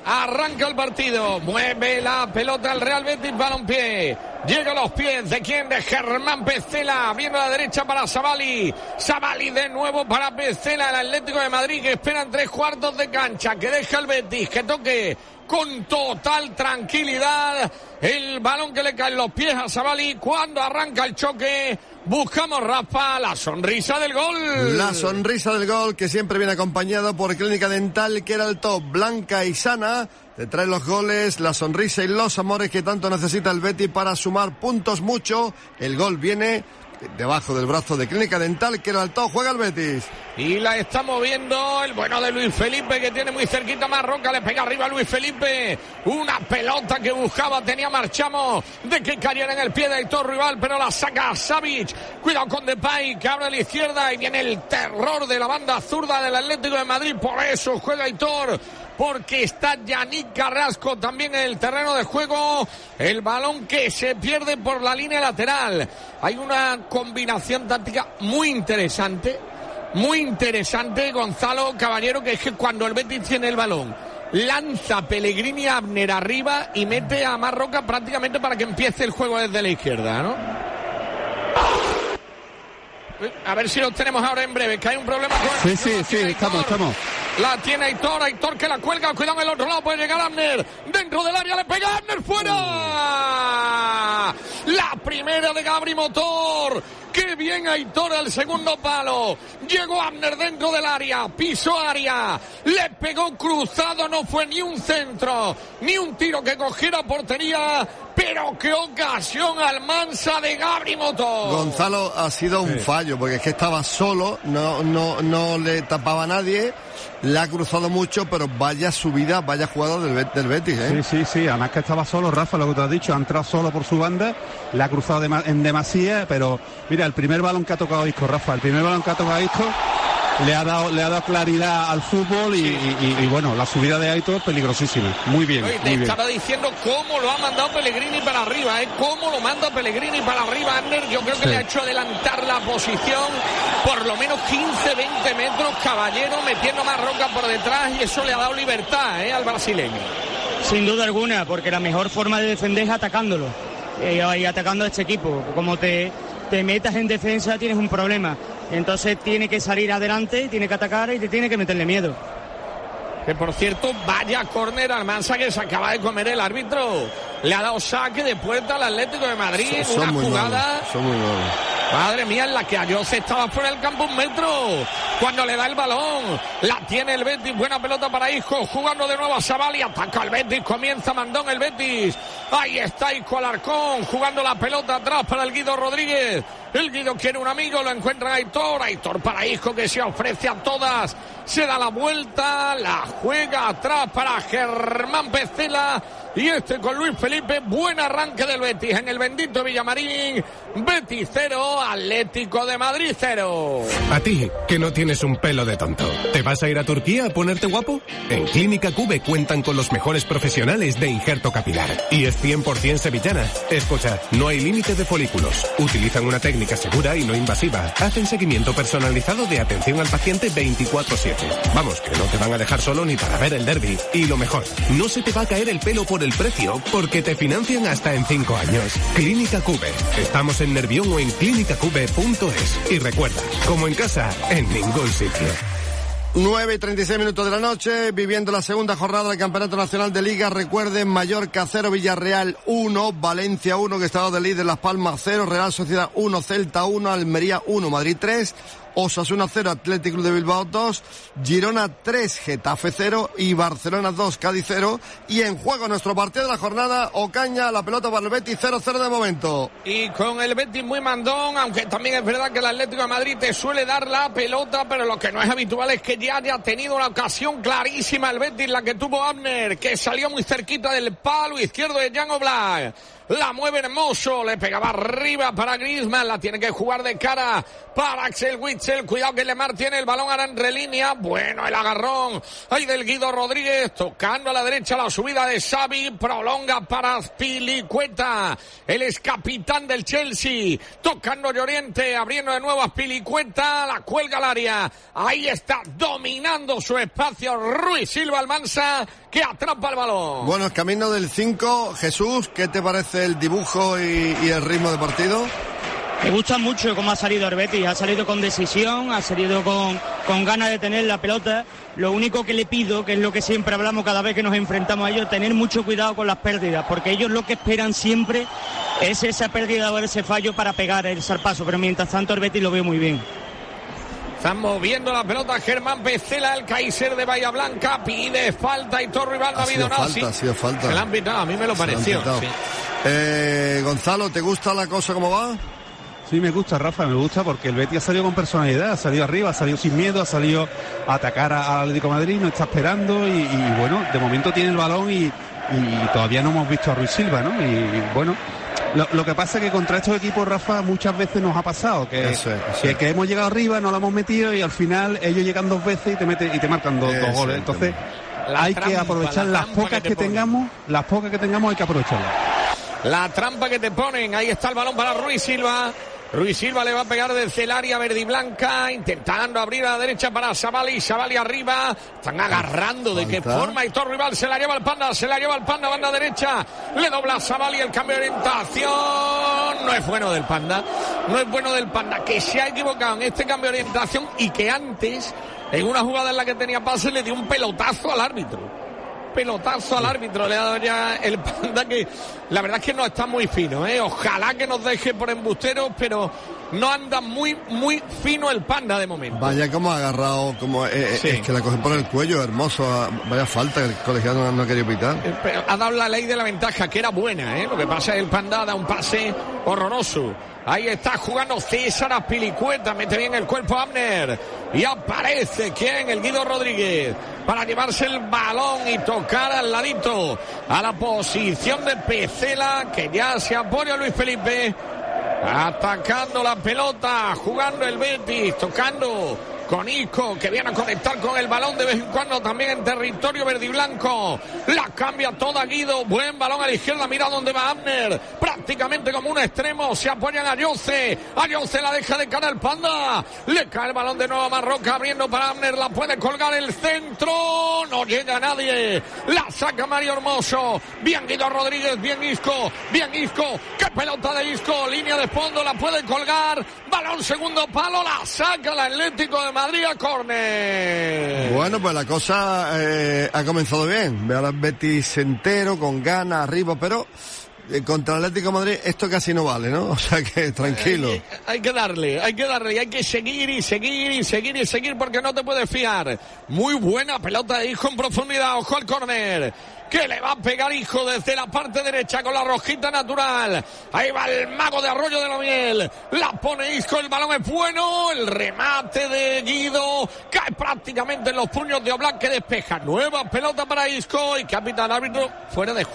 Arranca el partido. Mueve la pelota el Real Betis Balompié. Llega a los pies de quién, de Germán Pescela. Viene a la derecha para Savali. Savali de nuevo para Pescela. El Atlético de Madrid que espera en 3/4 de cancha. Que deja el Betis, que toque con total tranquilidad el balón que le cae en los pies a Savali. Cuando arranca el choque, buscamos, Rafa, la sonrisa del gol. La sonrisa del gol, que siempre viene acompañado por Clínica Dental, que era el top, blanca y sana. Te trae los goles, la sonrisa y los amores que tanto necesita el Betis para sumar puntos mucho. El gol viene debajo del brazo de Clínica Dental, que era el top, juega el Betis. Y la está moviendo el bueno de Luis Felipe, que tiene muy cerquita Marroca, le pega arriba a Luis Felipe. Una pelota que buscaba, tenía Marchamo de que cayera en el pie de Aitor rival, pero la saca Savic. Cuidado con Depay, que abre a la izquierda y viene el terror de la banda zurda del Atlético de Madrid. Por eso juega Aitor, porque está Yannick Carrasco también en el terreno de juego. El balón que se pierde por la línea lateral. Hay una combinación táctica muy interesante, Gonzalo Caballero, que es que cuando el Betis tiene el balón, lanza Pellegrini a Abner arriba y mete a Marroca prácticamente para que empiece el juego desde la izquierda, ¿no? A ver si los tenemos ahora en breve, que hay un problema con el... Sí, estamos. La tiene Aitor que la cuelga, cuidado en el otro lado, puede llegar Abner, dentro del área, le pega Abner, fuera. La primera de Gabri Motor. ¡Qué bien Aitor al segundo palo! Llegó Abner dentro del área, pisó área, le pegó cruzado, no fue ni un centro, ni un tiro que cogiera portería, pero qué ocasión Almansa de Gabri Motor. Gonzalo, ha sido un fallo, porque es que estaba solo, no le tapaba a nadie, le ha cruzado mucho, pero vaya subida, vaya jugada del Betis, ¿eh? Sí, además que estaba solo, Rafa, lo que te has dicho, ha entrado solo por su banda, le ha cruzado en demasía, pero mira, el primer balón que ha tocado Isco, Rafa, le ha dado claridad al fútbol y bueno, la subida de Aitor peligrosísima, muy bien. Oye, estaba diciendo cómo lo ha mandado Pellegrini para arriba, cómo lo manda Pellegrini para arriba, Abner. Yo creo que le ha hecho adelantar la posición por lo menos 15-20 metros, Caballero, metiendo más Roca por detrás, y eso le ha dado libertad al brasileño. Sin duda alguna, porque la mejor forma de defender es atacándolo y atacando a este equipo. Como te metas en defensa tienes un problema. Entonces tiene que salir adelante, tiene que atacar y te tiene que meterle miedo. Que por cierto, vaya córner Almansa que se acaba de comer el árbitro. Le ha dado saque de puerta al Atlético de Madrid. Una jugada. Son muy malos. Madre mía, en la que Ayose estaba fuera del campo 1 metro. Cuando le da el balón, la tiene el Betis. Buena pelota para Isco, jugando de nuevo a Savali. Ataca el Betis, comienza Mandón el Betis. Ahí está Isco Alarcón, jugando la pelota atrás para el Guido Rodríguez. El Guido quiere un amigo, lo encuentra Aitor para Isco, que se ofrece a todas. Se da la vuelta, la juega atrás para Germán Pescela. Y con Luis Felipe, buen arranque del Betis en el bendito Villamarín. Betis 0, Atlético de Madrid 0. A ti, que no tienes un pelo de tonto. ¿Te vas a ir a Turquía a ponerte guapo? En Clínica Cube cuentan con los mejores profesionales de injerto capilar. Y es 100% sevillana. Escucha, no hay límite de folículos. Utilizan una técnica segura y no invasiva. Hacen seguimiento personalizado de atención al paciente 24/7. Vamos, que no te van a dejar solo ni para ver el derbi. Y lo mejor, no se te va a caer el pelo por el precio, porque te financian hasta en 5 años. Clínica Cube. Estamos en Nervión o en clinicacube.es. Y recuerda, como en casa, en ningún sitio. 9:36 de la noche, viviendo la segunda jornada del Campeonato Nacional de Liga. Recuerden, Mallorca 0, Villarreal 1, Valencia 1, que está de líder, Las Palmas 0, Real Sociedad 1, Celta 1, Almería 1, Madrid 3, Osasuna 0, Athletic Club de Bilbao 2, Girona 3, Getafe 0 y Barcelona 2, Cádiz 0. Y en juego nuestro partido de la jornada, Ocaña, la pelota para el Betis 0-0 de momento. Y con el Betis muy mandón, aunque también es verdad que el Atlético de Madrid te suele dar la pelota, pero lo que no es habitual es que ya haya tenido una ocasión clarísima el Betis, la que tuvo Abner, que salió muy cerquita del palo izquierdo de Jan Oblak. La mueve Hermoso, le pegaba arriba para Griezmann, la tiene que jugar de cara para Axel Witsel. Mitchell, cuidado que Lemar tiene el balón ahora entre línea, bueno el agarrón, ahí del Guido Rodríguez, tocando a la derecha la subida de Xavi, prolonga para Azpilicueta, él es capitán del Chelsea, tocando Llorente, abriendo de nuevo Azpilicueta, la cuelga al área, ahí está dominando su espacio Rui Silva Almansa, que atrapa el balón. Bueno, el camino del 5, Jesús, ¿qué te parece el dibujo y el ritmo de partido? Me gusta mucho cómo ha salido el Betis, ha salido con decisión, ha salido con ganas de tener la pelota. Lo único que le pido, que es lo que siempre hablamos cada vez que nos enfrentamos a ellos, tener mucho cuidado con las pérdidas, porque ellos lo que esperan siempre es esa pérdida o ese fallo para pegar el zarpazo, pero mientras tanto el Betis lo veo muy bien. Están moviendo la pelota Germán Pesela, el Kaiser de Bahía Blanca, pide falta y todo rival no ha habido nada. Ha sido falta. Se la han pitado, a mí me lo pareció. Sí. Gonzalo, ¿te gusta la cosa como va? Sí, me gusta, Rafa, me gusta porque el Betis ha salido con personalidad, ha salido arriba, ha salido sin miedo, ha salido a atacar al Atlético de Madrid, no está esperando y bueno, de momento tiene el balón y todavía no hemos visto a Rui Silva, ¿no? Y bueno, lo que pasa es que contra estos equipos, Rafa, muchas veces nos ha pasado que hemos llegado arriba, no lo hemos metido y al final ellos llegan 2 veces y te marcan dos goles. Entonces hay que aprovechar las pocas que tengamos hay que aprovecharlas. La trampa que te ponen, ahí está el balón para Rui Silva. Rui Silva le va a pegar desde el área verde y blanca, intentando abrir a la derecha para Savali arriba, están agarrando de qué forma y todo rival se la lleva el Panda, banda derecha, le dobla a Savali el cambio de orientación, no es bueno del Panda, que se ha equivocado en este cambio de orientación y que antes, en una jugada en la que tenía pase, le dio un pelotazo al árbitro. Le ha dado ya el Panda, que la verdad es que no está muy fino, ojalá que nos deje por embusteros, pero no anda muy fino el Panda de momento. Vaya como ha agarrado, Sí. Es que la coge por el cuello, hermoso, vaya falta que el colegiado no ha querido pitar. Pero ha dado la ley de la ventaja, que era buena, lo que pasa es que el Panda da un pase horroroso. Ahí está jugando César Azpilicueta, mete bien el cuerpo Abner y aparece ¿quién? El Guido Rodríguez para llevarse el balón y tocar al ladito a la posición de Pesela, que ya se apoya Luis Felipe, atacando la pelota, jugando el Betis, tocando con Isco, que viene a conectar con el balón de vez en cuando también en territorio verde y blanco. La cambia toda Guido, buen balón a la izquierda, mira dónde va Abner, prácticamente como un extremo, se apoyan a Jose la deja de cara al Panda, le cae el balón de nuevo a Marroca, abriendo para Abner, la puede colgar el centro, no llega nadie, la saca Mario Hermoso, bien Guido Rodríguez, bien Isco, qué pelota de Isco, línea de fondo, la puede colgar, balón segundo palo, la saca el Atlético de Madrid a córner. Bueno, pues la cosa ha comenzado bien. Ve a los Betis entero, con ganas, arriba, pero contra el Atlético de Madrid esto casi no vale, ¿no? O sea que tranquilo. Hay que darle, y hay que seguir porque no te puedes fiar. Muy buena pelota de Isco en profundidad, ojo al córner, que le va a pegar Isco desde la parte derecha con la rojita natural. Ahí va el mago de Arroyo de la Miel, la pone Isco, el balón es bueno, el remate de Guido cae prácticamente en los puños de Oblak, que despeja. Nueva pelota para Isco y capitán árbitro fuera de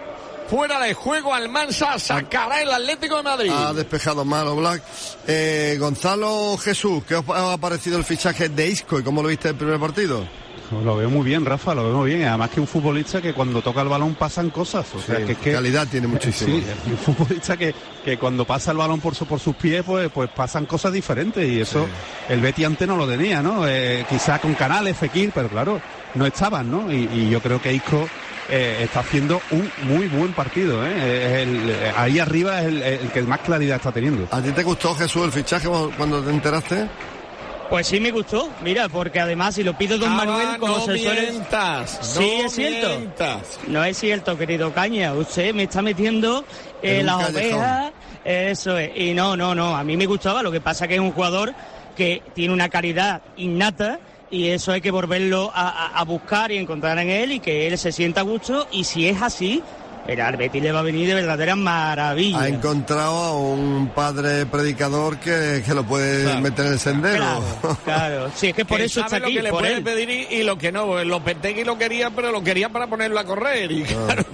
juego. Almansa sacará el Atlético de Madrid. Ha despejado mal Oblak. Gonzalo, Jesús, ¿qué os ha parecido el fichaje de Isco y cómo lo viste el primer partido? Lo veo muy bien, Rafa, lo veo muy bien. Además que un futbolista que cuando toca el balón pasan cosas. O sea, que calidad tiene muchísimo. Sí, un futbolista que cuando pasa el balón por sus pies, pues pasan cosas diferentes. Y eso el Betis antes no lo tenía, ¿no? Quizá con Canales, Fekir, pero claro, no estaban, ¿no? Y yo creo que Isco está haciendo un muy buen partido, ahí arriba es el que más claridad está teniendo. ¿A ti te gustó, Jesús, el fichaje cuando te enteraste? Pues sí me gustó, mira, porque además si lo pide don Manuel, como no se suele... Sí, es cierto. No es cierto, querido Caña, usted me está metiendo las ovejas, eso es. Y no, a mí me gustaba, lo que pasa que es un jugador que tiene una calidad innata y eso hay que volverlo a buscar y encontrar en él y que él se sienta a gusto, y si es así, al Betis le va a venir de verdadera maravilla. Ha encontrado a un padre predicador que lo puede meter en el sendero. Claro. Sí, es que por eso está aquí. Lo que le puede pedir y lo que no. Lopetegui lo quería, pero lo quería para ponerlo a correr. Y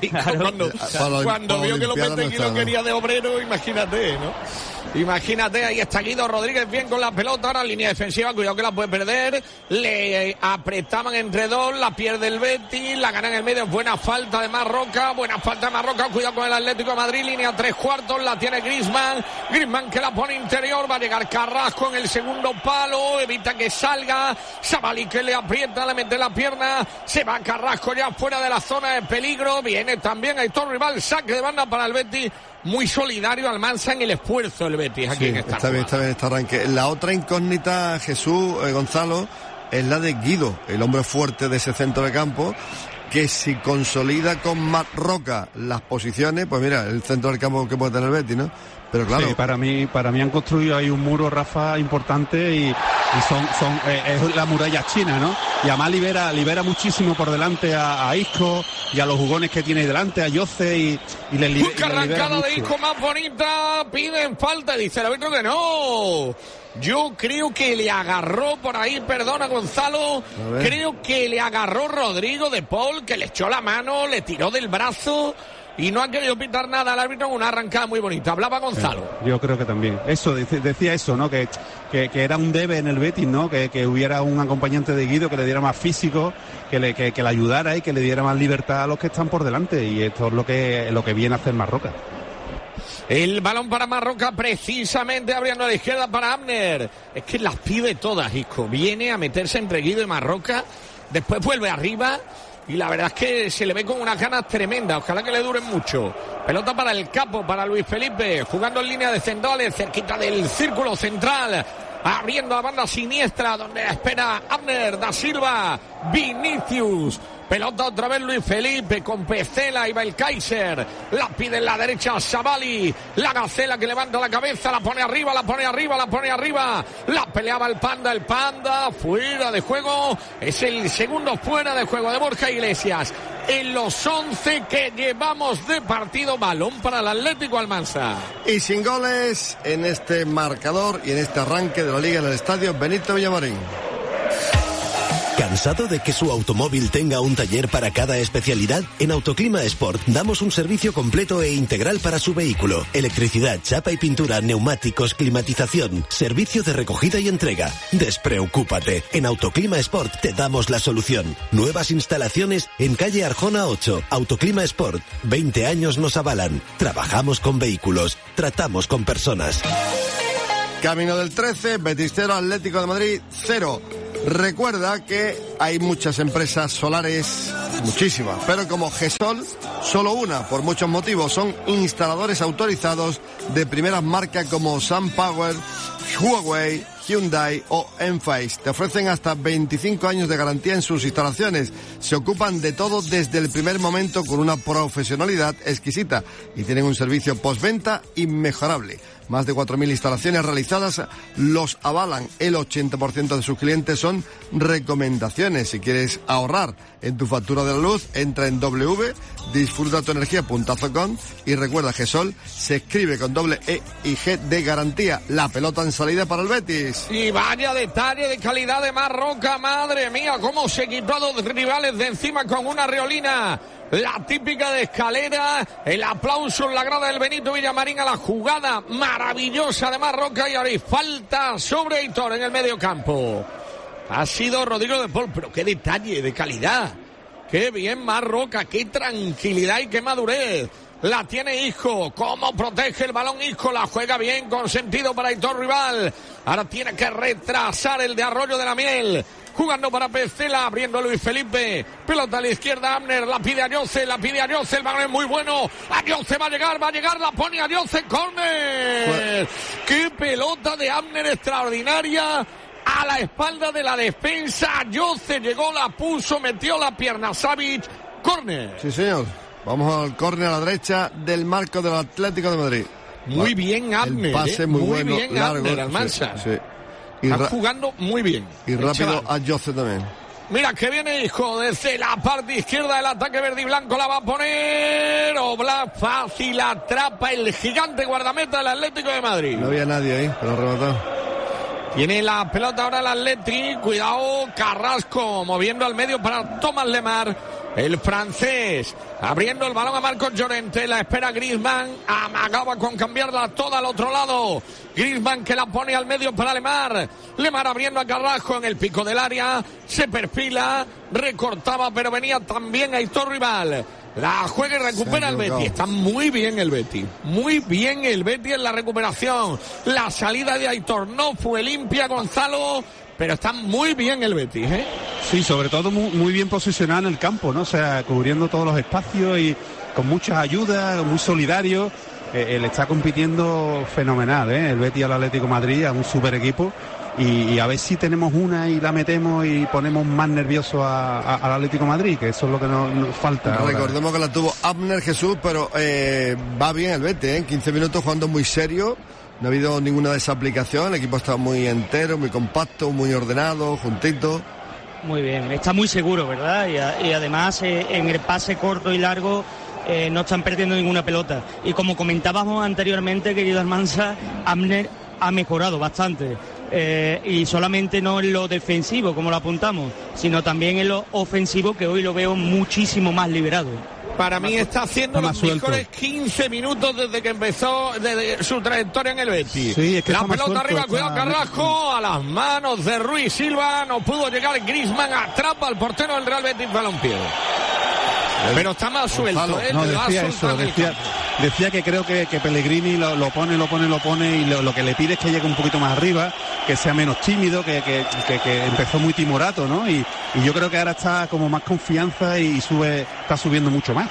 cuando vio que Lopetegui lo quería de obrero, imagínate, ¿no? Imagínate, ahí está Guido Rodríguez bien con la pelota, ahora línea defensiva, cuidado que la puede perder, le apretaban entre dos, la pierde el Betis, la gana en el medio, buena falta de Marroca, cuidado con el Atlético de Madrid, línea 3/4, la tiene Griezmann que la pone interior, va a llegar Carrasco en el segundo palo, evita que salga, Sabali que le aprieta, le mete la pierna, se va Carrasco ya fuera de la zona de peligro, viene también Aitor Rival, saque de banda para el Betis. Muy solidario Almansa en el esfuerzo el Betis aquí en esta está bien este arranque. La otra incógnita, Jesús, Gonzalo, es la de Guido, el hombre fuerte de ese centro de campo, que si consolida con Marroca las posiciones, pues mira, el centro del campo que puede tener el Betis, ¿no? Pero claro. Sí, para mí han construido ahí un muro, Rafa, importante y es la muralla china, ¿no? Y además libera muchísimo por delante a Isco y a los jugones que tiene delante, a Jose y le libera arrancada mucho. De Isco más bonita, piden falta, dice el árbitro que no. Yo creo que le agarró por ahí, perdona Gonzalo, creo que le agarró Rodrigo de Paul, que le echó la mano, le tiró del brazo y no han querido pitar nada al árbitro en una arrancada muy bonita. Hablaba Gonzalo. Yo creo que también. Eso, decía eso, ¿no? Que era un debe en el Betis, ¿no? Que hubiera un acompañante de Guido que le diera más físico, que le ayudara y que le diera más libertad a los que están por delante. Y esto es lo que viene a hacer Marroca. El balón para Marroca, precisamente abriendo a la izquierda para Abner. Es que las pide todas, Isco. Viene a meterse entre Guido y Marroca, después vuelve arriba y la verdad es que se le ve con unas ganas tremendas. Ojalá que le duren mucho. Pelota para el capo, para Luis Felipe, jugando en línea de centrales, cerquita del círculo central, abriendo la banda siniestra donde espera Abner, Da Silva, Vinicius. Pelota otra vez Luis Felipe con Pecela, y va el Kaiser, la pide en la derecha Sabali, la Gacela que levanta la cabeza, la pone arriba, la peleaba el Panda fuera de juego, es el segundo fuera de juego de Borja Iglesias. En los 11 que llevamos de partido, balón para el Atlético Almansa. Y sin goles en este marcador y en este arranque de la Liga en el estadio Benito Villamarín. ¿Cansado de que su automóvil tenga un taller para cada especialidad? En Autoclima Sport damos un servicio completo e integral para su vehículo. Electricidad, chapa y pintura, neumáticos, climatización, servicio de recogida y entrega. Despreocúpate, en Autoclima Sport te damos la solución. Nuevas instalaciones en calle Arjona 8. Autoclima Sport, 20 años nos avalan. Trabajamos con vehículos, tratamos con personas. Camino del 13, Betis 0, Atlético de Madrid 0. Recuerda que hay muchas empresas solares, muchísimas, pero como GESOL, solo una, por muchos motivos. Son instaladores autorizados de primeras marcas como SunPower, Huawei, Hyundai o Enphase. Te ofrecen hasta 25 años de garantía en sus instalaciones. Se ocupan de todo desde el primer momento con una profesionalidad exquisita y tienen un servicio postventa inmejorable. Más de 4.000 instalaciones realizadas los avalan. El 80% de sus clientes son recomendaciones. Si quieres ahorrar en tu factura de la luz, entra en www.disfrutatuenergia.com y recuerda que GESOL se escribe con doble E y G de garantía. La pelota en salida para el Betis. Y vaya detalle de calidad de Marroca, madre mía, cómo se quitó a los rivales de encima con una reolina. La típica de escalera, el aplauso en la grada del Benito Villamarín a la jugada maravillosa de Marroca, y ahora hay falta sobre Aitor en el medio campo. Ha sido Rodrigo de Paul, pero qué detalle de calidad. Qué bien Marroca, qué tranquilidad y qué madurez. La tiene Isco, cómo protege el balón Isco, la juega bien con sentido para Aitor Rival. Ahora tiene que retrasar el de Arroyo de la Miel. Jugando para Pecela, abriendo Luis Felipe. Pelota a la izquierda, Abner, la pide a Jose, el balón es muy bueno. A Jose va a llegar, la pone a Jose, córner. ¡Qué pelota de Abner extraordinaria! A la espalda de la defensa, Jose llegó, la puso, metió la pierna, Savic, córner. Sí, señor. Vamos al córner a la derecha del marco del Atlético de Madrid. Muy bien Abner, el pase muy bueno, bien largo, Abner, Almansa. Sí. Está jugando muy bien. Y rápido a Jose también. Mira que viene Isco desde la parte izquierda del ataque verde y blanco, la va a poner Oblak, fácil, atrapa el gigante guardameta del Atlético de Madrid. No había nadie ahí, pero remató. Tiene la pelota ahora el Atleti, cuidado Carrasco, moviendo al medio para Thomas Lemar, el francés, abriendo el balón a Marcos Llorente, la espera Griezmann, amagaba con cambiarla toda al otro lado, Griezmann que la pone al medio para Lemar, Lemar abriendo a Carrasco en el pico del área, se perfila, recortaba pero venía también Aitor Rival. La juega y recupera el Betis. Está muy bien el Betis. Muy bien el Betis en la recuperación. La salida de Aitor no fue limpia, Gonzalo, pero está muy bien el Betis, ¿eh? Sí, sobre todo muy bien posicionado en el campo, ¿no? O sea, cubriendo todos los espacios y con muchas ayudas, muy solidario. Él está compitiendo fenomenal, ¿eh? El Betis al Atlético de Madrid, a un super equipo. Y a ver si tenemos una y la metemos y ponemos más nervioso al Atlético de Madrid, que eso es lo que nos falta. Recordemos que la tuvo Abner Jesús, pero va bien el Betis, ¿eh? 15 minutos jugando muy serio, no ha habido ninguna desaplicación, el equipo está muy entero, muy compacto, muy ordenado, juntito. Muy bien, está muy seguro, ¿verdad? Y además en el pase corto y largo no están perdiendo ninguna pelota. Y como comentábamos anteriormente, querido Almansa, Abner ha mejorado bastante. Y solamente no en lo defensivo, como lo apuntamos, sino también en lo ofensivo, que hoy lo veo muchísimo más liberado. Para mí está haciendo los mejores 15 minutos desde que empezó desde su trayectoria en el Betis. Sí, es que la pelota arriba, cuidado Carrasco, a las manos de Ruiz Silva, no pudo llegar Griezmann, atrapa al portero del Real Betis Balompié. Pero está más suelto, no, decía que creo que Pellegrini lo pone y lo que le pide es que llegue un poquito más arriba, que sea menos tímido, que empezó muy timorato, ¿no? Y yo creo que ahora está como más confianza y está subiendo mucho más.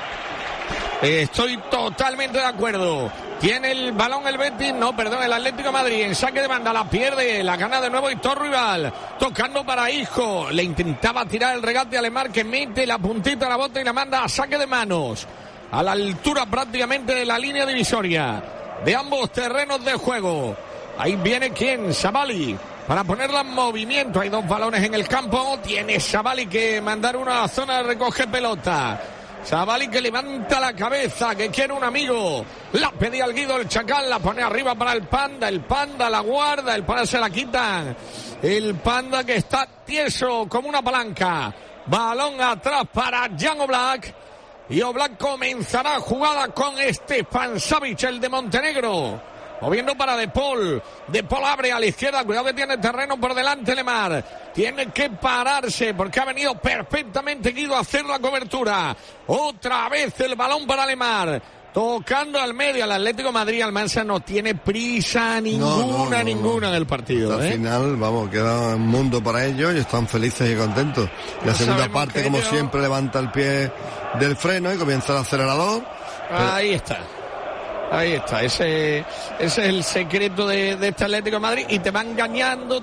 Estoy totalmente de acuerdo. Tiene el balón el Betis, el Atlético de Madrid en saque de banda, la pierde, la gana de nuevo Aitor Rival, tocando para Isco, le intentaba tirar el regate a Lemar, que mete la puntita a la bota y la manda a saque de manos, a la altura prácticamente de la línea divisoria de ambos terrenos de juego. Ahí viene ¿quién? Savali, para ponerla en movimiento. Hay dos balones en el campo, tiene Savali que mandar una zona de recoge pelota. Savali que levanta la cabeza, que quiere un amigo, la pedía al Guido el Chacal, la pone arriba para el Panda la guarda, el Panda se la quitan, el Panda que está tieso como una palanca, balón atrás para Jan Oblak, y Oblak comenzará jugada con Stefan Savic, el de Montenegro. Moviendo para De Paul abre a la izquierda, cuidado que tiene terreno por delante Lemar, tiene que pararse porque ha venido perfectamente Guido a hacer la cobertura, otra vez el balón para Lemar, tocando al medio, al Atlético de Madrid. Almansa no tiene prisa ninguna del partido. Al final, queda un mundo para ellos y están felices y contentos. La segunda parte, como siempre, levanta el pie del freno y comienza el acelerador. Ahí está, ese es el secreto de este Atlético de Madrid, y te va engañando.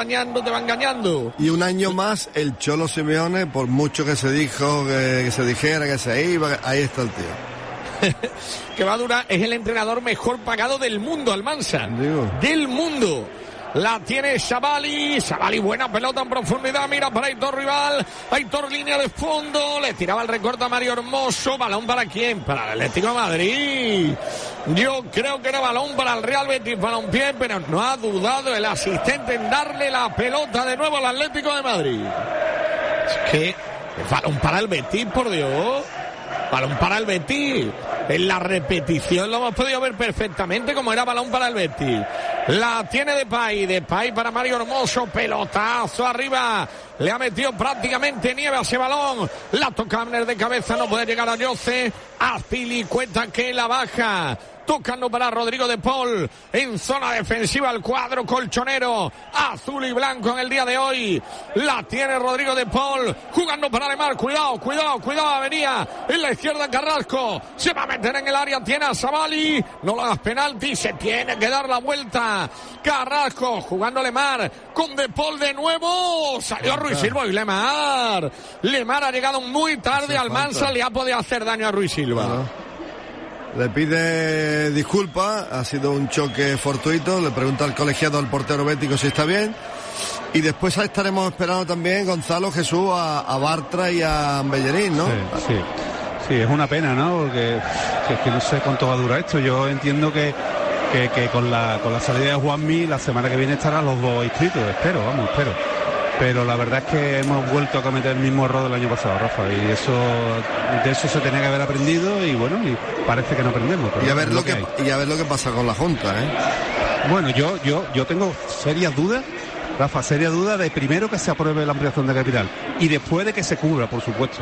Y un año más el Cholo Simeone, por mucho que se dijo, que se dijera que se iba, ahí está el tío. Que va a durar, es el entrenador mejor pagado del mundo, Almansa. Del mundo. La tiene Savali, buena pelota en profundidad, mira para Aitor Rival, Aitor línea de fondo, le tiraba el recorte a Mario Hermoso, balón para quién, para el Atlético de Madrid. Yo creo que era balón para el Real Betis Balompié, pero no ha dudado el asistente en darle la pelota de nuevo al Atlético de Madrid. Es que balón para el Betis, por Dios. Balón para el Betis. En la repetición lo hemos podido ver perfectamente como era balón para el Betis. La tiene Depay para Mario Hermoso, pelotazo arriba, le ha metido prácticamente nieve a ese balón, la toca Abner de cabeza, no puede llegar a Jose, Azpilicueta que la baja, tocando para Rodrigo de Paul, en zona defensiva el cuadro colchonero, azul y blanco en el día de hoy, la tiene Rodrigo de Paul, jugando para Lemar, cuidado, venía en la izquierda Carrasco, se va a meter en el área, tiene a Savali, no le hagas penalti, se tiene que dar la vuelta, Carrasco, jugando Lemar, con de Paul de nuevo, salió Ruiz Silva y Lemar ha llegado muy tarde, Almansa le ha podido hacer daño a Ruiz Silva. Le pide disculpas, ha sido un choque fortuito, le pregunta al colegiado al portero bético si está bien Y después estaremos esperando también, Gonzalo, Jesús, a Bartra y a Bellerín, ¿no? Sí, es una pena, ¿no? Porque que no sé cuánto va a durar esto. Yo entiendo que con la salida de Juanmi la semana que viene estarán los dos inscritos, espero. Pero la verdad es que hemos vuelto a cometer el mismo error del año pasado, Rafa, y de eso se tenía que haber aprendido, y bueno, y parece que no aprendemos. Y a ver lo que pasa con la Junta, ¿eh? Bueno, yo tengo serias dudas, Rafa, de primero que se apruebe la ampliación de capital y después de que se cubra, por supuesto.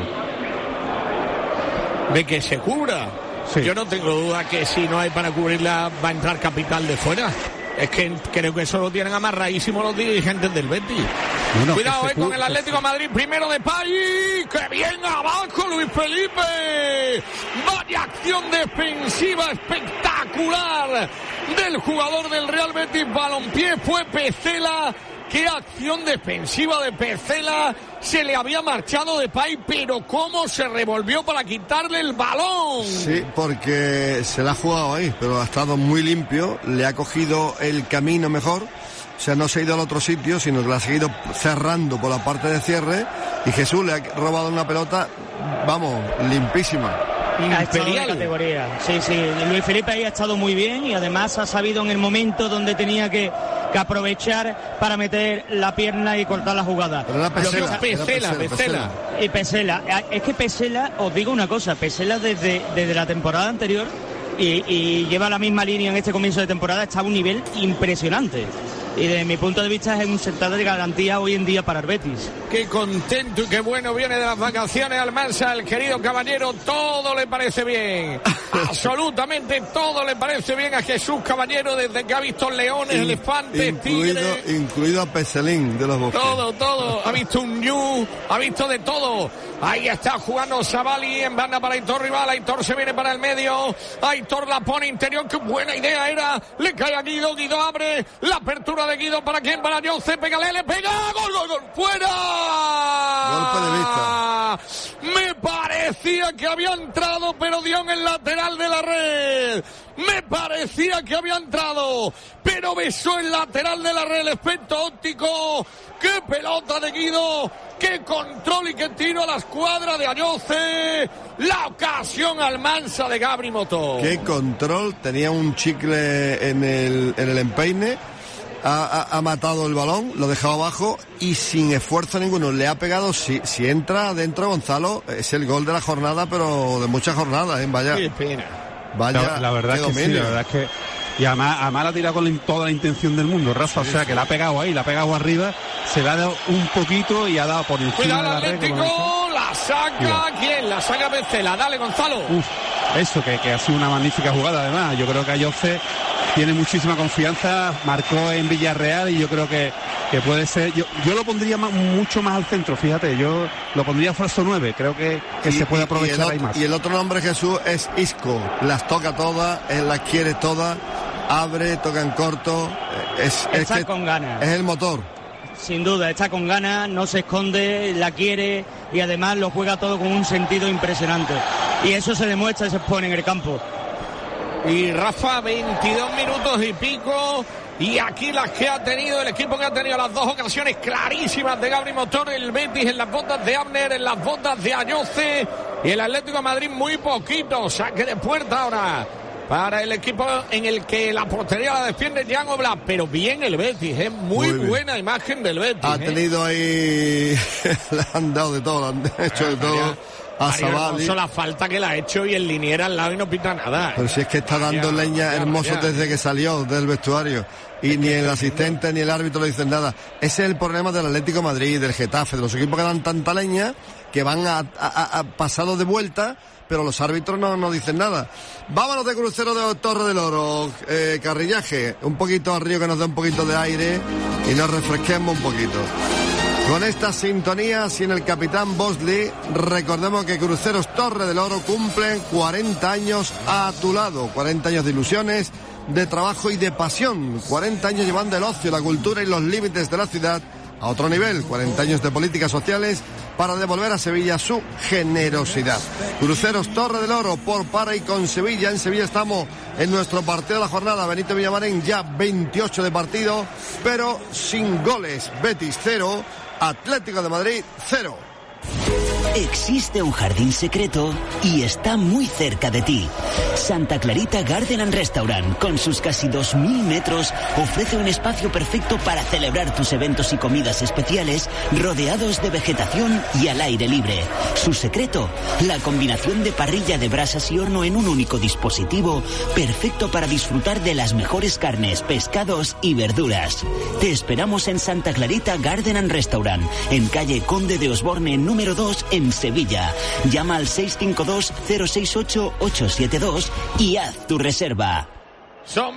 ¿De que se cubra? Sí. Yo no tengo duda que si no hay para cubrirla va a entrar capital de fuera. Es que creo que eso lo tienen amarradísimo los dirigentes del Betis. Bueno, cuidado con el Atlético de Madrid, primero de Pay, que bien abajo Luis Felipe. Vaya acción defensiva espectacular del jugador del Real Betis Balompié, fue Pecela. Qué acción defensiva de Pecela, se le había marchado de Pay, pero cómo se revolvió para quitarle el balón. Sí, porque se la ha jugado ahí, pero ha estado muy limpio, le ha cogido el camino mejor, o sea, no se ha ido al otro sitio, sino que la ha seguido cerrando por la parte de cierre, y Jesús le ha robado una pelota, vamos, limpísima. Ha estado en categoría. Sí, Luis Felipe ahí ha estado muy bien y además ha sabido en el momento donde tenía que aprovechar para meter la pierna y cortar la jugada. Pero Pecela. Y Pecela, es que Pecela, os digo una cosa, Pecela desde la temporada anterior y lleva la misma línea en este comienzo de temporada, está a un nivel impresionante. Y desde mi punto de vista es un central de garantía hoy en día para el Betis. Qué contento y qué bueno viene de las vacaciones Almansa, el querido Caballero, todo le parece bien. Absolutamente todo le parece bien a Jesús Caballero desde que ha visto leones, elefantes, tigres. Incluido a Peselín de los Bosques. Todo. Ha visto un ñu, ha visto de todo. Ahí está jugando Savali en banda para Aitor Rival. Aitor se viene para el medio. Aitor la pone interior. Qué buena idea era. Le cae a Guido. Guido abre la apertura de Guido. ¿Para quién? Para Jose. Pégale, le pega. Gol. ¡Fuera! Golpe de vista. Me parecía que había entrado, pero dio en el lateral de la red. Me parecía que había entrado, pero besó el lateral de la red. El efecto óptico. ¡Qué pelota de Guido! ¡Qué control y qué tiro a la escuadra de Añoce! La ocasión Almansa de Gabri Motor. ¡Qué control! Tenía un chicle en el empeine. Ha matado el balón, lo dejaba abajo y sin esfuerzo ninguno. Le ha pegado, si entra adentro Gonzalo, es el gol de la jornada, pero de muchas jornadas, ¿eh? Vaya. Qué pena. Vaya, la verdad es que sí, la verdad es que... Y además la ha tirado con toda la intención del mundo, Rafa, sí, o sea, que la ha pegado ahí, la ha pegado arriba, se la ha dado un poquito y ha dado por encima. Cuidado, de la Atlético, red, la saca, ¿quién? La saca Pecela, dale Gonzalo. Eso, que ha sido una magnífica jugada además. Yo creo que Ayoce tiene muchísima confianza, marcó en Villarreal y yo creo que puede ser, yo lo pondría mucho más al centro, fíjate, yo lo pondría falso 9, creo que se puede aprovechar ahí más. Y el otro nombre, Jesús, es Isco, las toca todas, él las quiere todas, abre, toca en corto, está con ganas. Es el motor. Sin duda, está con ganas, no se esconde, la quiere y además lo juega todo con un sentido impresionante. Y eso se demuestra y se expone en el campo. Y Rafa, 22 minutos y pico. Y aquí las que ha tenido el equipo, que ha tenido las dos ocasiones clarísimas de Gabri Motor, el Betis en las botas de Abner, en las botas de Añoce, y el Atlético de Madrid muy poquito. Saque de puerta ahora para el equipo en el que la portería la defiende Jan Oblak, pero bien el Betis, es muy buena imagen del Betis. Ha tenido ahí, le han dado de todo, le han hecho de todo. A Savali. La falta que la ha hecho y el liniera al lado y no pita nada. Pero si es que está dando leña Hermoso desde que salió del vestuario. Y ni el asistente ni el árbitro le dicen nada. Ese es el problema del Atlético de Madrid, del Getafe, de los equipos que dan tanta leña, que van a pasado de vuelta, pero los árbitros no dicen nada. Vámonos de crucero de Torre del Oro, Carrillaje, un poquito al río que nos dé un poquito de aire y nos refresquemos un poquito. Con esta sintonía, sin el capitán Bosley, recordemos que Cruceros Torre del Oro cumplen 40 años a tu lado, 40 años de ilusiones, de trabajo y de pasión, 40 años llevando el ocio, la cultura y los límites de la ciudad a otro nivel, 40 años de políticas sociales para devolver a Sevilla su generosidad. Cruceros Torre del Oro, por, para y con Sevilla. En Sevilla estamos en nuestro partido de la jornada. Benito Villamarín ya 28 de partido, pero sin goles. Betis 0, Atlético de Madrid 0. Existe un jardín secreto y está muy cerca de ti. Santa Clarita Garden and Restaurant, con sus casi 2000 metros, ofrece un espacio perfecto para celebrar tus eventos y comidas especiales, rodeados de vegetación y al aire libre. Su secreto, la combinación de parrilla de brasas y horno en un único dispositivo, perfecto para disfrutar de las mejores carnes, pescados y verduras. Te esperamos en Santa Clarita Garden and Restaurant, en calle Conde de Osborne, número 2, en Sevilla. Llama al 652-068-872 y haz tu reserva. Son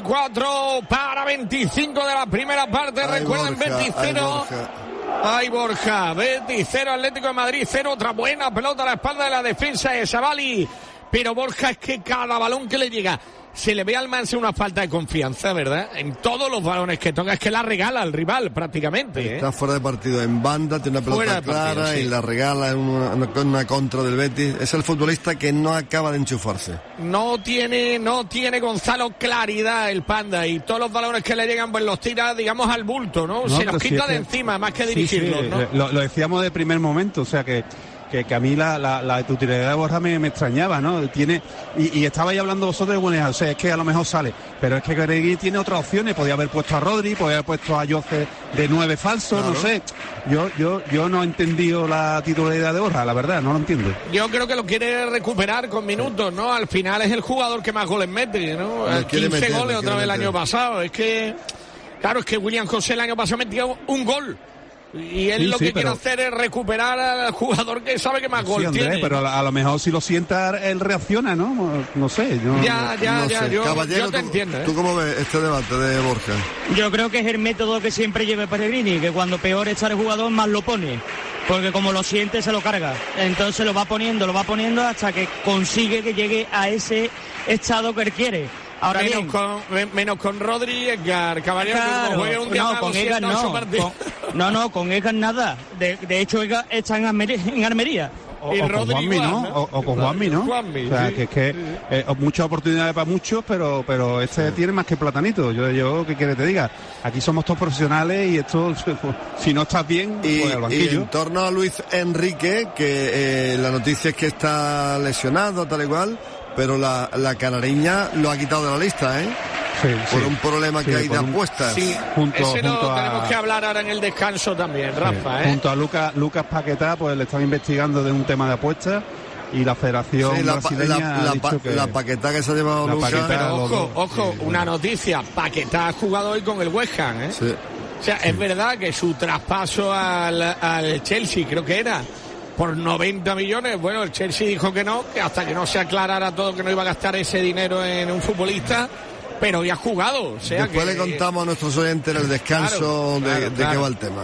24 para 25 de la primera parte. Ay, Recuerden, Borja, Betis 0. Ay, Borja. Betis 0, Atlético de Madrid 0. Otra buena pelota a la espalda de la defensa de Savali. Pero Borja, es que cada balón que le llega, se le ve al Manse una falta de confianza, ¿verdad? En todos los balones que toca, es que la regala al rival prácticamente. Está fuera de partido en banda, tiene una pelota clara partido, sí. Y la regala en una contra del Betis. Es el futbolista que no acaba de enchufarse. No tiene Gonzalo claridad el Panda, y todos los balones que le llegan pues los tira, digamos, al bulto, ¿no? Se los quita de encima más que dirigirlos, sí. ¿no? Lo decíamos de primer momento, o sea que a mí la titularidad de Borja me extrañaba, ¿no? Y estabais hablando vosotros de Buenas, o sea, es que a lo mejor sale, pero es que Gueregui tiene otras opciones, podía haber puesto a Rodri, podía haber puesto a Jose de 9 falso, claro. No sé, yo no he entendido la titularidad de Borja, la verdad, no lo entiendo. Yo creo que lo quiere recuperar con minutos, ¿no? Al final es el jugador que más goles mete, ¿no? 15 goles otra vez el año pasado, es que, claro, es que William José el año pasado metió un gol. Y él lo que quiere hacer es recuperar al jugador que sabe que más gol Andrés, tiene. Pero a lo mejor si lo sienta, él reacciona, ¿no? No sé. No sé. Yo te entiendo. ¿Tú cómo ves este debate de Borja? Yo creo que es el método que siempre lleva Pellegrini, que cuando peor está el jugador, más lo pone. Porque como lo siente, se lo carga. Entonces lo va poniendo hasta que consigue que llegue a ese estado que él quiere. Ahora menos con Rodri y Edgar, caballero, claro, juegue un día no, con Edgar no. Con Edgar nada. De hecho, Edgar está en Almería. O con Juanmi, ¿no? O con Juanmi, ¿no? O sea, que muchas oportunidades para muchos, pero este tiene más que platanito. Yo ¿qué quieres que te diga? Aquí somos todos profesionales y esto, si no estás bien, pues al banquillo. Y en torno a Luis Enrique, que la noticia es que está lesionado, tal y cual, pero la canariña lo ha quitado de la lista, ¿eh? Sí, por un problema que hay de apuestas. Sí, tenemos que hablar ahora en el descanso también, Rafa. Junto a Lucas Paquetá, pues le están investigando de un tema de apuestas y la Federación brasileña ha dicho que... La Paquetá que se ha llevado Lucas. Pero ojo, una noticia, Paquetá ha jugado hoy con el West Ham, ¿eh? Sí. O sea, es verdad que su traspaso al Chelsea, creo que era, por 90 millones, bueno, el Chelsea dijo que no, que hasta que no se aclarara todo, que no iba a gastar ese dinero en un futbolista, pero ya ha jugado. O sea, después le contamos a nuestros oyentes en el descanso de qué va el tema.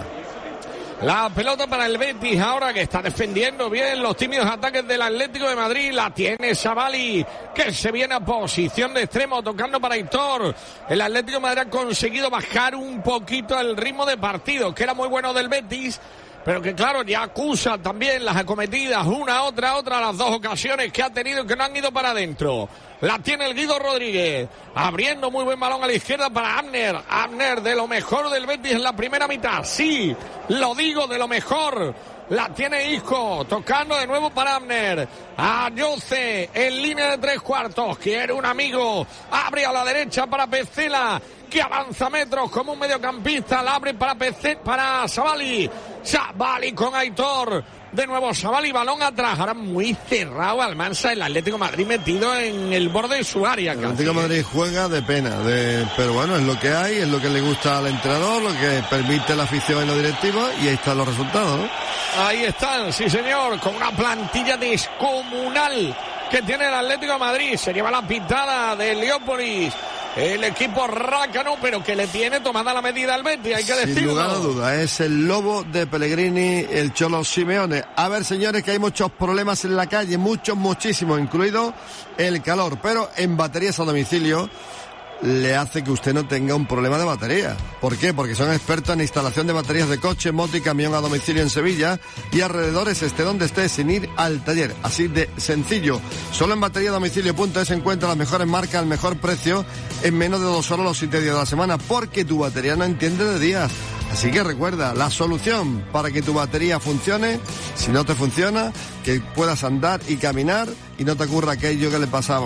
La pelota para el Betis ahora, que está defendiendo bien los tímidos ataques del Atlético de Madrid. La tiene Savali, que se viene a posición de extremo, tocando para Aitor. El Atlético de Madrid ha conseguido bajar un poquito el ritmo de partido, que era muy bueno del Betis, pero que claro, ya acusa también las acometidas, una, otra, las dos ocasiones que ha tenido, que no han ido para adentro. La tiene el Guido Rodríguez, abriendo muy buen balón a la izquierda para Abner. Abner, de lo mejor del Betis en la primera mitad, sí, lo digo, de lo mejor. La tiene Isco, tocando de nuevo para Abner. A Jose, en línea de 3/4, quiere un amigo, abre a la derecha para Petzela, que avanza metros como un mediocampista, la abre para Savali. Savali con Aitor, de nuevo Savali, balón atrás, ahora muy cerrado Almansa, el Atlético de Madrid metido en el borde de su área. El Atlético de Madrid juega de pena, pero bueno, es lo que hay, es lo que le gusta al entrenador, lo que permite la afición y los directivos, y ahí están los resultados, ¿no? Ahí están, sí señor, con una plantilla descomunal que tiene el Atlético de Madrid. Se lleva la pitada de Heliópolis, el equipo rácano, pero que le tiene tomada la medida al Betis, hay que decirlo. Sin lugar a duda, es el lobo de Pellegrini, el Cholo Simeone. A ver, señores, que hay muchos problemas en la calle, muchísimos, incluido el calor, pero en baterías a domicilio le hace que usted no tenga un problema de batería. ¿Por qué? Porque son expertos en instalación de baterías de coche, moto y camión a domicilio en Sevilla y alrededores, esté donde esté, sin ir al taller. Así de sencillo. Solo en bateriadomicilio.es se encuentran las mejores marcas al mejor precio en menos de 2 horas los 7 días de la semana, porque tu batería no entiende de días. Así que recuerda, la solución para que tu batería funcione, si no te funciona, que puedas andar y caminar y no te ocurra aquello que le pasaba.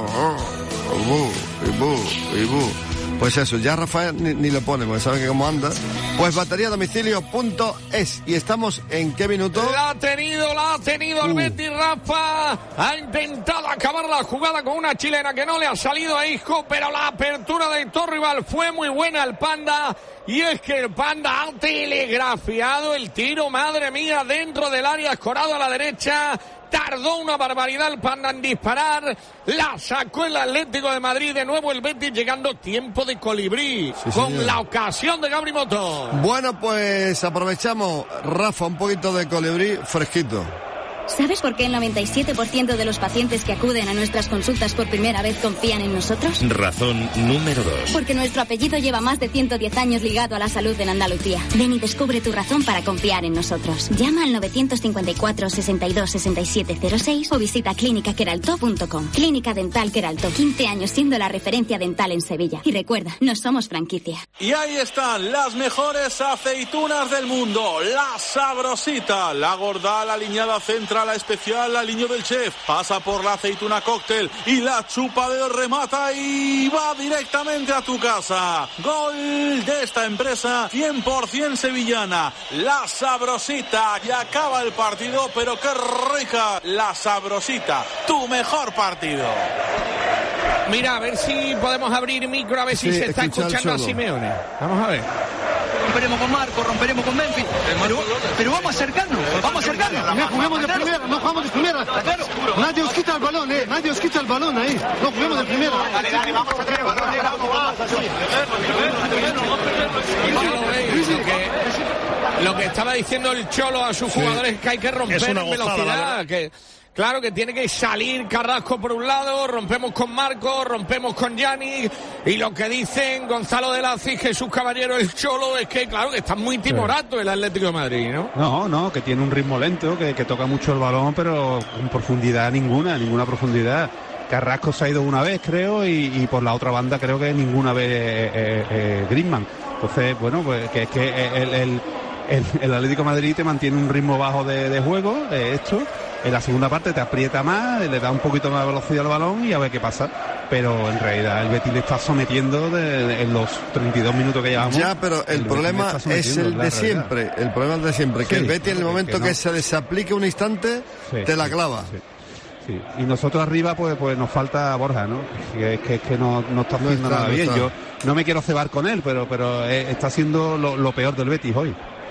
Pues eso, ya Rafael ni lo pone, porque sabe que cómo anda. Pues bateriadomicilio.es. ¿Y estamos en qué minuto? La ha tenido el Betis, Rafa. Ha intentado acabar la jugada con una chilena que no le ha salido a Isco, pero la apertura de Torrival fue muy buena al Panda. Y es que el Panda ha telegrafiado el tiro, madre mía, dentro del área, escorado a la derecha. Tardó una barbaridad el Panda en disparar, la sacó el Atlético de Madrid, de nuevo el Betis, llegando tiempo de Colibrí, sí, con señor. La ocasión de Gabri Moto. Bueno, pues aprovechamos, Rafa, un poquito de Colibrí fresquito. ¿Sabes por qué el 97% de los pacientes que acuden a nuestras consultas por primera vez confían en nosotros? Razón número 2. Porque nuestro apellido lleva más de 110 años ligado a la salud en Andalucía. Ven y descubre tu razón para confiar en nosotros. Llama al 954 62 67 06 o visita clínicaqueraltó.com. Clínica Dental Queraltó, 15 años siendo la referencia dental en Sevilla. Y recuerda, no somos franquicia. Y ahí están las mejores aceitunas del mundo. La Sabrosita, la gorda, la aliñada central, la especial, la aliño del chef, pasa por la aceituna cóctel y la chupa de remata y va directamente a tu casa. Gol de esta empresa 100% sevillana, La Sabrosita. Y acaba el partido, pero qué rica La Sabrosita, tu mejor partido. Mira, a ver si podemos abrir micro, a ver si se está escuchando a Simeone. Vamos a ver. Romperemos con Marco, romperemos con Memphis, pero vamos a acercarnos. No jugamos de primera, no jugamos de primera. Claro. Nadie os quita el balón, nadie os quita el balón ahí. No jugamos de primera. Dale, vamos a tener balón, Lo que estaba diciendo el Cholo a sus jugadores es que hay que romper en velocidad, Claro que tiene que salir Carrasco por un lado, rompemos con Marco, rompemos con Gianni, y lo que dicen Gonzalo de la CIG, Jesús Caballero, el Cholo, es que claro que está muy timorato el Atlético de Madrid, ¿no? No, que tiene un ritmo lento, que toca mucho el balón, pero con profundidad ninguna profundidad. Carrasco se ha ido una vez, creo, y por la otra banda creo que ninguna vez Griezmann. Entonces, bueno, pues que es que el Atlético de Madrid te mantiene un ritmo bajo de juego, en la segunda parte te aprieta más, le da un poquito más de velocidad al balón y a ver qué pasa. Pero en realidad el Betis le está sometiendo en los 32 minutos que llevamos. Ya, pero el problema es el de siempre. El problema es de siempre, que el Betis en el momento que se desaplique un instante, te la clava. Sí. Y nosotros arriba pues nos falta Borja, ¿no? Es que no está haciendo nada bien. Yo no me quiero cebar con él, pero está siendo lo peor del Betis hoy.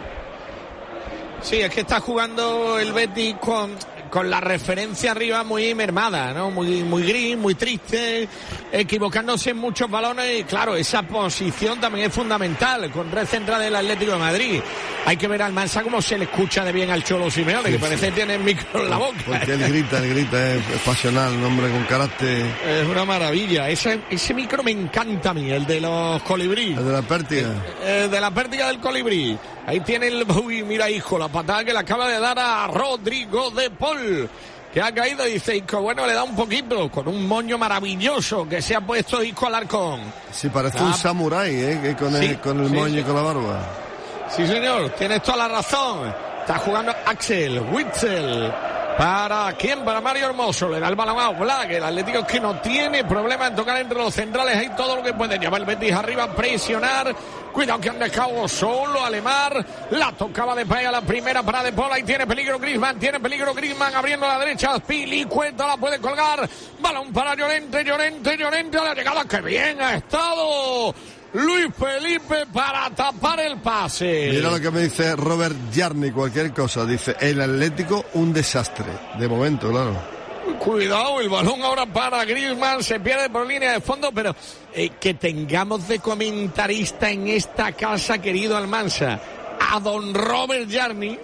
Sí, es que está jugando el Betis con la referencia arriba muy mermada, ¿no? Muy gris, muy triste, equivocándose en muchos balones, y claro, esa posición también es fundamental, con red central del Atlético de Madrid. Hay que ver al Mansa cómo se le escucha de bien al Cholo Simeone, que parece que tiene el micro en la boca. Porque él grita, es pasional, un hombre con carácter. Es una maravilla, ese micro me encanta a mí, el de los colibrí. El de la pértiga. El de la pértiga del colibrí. Ahí tiene uy, mira, hijo, la patada que le acaba de dar a Rodrigo de Paul, que ha caído, y dice Isco, bueno, le da un poquito, con un moño maravilloso que se ha puesto Isco Alarcón. Sí, parece un samurái, con el moño y con la barba. Sí, señor, tienes toda la razón. Está jugando Axel Witsel. ¿Para quién? Para Mario Hermoso. Le da el balón a Oblak. El Atlético es que no tiene problema en tocar entre los centrales. Hay todo lo que pueden llevar el Betis arriba, presionar. Cuidado que han dejado solo a Lemar. La tocaba de Pae a la primera para De Paul. Ahí tiene peligro Griezmann. Abriendo a la derecha. Pilicueta la puede colgar. Balón para Llorente. A la llegada. ¡Qué bien ha estado Luis Felipe para tapar el pase! Mira lo que me dice Robert Jarni, cualquier cosa. Dice, el Atlético un desastre. De momento, claro. Cuidado, el balón ahora para Griezmann, se pierde por línea de fondo, pero que tengamos de comentarista en esta casa, querido Almansa, a don Robert Jarni,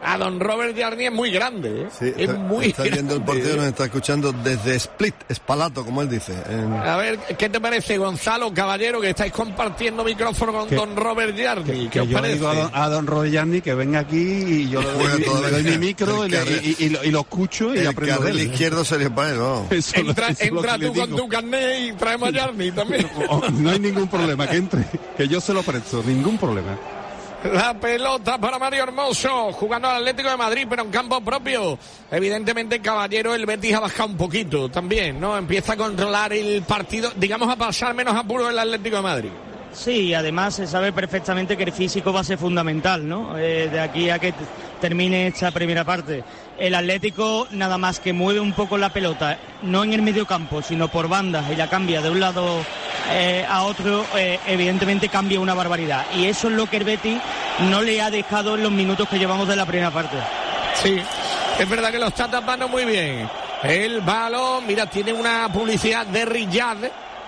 a don Robert Jarni es muy grande, ¿eh? Sí, es muy está grande. viendo el partido, nos está escuchando desde Split, Espalato, como él dice. A ver, ¿qué te parece, Gonzalo Caballero, que estáis compartiendo micrófono con don Robert Jarni? ¿Qué os yo parece? digo a don Robert Jarni que venga aquí y yo le doy mi micro y lo escucho y aprendo. El carril izquierdo sería para él, ¿no? Entra tú con tu carnet y traemos a Jarni también. No hay ningún problema, que entre, que yo se lo presto, ningún problema. La pelota para Mario Hermoso, jugando al Atlético de Madrid, pero en campo propio. Evidentemente, Caballero, el Betis ha bajado un poquito también, ¿no? Empieza a controlar el partido, digamos, a pasar menos apuro el Atlético de Madrid. Sí, además se sabe perfectamente que el físico va a ser fundamental, ¿no? De aquí a que termine esta primera parte. El Atlético nada más que mueve un poco la pelota, no en el medio campo, sino por bandas, y la cambia de un lado a otro, evidentemente cambia una barbaridad. Y eso es lo que el Betis no le ha dejado en los minutos que llevamos de la primera parte. Sí, es verdad que lo está tapando muy bien. El balón, mira, tiene una publicidad de Riyadh,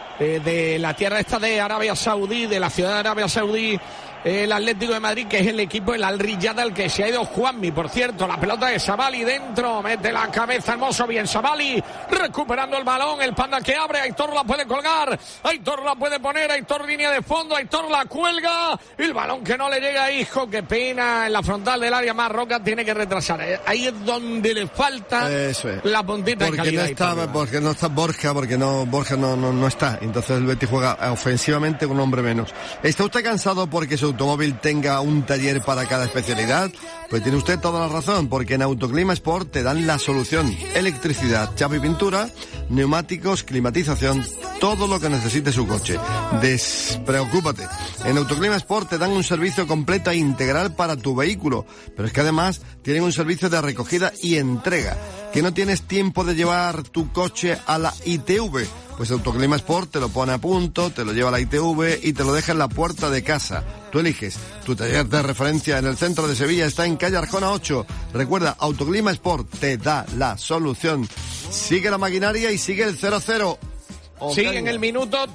de la tierra esta de Arabia Saudí, de la ciudad de Arabia Saudí, el Atlético de Madrid, que es el equipo, el Al Riyadh, al que se ha ido Juanmi, por cierto. La pelota de Sabali dentro, mete la cabeza Hermoso, bien Sabali, recuperando el balón, el Panda que abre, Aitor la puede colgar, Aitor la puede poner, Aitor línea de fondo, Aitor la cuelga, el balón que no le llega a Isco, qué pena, en la frontal del área, más Roca tiene que retrasar, ahí es donde le falta la puntita de calidad. Porque no está Borja, Borja no está, entonces el Betis juega ofensivamente con un hombre menos. ¿Está usted cansado porque su automóvil tenga un taller para cada especialidad? Pues tiene usted toda la razón, porque en Autoclima Sport te dan la solución: electricidad, chapa y pintura, neumáticos, climatización, todo lo que necesite su coche. Despreocúpate, en Autoclima Sport te dan un servicio completo e integral para tu vehículo, pero es que además tienen un servicio de recogida y entrega. ¿Que no tienes tiempo de llevar tu coche a la ITV? Pues Autoclima Sport te lo pone a punto, te lo lleva a la ITV y te lo deja en la puerta de casa. Tú eliges. Tu taller de referencia en el centro de Sevilla está en calle Arjona 8. Recuerda, Autoclima Sport te da la solución. Sigue la maquinaria y sigue el 0-0. Sigue en el minuto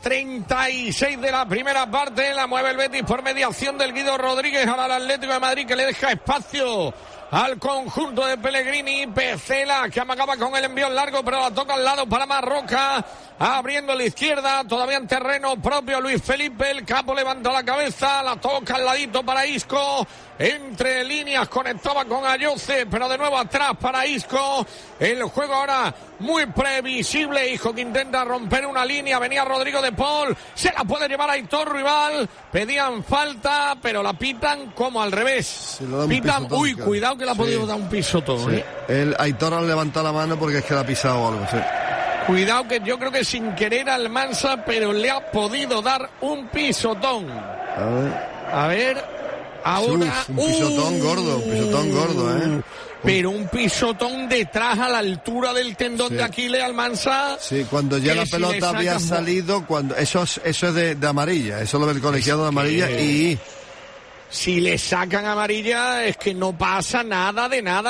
36 de la primera parte. La mueve el Betis por mediación del Guido Rodríguez al Atlético de Madrid, que le deja espacio al conjunto de Pellegrini. Pecela, que amagaba con el envío largo, pero la toca al lado para Marroca, abriendo la izquierda, todavía en terreno propio Luis Felipe. El capo levanta la cabeza, la toca al ladito para Isco, entre líneas conectaba con Ayoce, pero de nuevo atrás para Isco. El juego ahora muy previsible, Isco que intenta romper una línea, venía Rodrigo de Paul, se la puede llevar a Aitor Rival, pedían falta, pero la pitan como al revés. Pitan, uy, cuidado que le ha podido dar un pisotón. Sí. El Aitor ha levantado la mano porque es que le ha pisado o algo, sí. Cuidado que yo creo que sin querer Almansa, pero le ha podido dar un pisotón. A ver, ahora... un pisotón gordo, Pero un pisotón detrás a la altura del tendón de Aquiles, Almansa. Sí, cuando ya la pelota había salido, cuando eso es de amarilla, eso lo ve el colegiado de amarilla y... Si le sacan amarilla es que no pasa nada,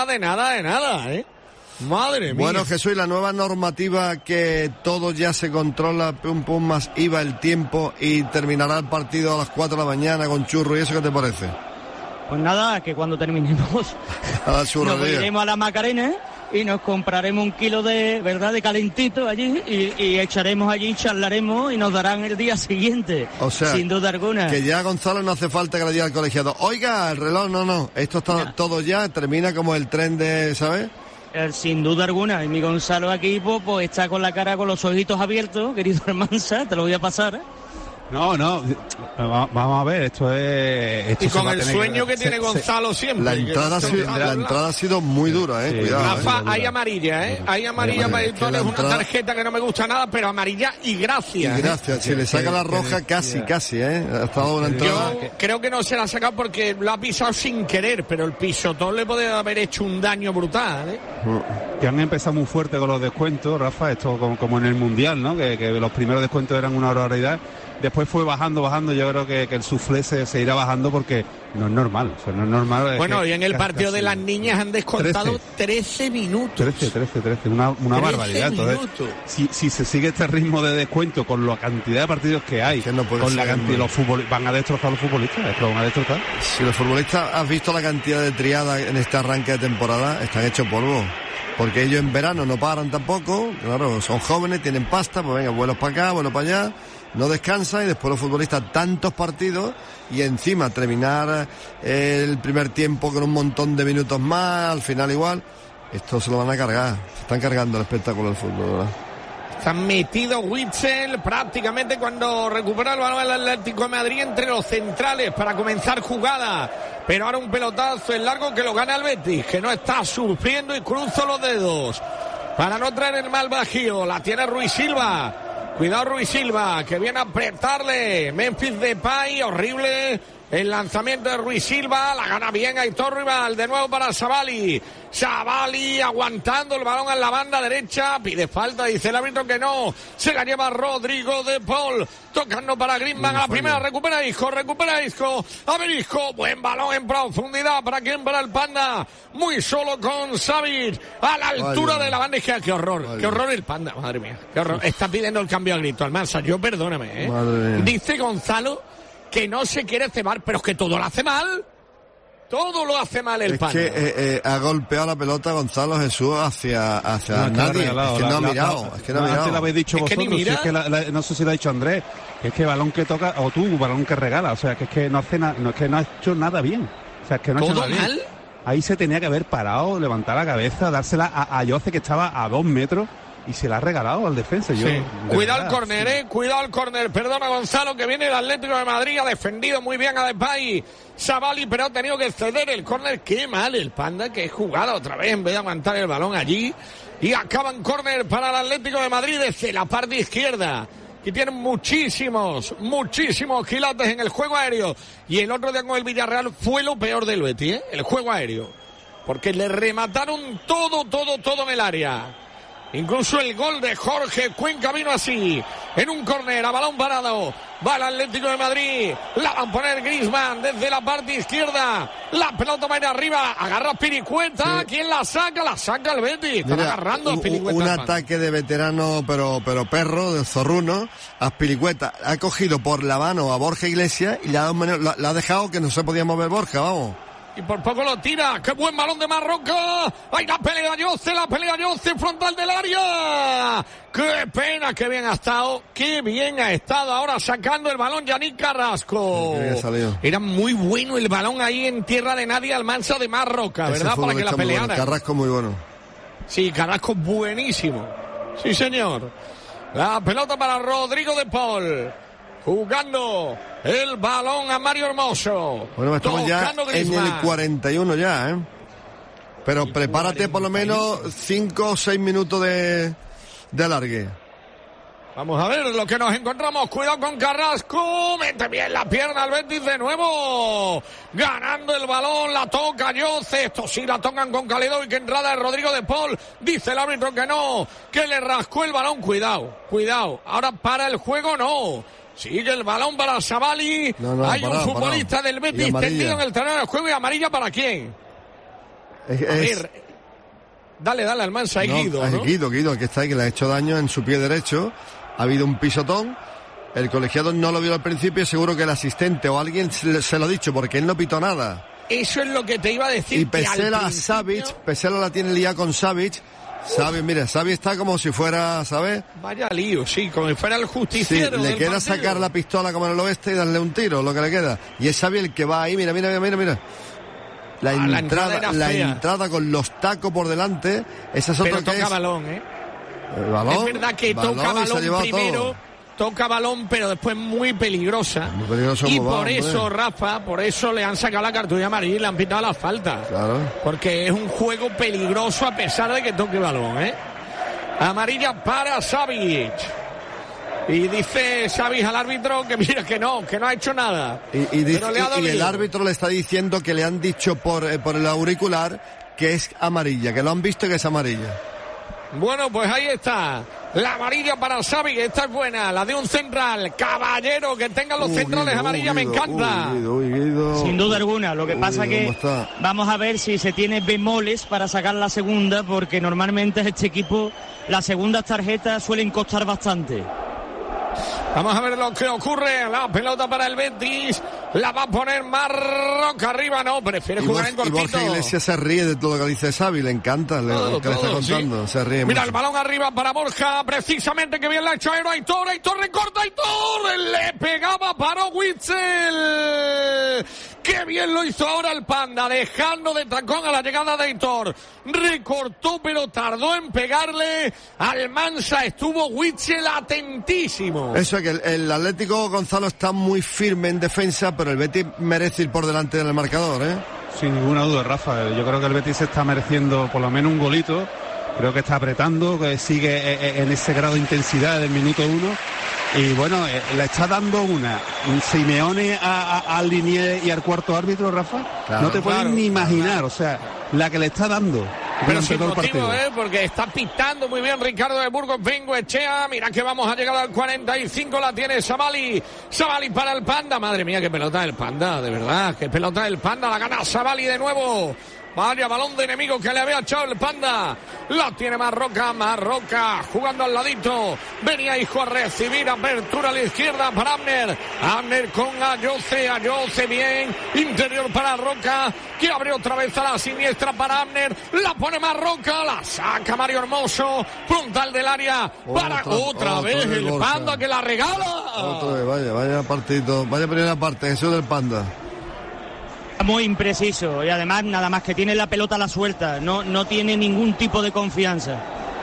¿eh? Madre mía. Bueno, Jesús, y la nueva normativa que todo ya se controla, pum más IVA el tiempo y terminará el partido a las 4 de la mañana con churro, ¿y eso qué te parece? Pues nada, que cuando terminemos nos iremos a la Macarena y nos compraremos un kilo de calentito allí y echaremos allí, charlaremos y nos darán el día siguiente, o sea, sin duda alguna. Que ya Gonzalo no hace falta que le diga al colegiado, oiga, el reloj, no, esto está todo ya, termina como el tren de, ¿sabes? Sin duda alguna, y mi Gonzalo aquí pues está con la cara, con los ojitos abiertos, querido Hermansa, te lo voy a pasar, No, vamos a ver, esto es... Y con el sueño que tiene Gonzalo siempre. La entrada ha sido muy dura, cuidado. Rafa, hay amarilla, Hay amarilla para el Torres, una tarjeta que no me gusta nada, pero amarilla y gracias. Y gracias, si le saca la roja casi, Ha estado una entrada... Yo creo que no se la ha sacado porque lo ha pisado sin querer, pero el pisotón le puede haber hecho un daño brutal, Que han empezado muy fuerte con los descuentos, Rafa, esto como en el Mundial, ¿no? Que los primeros descuentos eran una barbaridad. Después después fue bajando, yo creo que el suflé se irá bajando porque no es normal, o sea, no es normal. Bueno, y en el partido de las niñas han descontado 13 minutos. 13, una barbaridad. Entonces, si se sigue este ritmo de descuento con la cantidad de partidos que hay, con la cantidad, los futbolistas, van a destrozar a los futbolistas, es que lo van a destrozar. Si los futbolistas, has visto la cantidad de triadas en este arranque de temporada, están hechos polvo. Porque ellos en verano no paran tampoco, claro, son jóvenes, tienen pasta, pues venga, vuelos para acá, vuelos para allá, no descansan y después los futbolistas tantos partidos y encima terminar el primer tiempo con un montón de minutos más, al final igual, esto se lo van a cargar, se están cargando el espectáculo del fútbol, ¿verdad? Está metido Witsel prácticamente cuando recupera el balón el Atlético de Madrid entre los centrales para comenzar jugada. Pero ahora un pelotazo en largo que lo gana el Betis, que no está sufriendo y cruza los dedos para no traer el mal bajío. La tiene Ruiz Silva. Cuidado Ruiz Silva, que viene a apretarle. Memphis Depay, horrible. El lanzamiento de Ruiz Silva, la gana bien Aitor Rival, de nuevo para Savali. Savali aguantando el balón en la banda derecha, pide falta, dice el árbitro que no. Se la lleva Rodrigo de Paul, tocando para Griezmann a la primera, recupera Isco. A ver Isco, buen balón en profundidad, ¿para quién? Para el Panda. Muy solo con Savic, a la altura de la banda izquierda. Qué horror el Panda, madre mía, qué horror. Está pidiendo el cambio a grito Almanza, yo perdóname, Dice Gonzalo que no se quiere cebar, pero es que todo lo hace mal. Todo lo hace mal el Panda. Es que ha golpeado la pelota Gonzalo Jesús hacia nadie. Es que no ha mirado. Es que no ha mirado. Te lo habéis dicho vosotros. Es que no sé si lo ha dicho Andrés. Es que balón que toca, o tú, balón que regala. O sea, que es que no hace nada, no es que no ha hecho nada bien. O sea, es que no ha hecho nada bien. ¿Todo mal? Ahí se tenía que haber parado, levantar la cabeza, dársela a Jose, que estaba a 2 metros. Y se la ha regalado al defensa. Cuidado el córner, cuidado el córner. Perdona Gonzalo, que viene el Atlético de Madrid. Ha defendido muy bien a Depay. Savali, pero ha tenido que ceder el córner. Qué mal el Panda, que es jugada otra vez en vez de aguantar el balón allí. Y acaba en córner para el Atlético de Madrid desde la parte izquierda. Y tienen muchísimos quilates en el juego aéreo. Y el otro día con el Villarreal fue lo peor del Betis, el juego aéreo. Porque le remataron todo en el área. Incluso el gol de Jorge Cuenca vino así, en un córner, a balón parado. Va el Atlético de Madrid, la van a poner Griezmann desde la parte izquierda. La pelota va a ir arriba, agarra Piricueta. Sí. ¿Quién la saca? La saca el Betis. Están agarrando a Piricueta. Un ataque de veterano, pero perro, de zorruno. Aspilicueta ha cogido por la mano a Borja Iglesias y le ha dejado que no se podía mover Borja, vamos. Y por poco lo tira. ¡Qué buen balón de Marroca! ¡Ay, la pelea Jose frontal del área! ¡Qué pena! ¡Qué bien ha estado! ¡Qué bien ha estado! Ahora sacando el balón Yannick Carrasco. Era muy bueno el balón ahí en tierra de nadie, Almansa de Marroca, ¿verdad? Para que la peleara. Bueno. Carrasco muy bueno. Sí, Carrasco buenísimo. Sí, señor. La pelota para Rodrigo de Paul. Jugando el balón a Mario Hermoso. Bueno, estamos ya en el 41 ya, Pero prepárate por lo menos 5 o 6 minutos de alargue. Vamos a ver lo que nos encontramos. Cuidado con Carrasco. Mete bien la pierna al Betis de nuevo. Ganando el balón. La toca Jose. Esto sí la tocan con calidad. Y que entrada de Rodrigo de Paul. Dice el árbitro que no. Que le rascó el balón. Cuidado. Ahora para el juego no. Sigue el balón para Savali. Hay un futbolista del Betis tendido en el terreno de juego. ¿Y amarilla para quién? A ver. Dale, Almanza. Guido, ¿no? Guido, que está ahí, que le ha hecho daño en su pie derecho. Ha habido un pisotón. El colegiado no lo vio al principio. Seguro que el asistente o alguien se lo ha dicho, porque él no pitó nada. Eso es lo que te iba a decir. Y Pesela la tiene liada con Savic. Savic está como si fuera, ¿sabes? Vaya lío, sí, como si fuera el justiciero. Sí, le queda sacar la pistola como en el oeste y darle un tiro, lo que le queda. Y es Savic el que va ahí, mira. La entrada con los tacos por delante, esa es otra. Pero toca balón, El balón. Es verdad que toca balón primero. Toca balón, pero después muy peligrosa. Muy peligroso. Y por eso, Rafa, le han sacado la cartulina amarilla y le han pitado la falta. Claro. Porque es un juego peligroso a pesar de que toque balón, Amarilla para Savic. Y dice Savic al árbitro que mira que no ha hecho nada. Y el árbitro le está diciendo que le han dicho por el auricular que es amarilla, que lo han visto que es amarilla. Bueno, pues ahí está. La amarilla para Xavi, esta es buena, la de un central. Caballero, que tengan los centrales amarillas, me encanta. Sin duda alguna, lo que pasa que vamos a ver si se tiene bemoles para sacar la segunda, porque normalmente este equipo, las segundas tarjetas suelen costar bastante. Vamos a ver lo que ocurre. La pelota para el Betis. La va a poner Marroca arriba. No, prefiere jugar en cortito. Y Borja Iglesias se ríe de todo lo que dice Xavi. Le encanta lo que le está contando. Sí. Se ríe. Mira, mucho. el balón arriba para Borja. Precisamente que bien la ha hecho Aitor. Aitor recorta. Aitor le pegaba para Witsel. ¡Qué bien lo hizo ahora el Panda! Dejando de tacón a la llegada de Aitor. Recortó, pero tardó en pegarle. Almansa estuvo Witsel atentísimo. Eso es que el Atlético, Gonzalo, está muy firme en defensa, pero el Betis merece ir por delante del marcador, ¿eh? Sin ninguna duda, Rafa. Yo creo que el Betis se está mereciendo por lo menos un golito. Creo que está apretando, que sigue en ese grado de intensidad del minuto 1. Y bueno, le está dando una Simeone al Linier y al cuarto árbitro, Rafa. Claro, no te puedes ni imaginar, o sea, la que le está dando. Pero sin motivo, porque está pitando muy bien Ricardo de Burgos, Bengoechea. Mira que vamos a llegar al 45, la tiene Sabali. Sabali para el Panda. Madre mía, qué pelota del Panda, de verdad, qué pelota del Panda. La gana Sabali de nuevo. Vaya balón de enemigo que le había echado el Panda. La tiene Marroca jugando al ladito. Venía Isco a recibir, apertura a la izquierda para Abner. Abner con Ayoce bien. Interior para Roca, que abre otra vez a la siniestra para Abner. La pone Marroca, la saca Mario Hermoso. Frontal del área para otra vez el Panda que la regala. Otra vez, vaya partidito, vaya primera parte, Jesús del Panda. Muy impreciso y además nada más que tiene la pelota a la suelta, no tiene ningún tipo de confianza.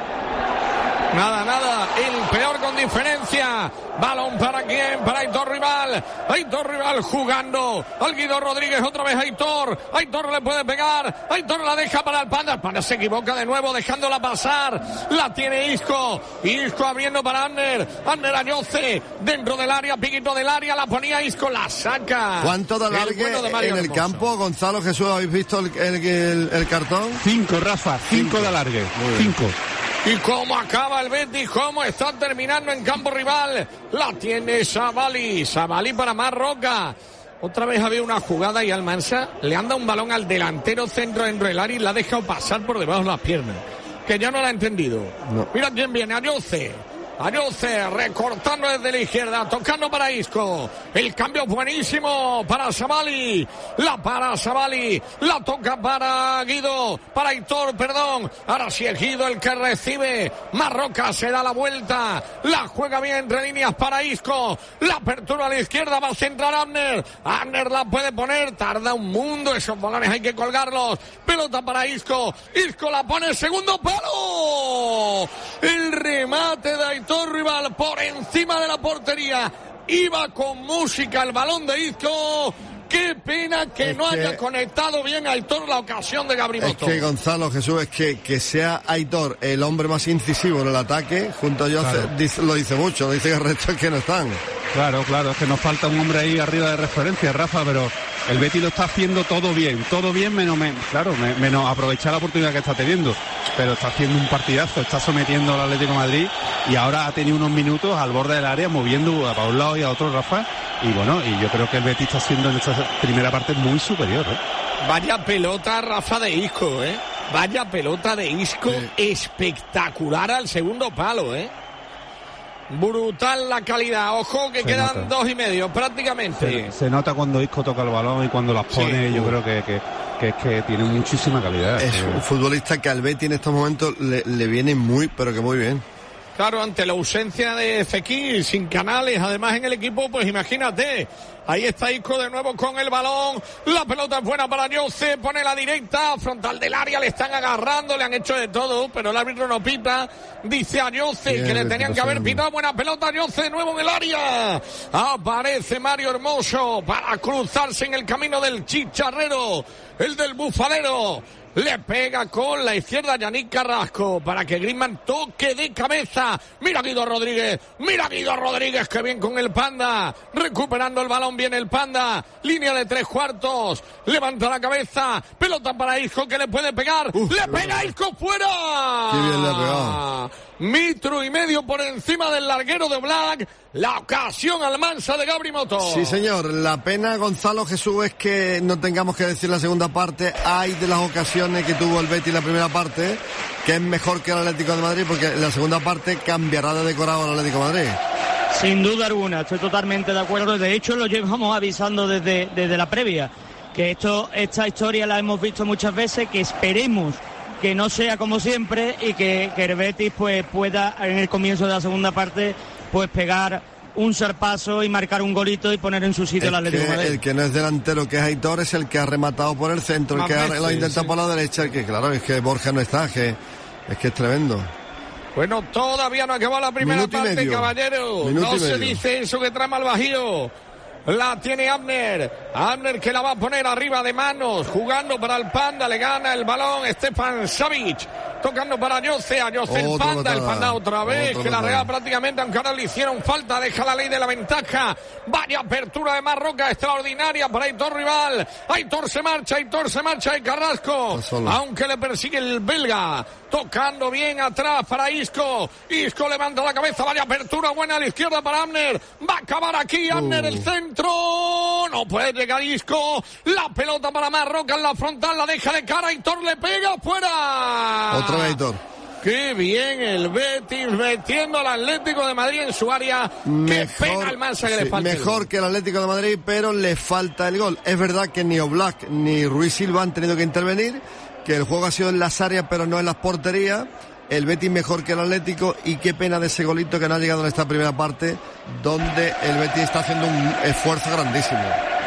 Nada, el peor con diferencia. Balón para quién, para Aitor Rival jugando al Guido Rodríguez, otra vez Aitor le puede pegar, Aitor la deja para el Panda se equivoca de nuevo dejándola pasar, la tiene Isco abriendo para Abner Ayoce, dentro del área, piquito del área, la ponía Isco, la saca. ¿Cuánto de alargue en el campo, Gonzalo, Jesús? ¿Habéis visto el cartón? 5, Rafa, 5 de alargue, 5. Y cómo acaba el Betis, cómo está terminando en campo rival. La tiene Sabali para Marroca. Otra vez había una jugada y Almansa le anda un balón al delantero centro dentro del área y la ha dejado pasar por debajo de las piernas. Que ya no la ha entendido. No. Mira quién viene, Ayoce recortando desde la izquierda, tocando para Isco. El cambio buenísimo para Sabali. La para Sabali. La toca para Guido. Para Aitor, perdón. Ahora sí es Guido el que recibe. Marroca se da la vuelta. La juega bien entre líneas para Isco. La apertura a la izquierda. Va a centrar Abner. Abner la puede poner. Tarda un mundo. Esos balones hay que colgarlos. Pelota para Isco. Isco la pone, segundo palo. El remate de Aitor Rival por encima de la portería. Iba con música el balón de Isco. Qué pena que no haya conectado bien Aitor la ocasión de Gabri Mosto. Es que Gonzalo, Jesús, es que sea Aitor el hombre más incisivo en el ataque, junto a Jose, lo dice mucho, lo dice que el resto es que no están. Claro, es que nos falta un hombre ahí arriba de referencia, Rafa, pero el Betis lo está haciendo todo bien menos aprovechar la oportunidad que está teniendo, pero está haciendo un partidazo, está sometiendo al Atlético de Madrid y ahora ha tenido unos minutos al borde del área moviendo a un lado y a otro, Rafa, y bueno, y yo creo que el Betis está siendo en esta primera parte muy superior, Vaya pelota, Rafa, de Isco, Vaya pelota de Isco, espectacular al segundo palo, Brutal la calidad, ojo que quedan 2,5 prácticamente. Se nota cuando Isco toca el balón y cuando las pone, yo creo que tiene muchísima calidad. Es un futbolista que al Betis en estos momentos le viene muy bien. Claro, ante la ausencia de Fekir, sin Canales, además en el equipo, pues imagínate. Ahí está Isco de nuevo con el balón. La pelota es buena para Ayoce. Pone la directa, frontal del área. Le están agarrando, le han hecho de todo, pero el árbitro no pita. Dice Ayoce que le tenían que haber pitado. Buena pelota, Ayoce de nuevo en el área. Aparece Mario Hermoso para cruzarse en el camino del chicharrero. El del bufalero. Le pega con la izquierda Yannick Carrasco para que Griezmann toque de cabeza. Mira Guido Rodríguez, que bien con el Panda. Recuperando el balón, viene el Panda. Línea de 3/4. Levanta la cabeza. Pelota para Isco que le puede pegar. Le pega Isco fuera. Qué bien le ha pegado. Metro y medio por encima del larguero de Black. La ocasión Almansa de Gabri Moto. Sí, señor. La pena, Gonzalo Jesús, es que no tengamos que decir la segunda parte. Hay de las ocasiones que tuvo el Betis en la primera parte, que es mejor que el Atlético de Madrid, porque en la segunda parte cambiará de decorado el Atlético de Madrid. Sin duda alguna, estoy totalmente de acuerdo. De hecho, lo llevamos avisando desde la previa, que esta historia la hemos visto muchas veces, que esperemos que no sea como siempre y que el Betis pues pueda en el comienzo de la segunda parte pues pegar un zarpazo y marcar un golito y poner en su sitio el Atlético de Madrid. El que no es delantero, que es Aitor, es el que ha rematado por el centro, el que lo ha intentado por la derecha, el que claro, es que Borja no está, es que es tremendo. Bueno, todavía no acabó la primera parte, caballero. No se dice eso que trama el Bajío. La tiene Abner que la va a poner arriba de manos, jugando para el Panda, le gana el balón Stefan Savic, tocando para Jose el Panda otra vez, que la Real prácticamente, aunque ahora le hicieron falta, deja la ley de la ventaja. Vaya apertura de Marroca extraordinaria para Aitor Rival. Aitor se marcha y Carrasco, aunque le persigue el belga, tocando bien atrás para Isco levanta la cabeza, vaya apertura buena a la izquierda para Abner, va a acabar aquí Abner, el centro, no puede llegar Isco, la pelota para Marroca en la frontal, la deja de cara, Aitor le pega fuera. Otra vez Aitor. Qué bien el Betis metiendo al Atlético de Madrid en su área. Qué pena Almansa que le falta. Mejor que el Atlético de Madrid, pero le falta el gol. Es verdad que ni Oblak ni Ruiz Silva han tenido que intervenir, que el juego ha sido en las áreas pero no en las porterías. El Betis mejor que el Atlético, y qué pena de ese golito que no ha llegado en esta primera parte, donde el Betis está haciendo un esfuerzo grandísimo.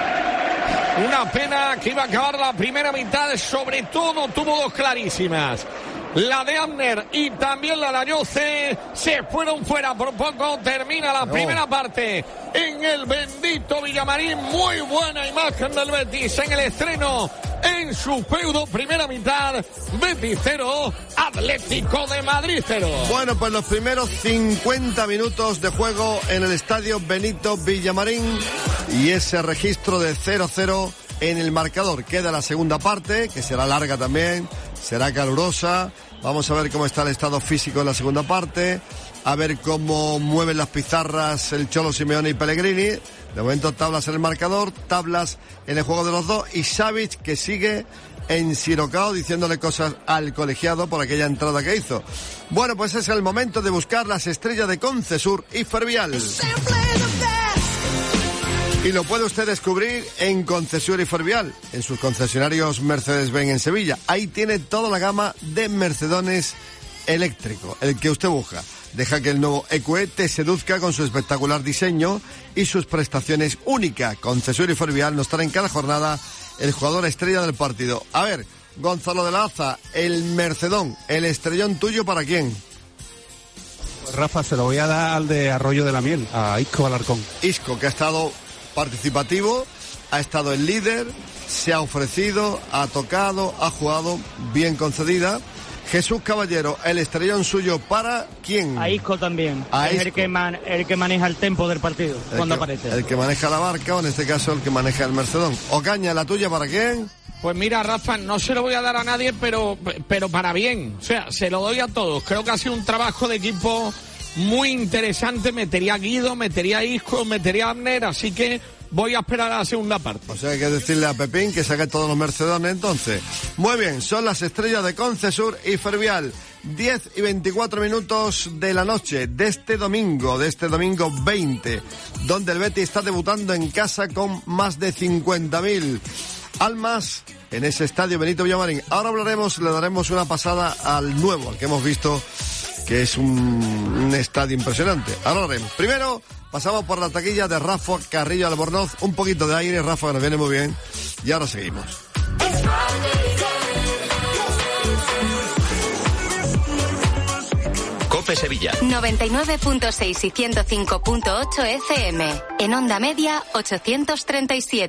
Una pena que iba a acabar la primera mitad, sobre todo tuvo dos clarísimas. La de Abner y también la de Ayoce se fueron fuera por poco. Termina la primera parte en el bendito Villamarín. Muy buena imagen del Betis en el estreno en su feudo. Primera mitad, Betis 0, Atlético de Madrid 0. Bueno, pues los primeros 50 minutos de juego en el estadio Benito Villamarín y ese registro de 0-0 en el marcador. Queda la segunda parte, que será larga también, será calurosa. Vamos a ver cómo está el estado físico en la segunda parte, a ver cómo mueven las pizarras el Cholo Simeone y Pellegrini. De momento tablas en el marcador, tablas en el juego de los dos, y Savic, que sigue ensirocado diciéndole cosas al colegiado por aquella entrada que hizo. Bueno, pues es el momento de buscar las estrellas de Concesur y Fervial. Y lo puede usted descubrir en Concesur y Fervial, en sus concesionarios Mercedes-Benz en Sevilla. Ahí tiene toda la gama de Mercedones eléctrico, el que usted busca. Deja que el nuevo EQE te seduzca con su espectacular diseño y sus prestaciones únicas. Concesur y Fervial nos traen cada jornada el jugador estrella del partido. A ver, Gonzalo de la Aza, el Mercedón, el estrellón tuyo, ¿para quién? Pues Rafa, se lo voy a dar al de Arroyo de la Miel, a Isco Alarcón. Isco, que ha estado participativo, ha estado el líder, se ha ofrecido, ha tocado, ha jugado, bien concedida. Jesús Caballero, el estrellón suyo, ¿para quién? A Isco también, es el que maneja el tempo del partido cuando aparece. El que maneja la barca, o en este caso el que maneja el Mercedón. Ocaña, ¿la tuya para quién? Pues mira, Rafa, no se lo voy a dar a nadie, pero para bien. O sea, se lo doy a todos. Creo que ha sido un trabajo de equipo muy interesante. Metería a Guido, metería a Isco, metería a Abner, así que voy a esperar a la segunda parte. O sea, hay que decirle a Pepín que saque todos los Mercedones entonces. Muy bien, son las estrellas de Concesur y Fervial. 10 y 24 minutos de la noche de este domingo 20, donde el Betis está debutando en casa con más de 50.000 almas en ese estadio Benito Villamarín. Ahora le daremos una pasada al nuevo, al que hemos visto, que es un estadio impresionante. Ahora lo haremos. Primero pasamos por la taquilla de Rafa Carrillo Albornoz. Un poquito de aire, Rafa, que nos viene muy bien. Y ahora seguimos. COPE Sevilla 99.6 y 105.8 FM. En onda media 837.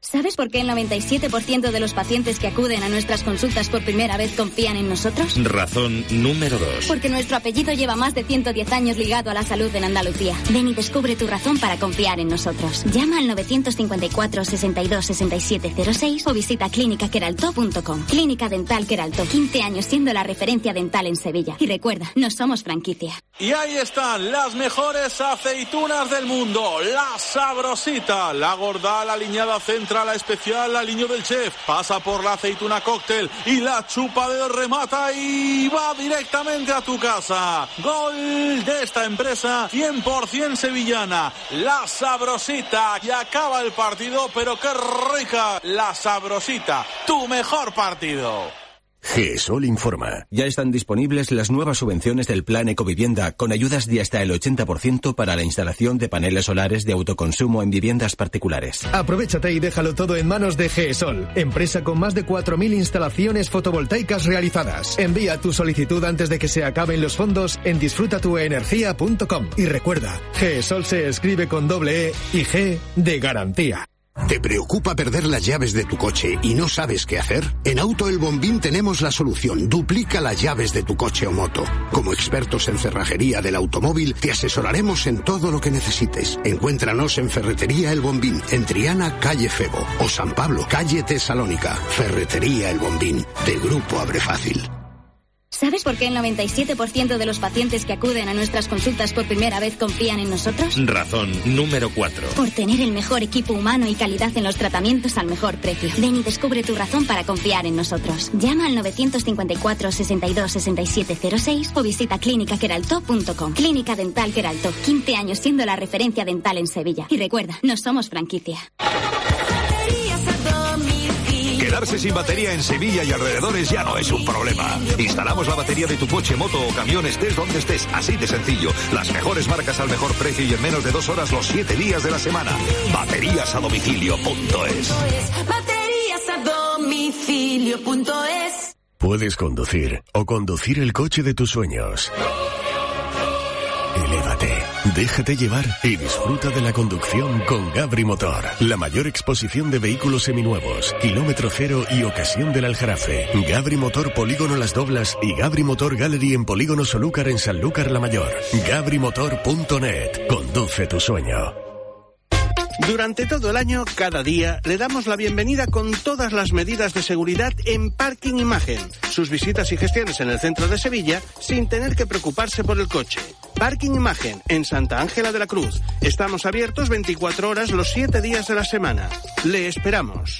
¿Sabes por qué el 97% de los pacientes que acuden a nuestras consultas por primera vez confían en nosotros? Razón número 2. Porque nuestro apellido lleva más de 110 años ligado a la salud en Andalucía. Ven y descubre tu razón para confiar en nosotros. Llama al 954 62 67 06 o visita clínicaqueraltó.com. Clínica Dental Queraltó, 15 años siendo la referencia dental en Sevilla. Y recuerda, no somos franquicia. Y ahí están las mejores aceitunas del mundo. La Sabrosita, la gorda, la aliñada central, la especial, la aliño del chef. Pasa por la aceituna cóctel y la chupa de remata y va directamente a tu casa. Gol de esta empresa 100% sevillana. La Sabrosita. Y acaba el partido, pero qué rica. La Sabrosita, tu mejor partido. GESOL informa. Ya están disponibles las nuevas subvenciones del Plan Ecovivienda con ayudas de hasta el 80% para la instalación de paneles solares de autoconsumo en viviendas particulares. Aprovéchate y déjalo todo en manos de GESOL, empresa con más de 4.000 instalaciones fotovoltaicas realizadas. Envía tu solicitud antes de que se acaben los fondos en disfrutatuenergia.com. Y recuerda, GESOL se escribe con doble E y G de garantía. ¿Te preocupa perder las llaves de tu coche y no sabes qué hacer? En Auto El Bombín tenemos la solución. Duplica las llaves de tu coche o moto. Como expertos en cerrajería del automóvil, te asesoraremos en todo lo que necesites. Encuéntranos en Ferretería El Bombín, en Triana, calle Febo, o San Pablo, calle Tesalónica. Ferretería El Bombín, de Grupo Abre Fácil. ¿Sabes por qué el 97% de los pacientes que acuden a nuestras consultas por primera vez confían en nosotros? Razón número 4. Por tener el mejor equipo humano y calidad en los tratamientos al mejor precio. Ven y descubre tu razón para confiar en nosotros. Llama al 954 62 67 06 o visita clínicaqueraltó.com. Clínica Dental Queraltó, 15 años siendo la referencia dental en Sevilla. Y recuerda, no somos franquicia. Quedarse sin batería en Sevilla y alrededores ya no es un problema. Instalamos la batería de tu coche, moto o camión, estés donde estés, así de sencillo. Las mejores marcas al mejor precio y en menos de 2 horas los 7 días de la semana. Bateriasadomicilio.es. Bateriasadomicilio.es. Puedes conducir o conducir el coche de tus sueños. Elévate, déjate llevar y disfruta de la conducción con Gabri Motor. La mayor exposición de vehículos seminuevos, kilómetro cero y ocasión del Aljarafe. Gabri Motor Polígono Las Doblas y Gabri Motor Gallery en Polígono Solúcar en Sanlúcar la Mayor. gabrimotor.net. Conduce tu sueño. Durante todo el año, cada día, le damos la bienvenida con todas las medidas de seguridad en Parking Imagen. Sus visitas y gestiones en el centro de Sevilla sin tener que preocuparse por el coche. Parking Imagen, en Santa Ángela de la Cruz. Estamos abiertos 24 horas los 7 días de la semana. Le esperamos.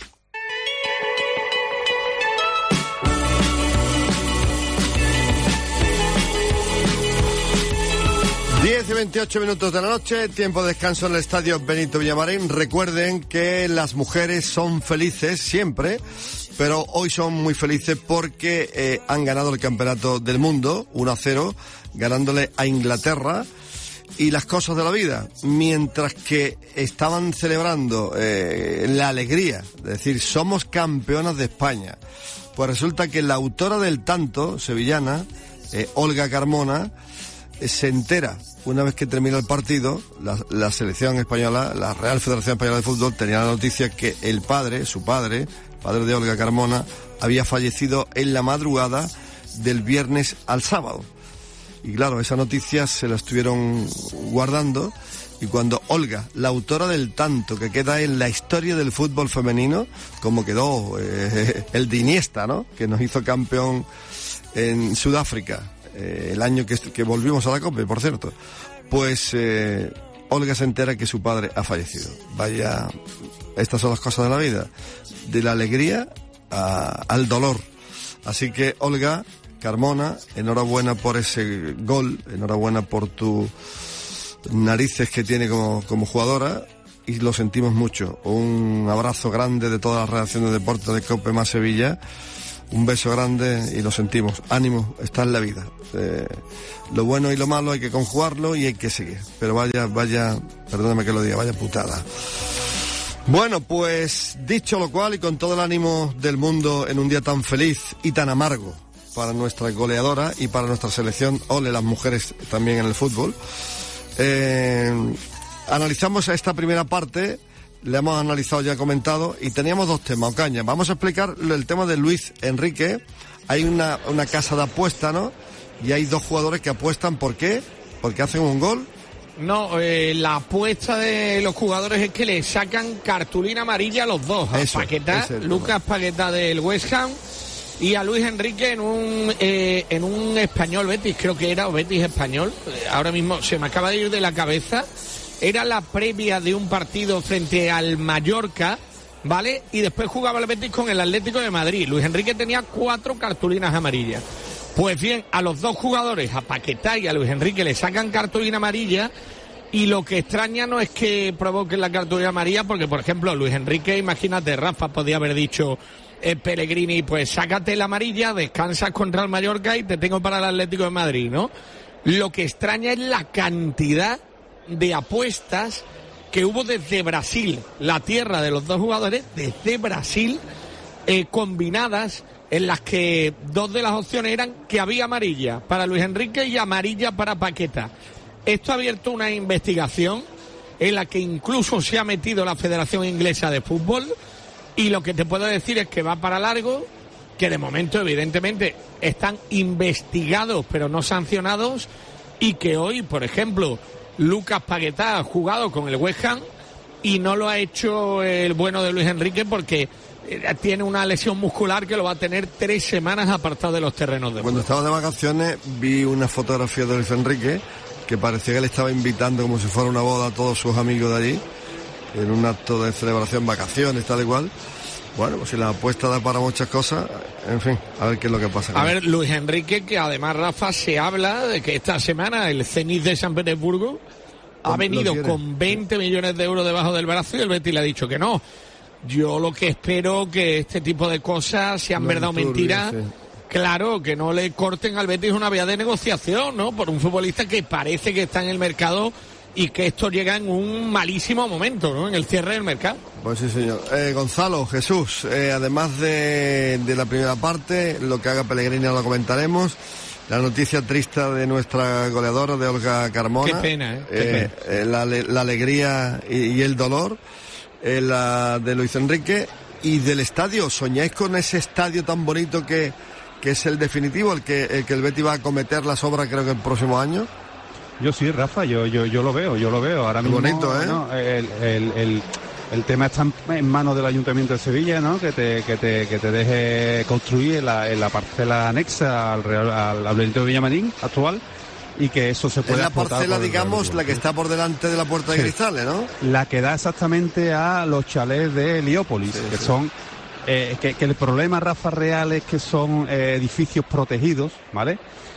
10 y 28 minutos de la noche, tiempo de descanso en el estadio Benito Villamarín. Recuerden que las mujeres son felices siempre, pero hoy son muy felices porque han ganado el campeonato del mundo 1-0, ganándole a Inglaterra. Y las cosas de la vida, mientras que estaban celebrando la alegría, es decir, somos campeonas de España, pues resulta que la autora del tanto, sevillana, Olga Carmona, se entera, una vez que termina el partido, la selección española, la Real Federación Española de Fútbol, tenía la noticia que el padre, su padre, padre de Olga Carmona, había fallecido en la madrugada del viernes al sábado. Y claro, esa noticia se la estuvieron guardando, y cuando Olga, la autora del tanto que queda en la historia del fútbol femenino, como quedó el de Iniesta, ¿no?, que nos hizo campeón en Sudáfrica, el año que volvimos a la Copa, por cierto, pues Olga se entera que su padre ha fallecido. Vaya, estas son las cosas de la vida, de la alegría al dolor. Así que Olga Carmona, enhorabuena por ese gol, enhorabuena por tus narices que tiene como jugadora, y lo sentimos mucho. Un abrazo grande de toda la redacción de deportes de COPE más Sevilla. Un beso grande y lo sentimos. Ánimo, está en la vida. Lo bueno y lo malo hay que conjugarlo y hay que seguir. Pero vaya, perdóname que lo diga, vaya putada. Bueno, pues dicho lo cual, y con todo el ánimo del mundo en un día tan feliz y tan amargo para nuestra goleadora y para nuestra selección, ole las mujeres también en el fútbol, analizamos esta primera parte le hemos analizado ya, comentado, y teníamos dos temas, Ocaña. Vamos a explicar el tema de Luis Enrique. Hay una casa de apuesta, ¿no? Y hay dos jugadores que apuestan, ¿por qué? Porque hacen un gol. No, la apuesta de los jugadores es que le sacan cartulina amarilla a los dos, a Paquetá, Lucas Paquetá del West Ham, y a Luis Enrique en un Español Betis, creo que era, o Betis Español, ahora mismo se me acaba de ir de la cabeza. Era la previa de un partido frente al Mallorca, ¿vale? Y después jugaba el Betis con el Atlético de Madrid. Luis Enrique tenía 4 cartulinas amarillas. Pues bien, a los dos jugadores, a Paquetá y a Luis Enrique, le sacan cartulina amarilla, y lo que extraña no es que provoquen la cartulina amarilla, porque, por ejemplo, Luis Enrique, imagínate, Rafa podía haber dicho Pellegrini, pues sácate la amarilla, descansas contra el Mallorca y te tengo para el Atlético de Madrid, ¿no? Lo que extraña es la cantidad de apuestas que hubo desde Brasil, la tierra de los dos jugadores, desde Brasil, combinadas, en las que dos de las opciones eran que había amarilla para Luis Enrique y amarilla para Paquetá. Esto ha abierto una investigación en la que incluso se ha metido la Federación Inglesa de Fútbol, y lo que te puedo decir es que va para largo, que de momento evidentemente están investigados pero no sancionados, y que hoy, por ejemplo, Lucas Paquetá ha jugado con el West Ham y no lo ha hecho el bueno de Luis Enrique porque tiene una lesión muscular que lo va a tener 3 semanas apartado de los terrenos de juego. Cuando estaba de vacaciones vi una fotografía de Luis Enrique que parecía que le estaba invitando como si fuera una boda a todos sus amigos de allí, en un acto de celebración, vacaciones, tal y cual. Bueno, pues si la apuesta da para muchas cosas, en fin, a ver qué es lo que pasa. A ver, Luis Enrique, que además, Rafa, se habla de que esta semana el Zenit de San Petersburgo ha venido con 20 millones de euros debajo del brazo y el Betis le ha dicho que no. Yo lo que espero que este tipo de cosas sean verdad o mentira. Sí. Claro, que no le corten al Betis una vía de negociación, ¿no? Por un futbolista que parece que está en el mercado y que esto llega en un malísimo momento, ¿no? En el cierre del mercado. Pues sí, señor. Gonzalo, Jesús, además de la primera parte, lo que haga Pellegrini lo comentaremos. La noticia triste de nuestra goleadora, de Olga Carmona. Qué pena, ¿eh? Qué pena. La alegría y el dolor. La de Luis Enrique. Y del estadio, ¿soñáis con ese estadio tan bonito que es el definitivo, el que el Betis va a acometer las obras, creo que el próximo año? Yo sí, Rafa, yo lo veo. Ahora mismo, bonito, ¿eh? ¿no? El tema está en manos del Ayuntamiento de Sevilla, ¿no? Que te deje construir en la parcela anexa al Benito de Villamarín actual, y que eso se pueda explotar. Es la parcela, digamos, la que está por delante de la Puerta de Cristales, ¿no? La que da exactamente a los chalés de Heliópolis, que son... que el problema, Rafa, real es que son edificios protegidos, ¿vale?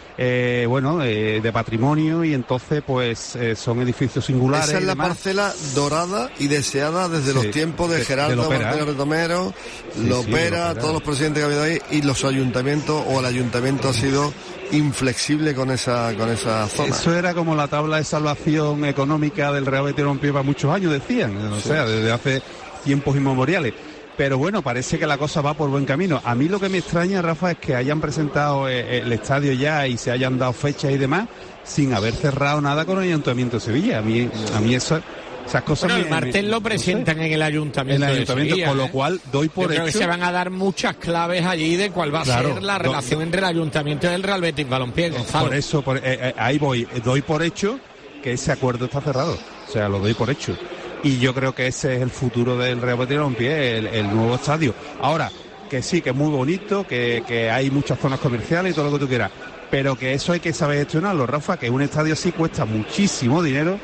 De patrimonio, y entonces pues son edificios singulares. Esa es la parcela dorada y deseada desde los tiempos de Gerardo Martínez Retomero, Lopera, todos los presidentes que ha habido ahí, y los ayuntamientos, o el ayuntamiento ha sido inflexible con esa zona. Eso era como la tabla de salvación económica del Real Betis Balompié para muchos años, decían, o sea, desde hace tiempos inmemoriales. Pero bueno, parece que la cosa va por buen camino. A mí lo que me extraña, Rafa, es que hayan presentado el estadio ya y se hayan dado fechas y demás sin haber cerrado nada con el Ayuntamiento de Sevilla. A mí esas cosas... Bueno, el martes lo presentan en el Ayuntamiento de Sevilla, con lo cual doy por hecho... Creo que se van a dar muchas claves allí de cuál va a ser la relación entre el Ayuntamiento y el Real Betis Balompié, Gonzalo. Por eso, ahí voy. Doy por hecho que ese acuerdo está cerrado. O sea, lo doy por hecho. Y yo creo que ese es el futuro del Real Betis Balompié, el nuevo estadio. Ahora, que sí, que es muy bonito, que hay muchas zonas comerciales y todo lo que tú quieras, pero que eso hay que saber gestionarlo, Rafa, que un estadio sí cuesta muchísimo dinero,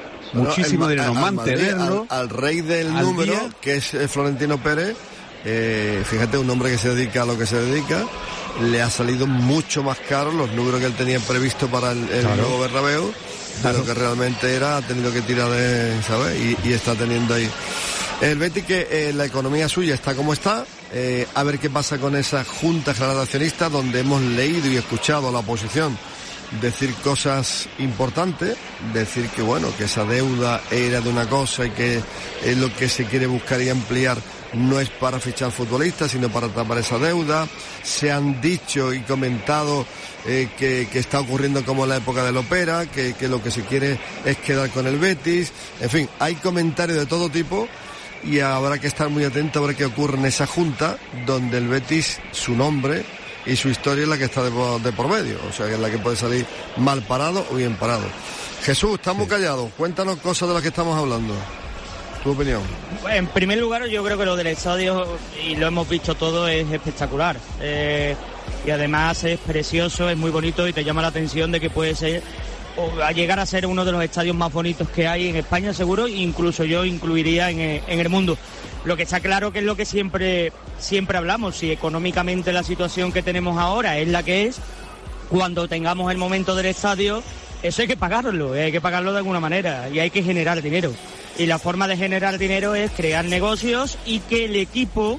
mantenerlo. Al rey del número, que es Florentino Pérez, fíjate, un hombre que se dedica a lo que se dedica, le ha salido mucho más caro los números que él tenía previsto para el nuevo Bernabéu, de lo que realmente era. Ha tenido que tirar ¿sabes? Y está teniendo ahí el Betis, que la economía suya está como está. A ver qué pasa con esa Junta General de Accionistas, donde hemos leído y escuchado a la oposición decir cosas importantes, decir que bueno, que esa deuda era de una cosa y que lo que se quiere buscar y ampliar no es para fichar futbolistas, sino para tapar esa deuda. Se han dicho y comentado que está ocurriendo como en la época de Lopera, que lo que se quiere es quedar con el Betis. En fin, hay comentarios de todo tipo, y habrá que estar muy atento a ver qué ocurre en esa junta, donde el Betis, su nombre y su historia es la que está de por medio, o sea que es la que puede salir mal parado o bien parado. Jesús, estamos callados, cuéntanos cosas de las que estamos hablando. ¿Tu opinión? En primer lugar, yo creo que lo del estadio, y lo hemos visto todo, es espectacular. Y además es precioso, es muy bonito y te llama la atención de que puede ser, o a llegar a ser uno de los estadios más bonitos que hay en España, seguro, incluso yo incluiría en el mundo. Lo que está claro que es lo que siempre hablamos, si económicamente la situación que tenemos ahora es la que es, cuando tengamos el momento del estadio, eso hay que pagarlo de alguna manera y hay que generar dinero. Y la forma de generar dinero es crear negocios y que el equipo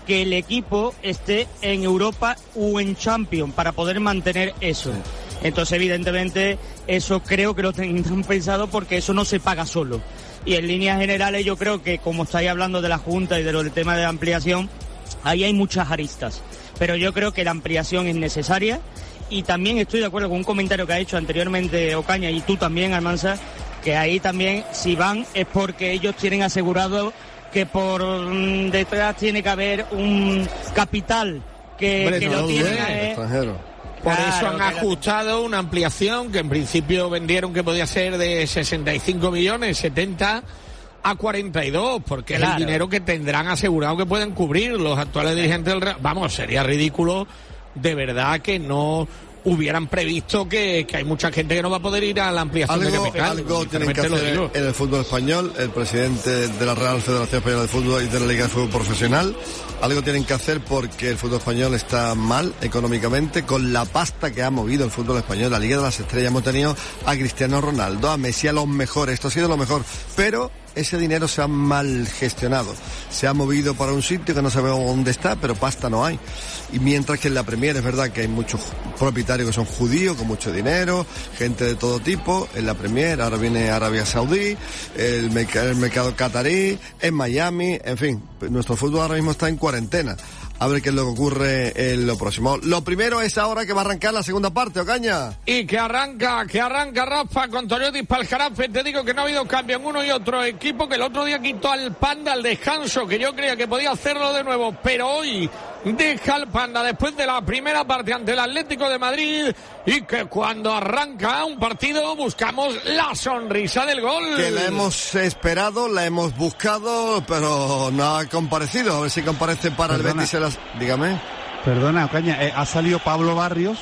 esté en Europa o en Champions para poder mantener eso. Entonces, evidentemente, eso creo que lo tendrán pensado porque eso no se paga solo. Y en líneas generales yo creo que, como estáis hablando de la Junta y del tema de la ampliación, ahí hay muchas aristas. Pero yo creo que la ampliación es necesaria y también estoy de acuerdo con un comentario que ha hecho anteriormente Ocaña y tú también, Almanza, que ahí también, si van, es porque ellos tienen asegurado que por detrás tiene que haber un capital que lo tiene extranjero. Por eso han ajustado una ampliación que en principio vendieron que podía ser de 65 millones, 70 a 42, porque es el dinero que tendrán asegurado que pueden cubrir los actuales dirigentes del Real. Vamos, sería ridículo de verdad que no hubieran previsto que hay mucha gente que no va a poder ir a la ampliación de capital. Algo tienen que hacer en el fútbol español, el presidente de la Real Federación Española de Fútbol y de la Liga de Fútbol Profesional. Algo tienen que hacer porque el fútbol español está mal económicamente, con la pasta que ha movido el fútbol español. La Liga de las Estrellas, hemos tenido a Cristiano Ronaldo, a Messi, a los mejores. Esto ha sido lo mejor, pero ese dinero se ha mal gestionado. Se ha movido para un sitio que no sabemos dónde está, pero pasta no hay. Y mientras que en la Premier es verdad que hay muchos propietarios que son judíos, con mucho dinero, gente de todo tipo. En la Premier ahora viene Arabia Saudí, el mercado catarí, en Miami, en fin. Nuestro fútbol ahora mismo está en cuarentena. A ver qué es lo que ocurre en lo próximo. Lo primero es ahora que va a arrancar la segunda parte, Ocaña. Y que arranca Rafa con Toyota y Paljarafe. Te digo que no ha habido cambio en uno y otro equipo, que el otro día quitó al Panda al descanso, que yo creía que podía hacerlo de nuevo, pero hoy deja al Panda después de la primera parte ante el Atlético de Madrid, y que cuando arranca un partido buscamos la sonrisa del gol. Que la hemos esperado, la hemos buscado, pero no ha comparecido. A ver si comparece para el Betis. Dígame. Perdona, Ocaña, ha salido Pablo Barrios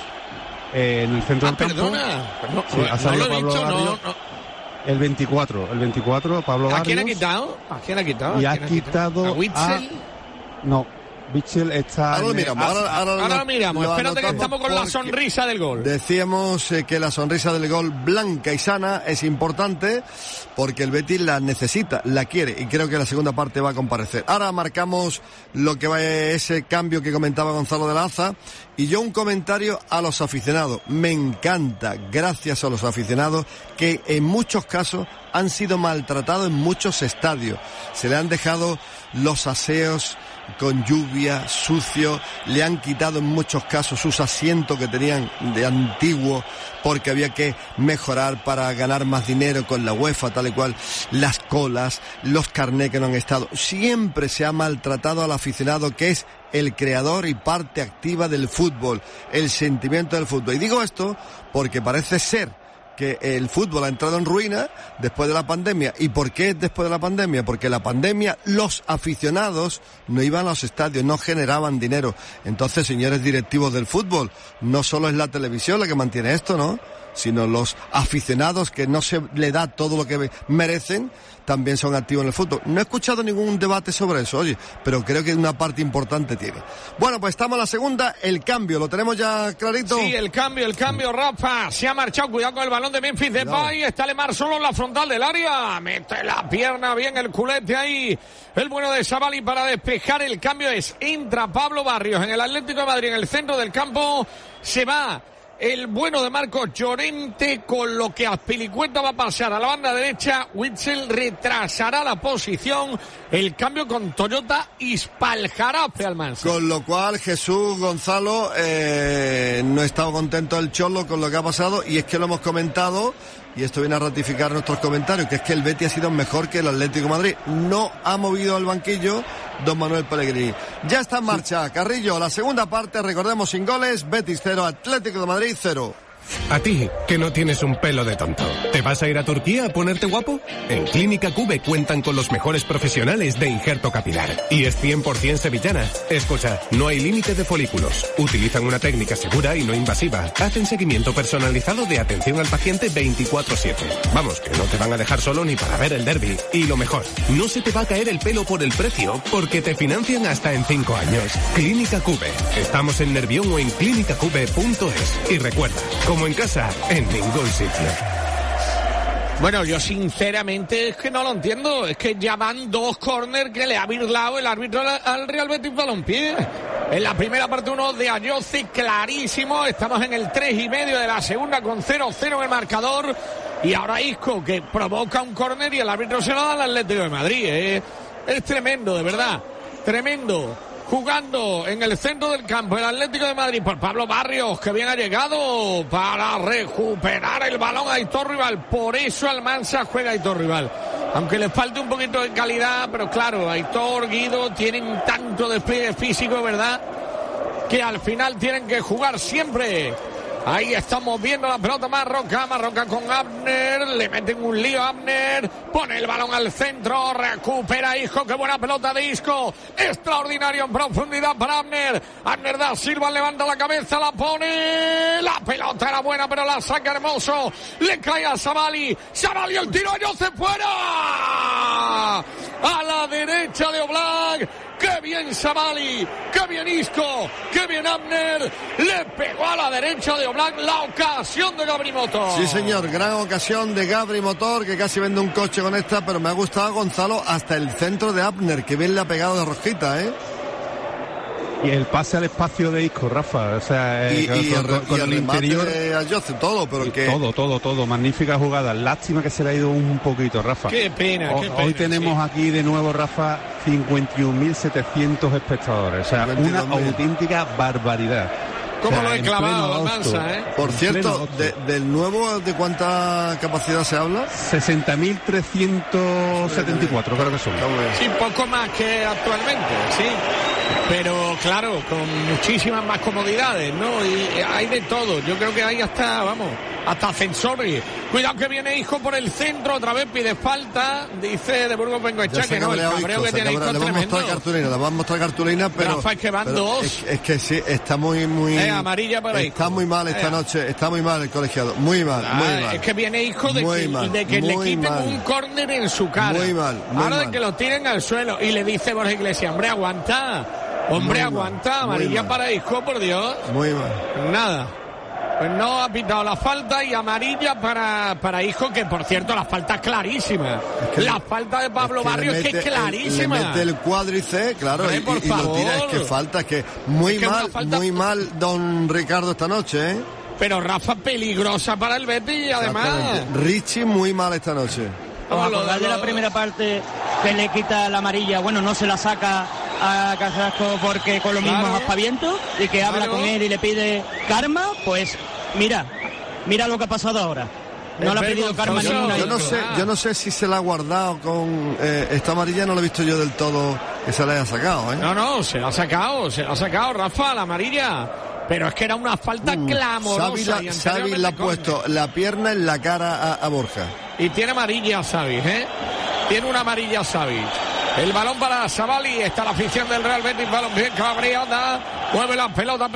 en el centro del campo. Perdona. Sí, ha salido no lo he Pablo dicho, Barrios. no. El 24, Pablo Barrios. ¿A quién ha quitado? Y ha quitado ¿A Witsel? No, Witsel está... Ahora lo miramos, ahora lo miramos. Espérate que estamos con la sonrisa del gol. Decíamos que la sonrisa del gol blanca y sana es importante porque el Betis la necesita, la quiere, y creo que la segunda parte va a comparecer. Ahora marcamos lo que va ese cambio que comentaba Gonzalo de la Aza, y yo un comentario a los aficionados. Me encanta, gracias a los aficionados, que en muchos casos han sido maltratados en muchos estadios. Se le han dejado los aseos con lluvia, sucio, le han quitado en muchos casos sus asientos que tenían de antiguo porque había que mejorar para ganar más dinero con la UEFA, tal y cual, las colas, los carnés que no han estado. Siempre se ha maltratado al aficionado, que es el creador y parte activa del fútbol, el sentimiento del fútbol. Y digo esto porque parece ser que el fútbol ha entrado en ruina después de la pandemia. ¿Y por qué después de la pandemia? Porque la pandemia, los aficionados no iban a los estadios, no generaban dinero. Entonces, señores directivos del fútbol, no solo es la televisión la que mantiene esto, ¿no?, sino los aficionados, que no se le da todo lo que merecen, también son activos en el fútbol. No he escuchado ningún debate sobre eso, oye, pero creo que una parte importante tiene. Bueno, pues estamos en la segunda, el cambio, ¿lo tenemos ya clarito? Sí, el cambio, Rafa, se ha marchado, cuidado con el balón de Memphis Depay, está Lemar solo en la frontal del área, mete la pierna bien el culete ahí, el bueno de Savali para despejar. El cambio es, entra Pablo Barrios en el Atlético de Madrid, en el centro del campo, se va el bueno de Marcos Llorente, con lo que Azpilicueta va a pasar a la banda derecha. Witsel retrasará la posición. El cambio con Toyota y Paljarafe, Almanza. Con lo cual, Jesús, Gonzalo, no he estado contento el Cholo con lo que ha pasado, y es que lo hemos comentado, y esto viene a ratificar nuestros comentarios, que es que el Betis ha sido mejor que el Atlético de Madrid. No ha movido al banquillo don Manuel Pellegrini. Ya está en marcha, Carrillo, la segunda parte, recordemos, sin goles, Betis 0, Atlético de Madrid 0. A ti, que no tienes un pelo de tonto. ¿Te vas a ir a Turquía a ponerte guapo? En Clínica Cube cuentan con los mejores profesionales de injerto capilar. Y es 100% sevillana. Escucha, no hay límite de folículos. Utilizan una técnica segura y no invasiva. Hacen seguimiento personalizado de atención al paciente 24/7. Vamos, que no te van a dejar solo ni para ver el derbi. Y lo mejor, no se te va a caer el pelo por el precio, porque te financian hasta en 5 años. Clínica Cube. Estamos en Nervión o en clinicacube.es. Y recuerda, como en casa, en ningún sitio. Bueno, yo sinceramente es que no lo entiendo. Es que ya van 2 córner que le ha virlado el árbitro al Real Betis Balompié. En la primera parte 1 de Ayoce, clarísimo. Estamos en el 3,5 de la segunda con 0-0 en el marcador. Y ahora Isco, que provoca un córner y el árbitro se lo da al Atlético de Madrid. Es tremendo, de verdad. Tremendo. Jugando en el centro del campo el Atlético de Madrid por Pablo Barrios, que bien ha llegado para recuperar el balón a Aitor Rival. Por eso Almansa juega a Aitor Rival. Aunque les falte un poquito de calidad, pero claro, Aitor, Guido tienen tanto despliegue físico, ¿verdad?, que al final tienen que jugar siempre. Ahí estamos viendo la pelota Marroca con Abner, le meten un lío a Abner, pone el balón al centro, recupera Isco, qué buena pelota de Isco, extraordinario en profundidad para Abner da Silva, levanta la cabeza, la pone, la pelota era buena pero la saca Hermoso, le cae a Savali el tiro, Ayoce fuera, a la derecha de Oblak. ¡Qué bien Savali! ¡Qué bien Isco! ¡Qué bien Abner! Le pegó a la derecha de Oblak la ocasión de Gabri Motor. Sí, señor, gran ocasión de Gabri Motor, que casi vende un coche con esta, pero me ha gustado, Gonzalo, hasta el centro de Abner, que bien le ha pegado de rosquita, ¿eh? Y el pase al espacio de Isco, Rafa, o sea, con el interior de Ayoce, todo, pero que todo, magnífica jugada. Lástima que se le ha ido un poquito, Rafa. Qué pena. Hoy tenemos aquí de nuevo, Rafa, 51.700 espectadores, o sea, una auténtica barbaridad. ¿Cómo lo he clavado Almansa, Por cierto, del nuevo, ¿de cuánta capacidad se habla? 60.374, creo que son. Sí, poco más que actualmente, sí. Pero claro, con muchísimas más comodidades, ¿no? Y hay de todo. Yo creo que hay hasta ascensores. Cuidado que viene Isco por el centro, otra vez pide falta. Dice de Burgos Bengoechea que no, el cabreo que tiene Isco es tremendo. Le vamos a mostrar cartulina, pero Rafa, es que van 2. Es que sí, está muy amarilla para Isco. Está muy mal esta noche, está muy mal el colegiado, muy mal. Es que viene Isco de que le quiten un córner en su cara. Muy mal. Ahora de que lo tiren al suelo y le dice Borja Iglesias, aguanta, amarilla para Isco, por Dios. Muy mal. Nada. Pues no ha pitado la falta y amarilla para Isco, que por cierto la falta es clarísima. La falta de Pablo Barrios es clarísima. Le mete el cuádriceps, claro, y lo tira, es que falta, muy mal don Ricardo esta noche, ¿eh? Pero Rafa, peligrosa para el Betis, además. Richie muy mal esta noche. De la primera parte que le quita la amarilla, no se la saca a Carrasco porque con los mismos aspavientos, y que habla con él y le pide karma, pues mira lo que ha pasado ahora. No le ha pedido karma ninguna. Yo no sé si se la ha guardado con esta amarilla, no lo he visto yo del todo que se la haya sacado, ¿eh? No, se la ha sacado, Rafa, la amarilla. Pero es que era una falta clamorosa. Xavi le ha puesto la pierna en la cara a Borja. Y tiene amarilla Xavi, Tiene una amarilla Xavi. El balón para Savali, está la afición del Real Betis, balón bien Cabriada, mueve la pelota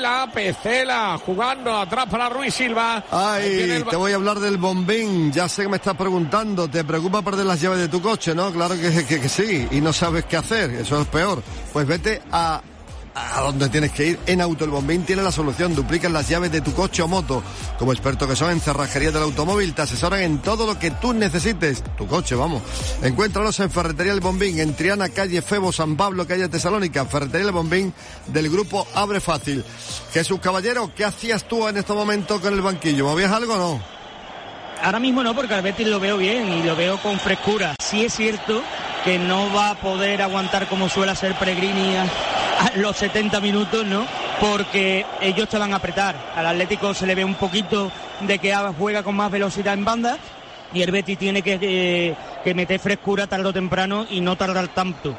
Pecela, jugando atrás para Ruiz Silva. Te voy a hablar del bombín, ya sé que me estás preguntando, ¿te preocupa perder las llaves de tu coche, no? Claro que sí, y no sabes qué hacer, eso es peor. Pues vete a donde tienes que ir. En Auto El Bombín tiene la solución, duplican las llaves de tu coche o moto. Como expertos que son en cerrajería del automóvil, te asesoran en todo lo que tú necesites, tu coche, vamos. Encuéntralos en Ferretería El Bombín, en Triana, calle Febo, San Pablo, calle Tesalónica. Ferretería El Bombín, del grupo Abre Fácil. Jesús Caballero, ¿qué hacías tú en estos momentos con el banquillo? ¿Movías algo o no? Ahora mismo no, porque al Betis lo veo bien y lo veo con frescura. Sí es cierto que no va a poder aguantar como suele hacer Pellegrini a los 70 minutos, ¿no? Porque ellos te van a apretar. Al Atlético se le ve un poquito de que juega con más velocidad en banda, y el Betis tiene que meter frescura tarde o temprano y no tardar tanto.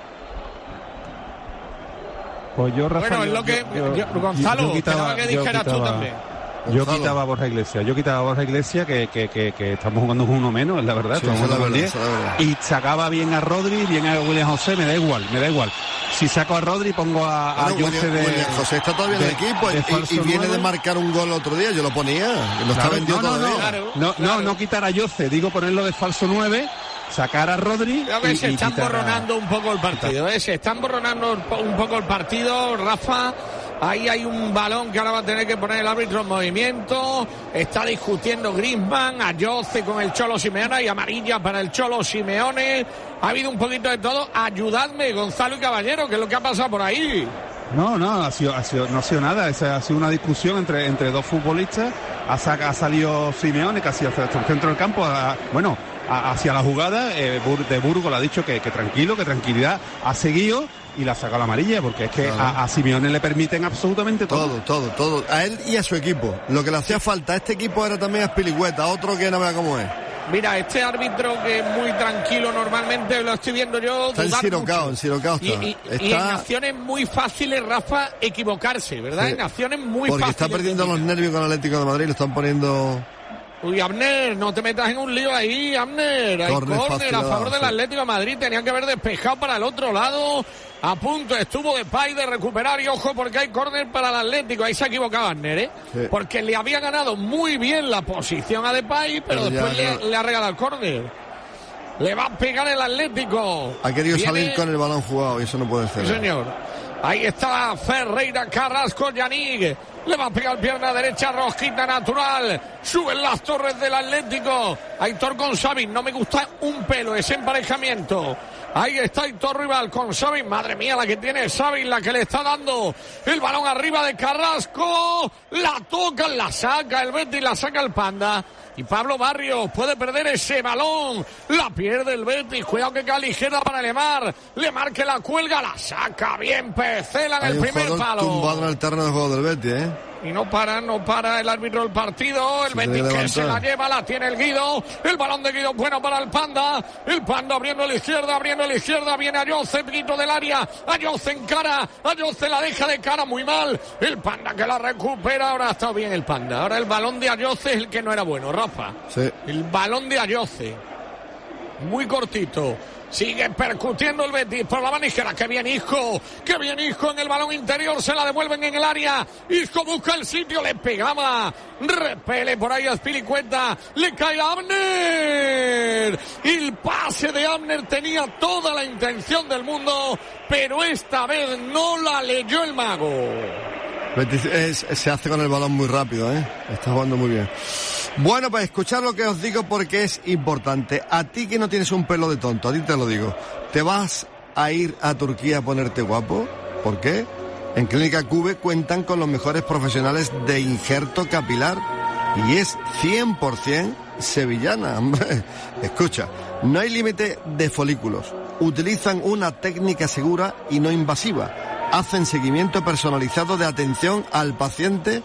Pues yo, Rafa, bueno, es lo que Gonzalo, esperaba que dijeras tú también. Yo quitaba a Borja Iglesias, que estamos jugando con uno menos, es la verdad, sí, estamos jugando con 10, y sacaba bien a Rodri, bien a William José, me da igual. Si saco a Rodri pongo a Jose de... William José está todavía en el equipo y viene de marcar un gol otro día, yo lo ponía, no está vendido todavía. No quitar a Jose, digo ponerlo de falso 9, sacar a Rodri. Creo que se están borronando un poco el partido, se están borronando un poco el partido, Rafa. Ahí hay un balón que ahora va a tener que poner el árbitro en movimiento. Está discutiendo Griezmann, a Jose con el Cholo Simeone y amarilla para el Cholo Simeone. Ha habido un poquito de todo. Ayudadme, Gonzalo y Caballero, ¿qué es lo que ha pasado por ahí? No ha sido nada. Ha sido una discusión entre dos futbolistas. Ha salido Simeone casi hacia el centro del campo. Hacia la jugada. De Burgos le ha dicho que tranquilo, que tranquilidad. Ha seguido y la ha sacado la amarilla, porque es que a Simeone le permiten absolutamente todo. A él y a su equipo. Lo que le hacía falta a este equipo era también a Spilicueta, otro que no vea cómo es. Mira, este árbitro que es muy tranquilo normalmente, lo estoy viendo yo. Está encirocado está. Y en acciones muy fáciles, Rafa, equivocarse, ¿verdad? Sí. En acciones muy porque fáciles. Porque está perdiendo los nervios con el Atlético de Madrid, lo están poniendo... Uy, Abner, no te metas en un lío ahí, Abner. Hay córner a favor del Atlético de Madrid. Tenían que haber despejado para el otro lado. A punto estuvo Depay de recuperar. Y ojo, porque hay córner para el Atlético. Ahí se ha equivocado Abner, sí. Porque le había ganado muy bien la posición a Depay, pero después le ha regalado el córner. Le va a pegar el Atlético. Ha querido salir con el balón jugado y eso no puede ser. Sí, señor. Ahí está Ferreira, Carrasco, Yannick. Le va a pegar pierna derecha, rosquita natural. Suben las torres del Atlético. Aitor con Xavi. No me gusta un pelo ese emparejamiento. Ahí está Aitor rival con Xavi. Madre mía, la que tiene Xavi, la que le está dando el balón arriba de Carrasco. La toca, la saca el Betis, la saca el Panda. Y Pablo Barrios puede perder ese balón. La pierde el Betis. Cuidado que cae ligera para Lemar. Lemar que la cuelga, la saca bien Pecela en el primer palo. Tumbado en el terreno de juego del Betis, Y no para el árbitro del partido. El Betis que se la lleva, la tiene el Guido. El balón de Guido bueno para el Panda. El Panda abriendo a la izquierda. Viene a Jose, grito del área. A Jose en cara. A Jose la deja de cara muy mal. El Panda que la recupera. Ahora ha estado bien el Panda. Ahora el balón de Ayose es el que no era bueno, Rafa. Sí. El balón de Ayose. Muy cortito. Sigue percutiendo el Betis por la banda izquierda. ¡Qué bien Isco! En el balón interior. Se la devuelven en el área. Isco busca el sitio. Le pegaba. Repele por ahí a Spilicueta. Le cae a Abner. El pase de Abner tenía toda la intención del mundo, pero esta vez no la leyó el mago. Betis se hace con el balón muy rápido, Está jugando muy bien. Bueno, pues escuchad lo que os digo porque es importante. A ti que no tienes un pelo de tonto, a ti te lo digo. ¿Te vas a ir a Turquía a ponerte guapo? ¿Por qué? En Clínica Cube cuentan con los mejores profesionales de injerto capilar y es 100% sevillana, hombre. Escucha, no hay límite de folículos. Utilizan una técnica segura y no invasiva. Hacen seguimiento personalizado de atención al paciente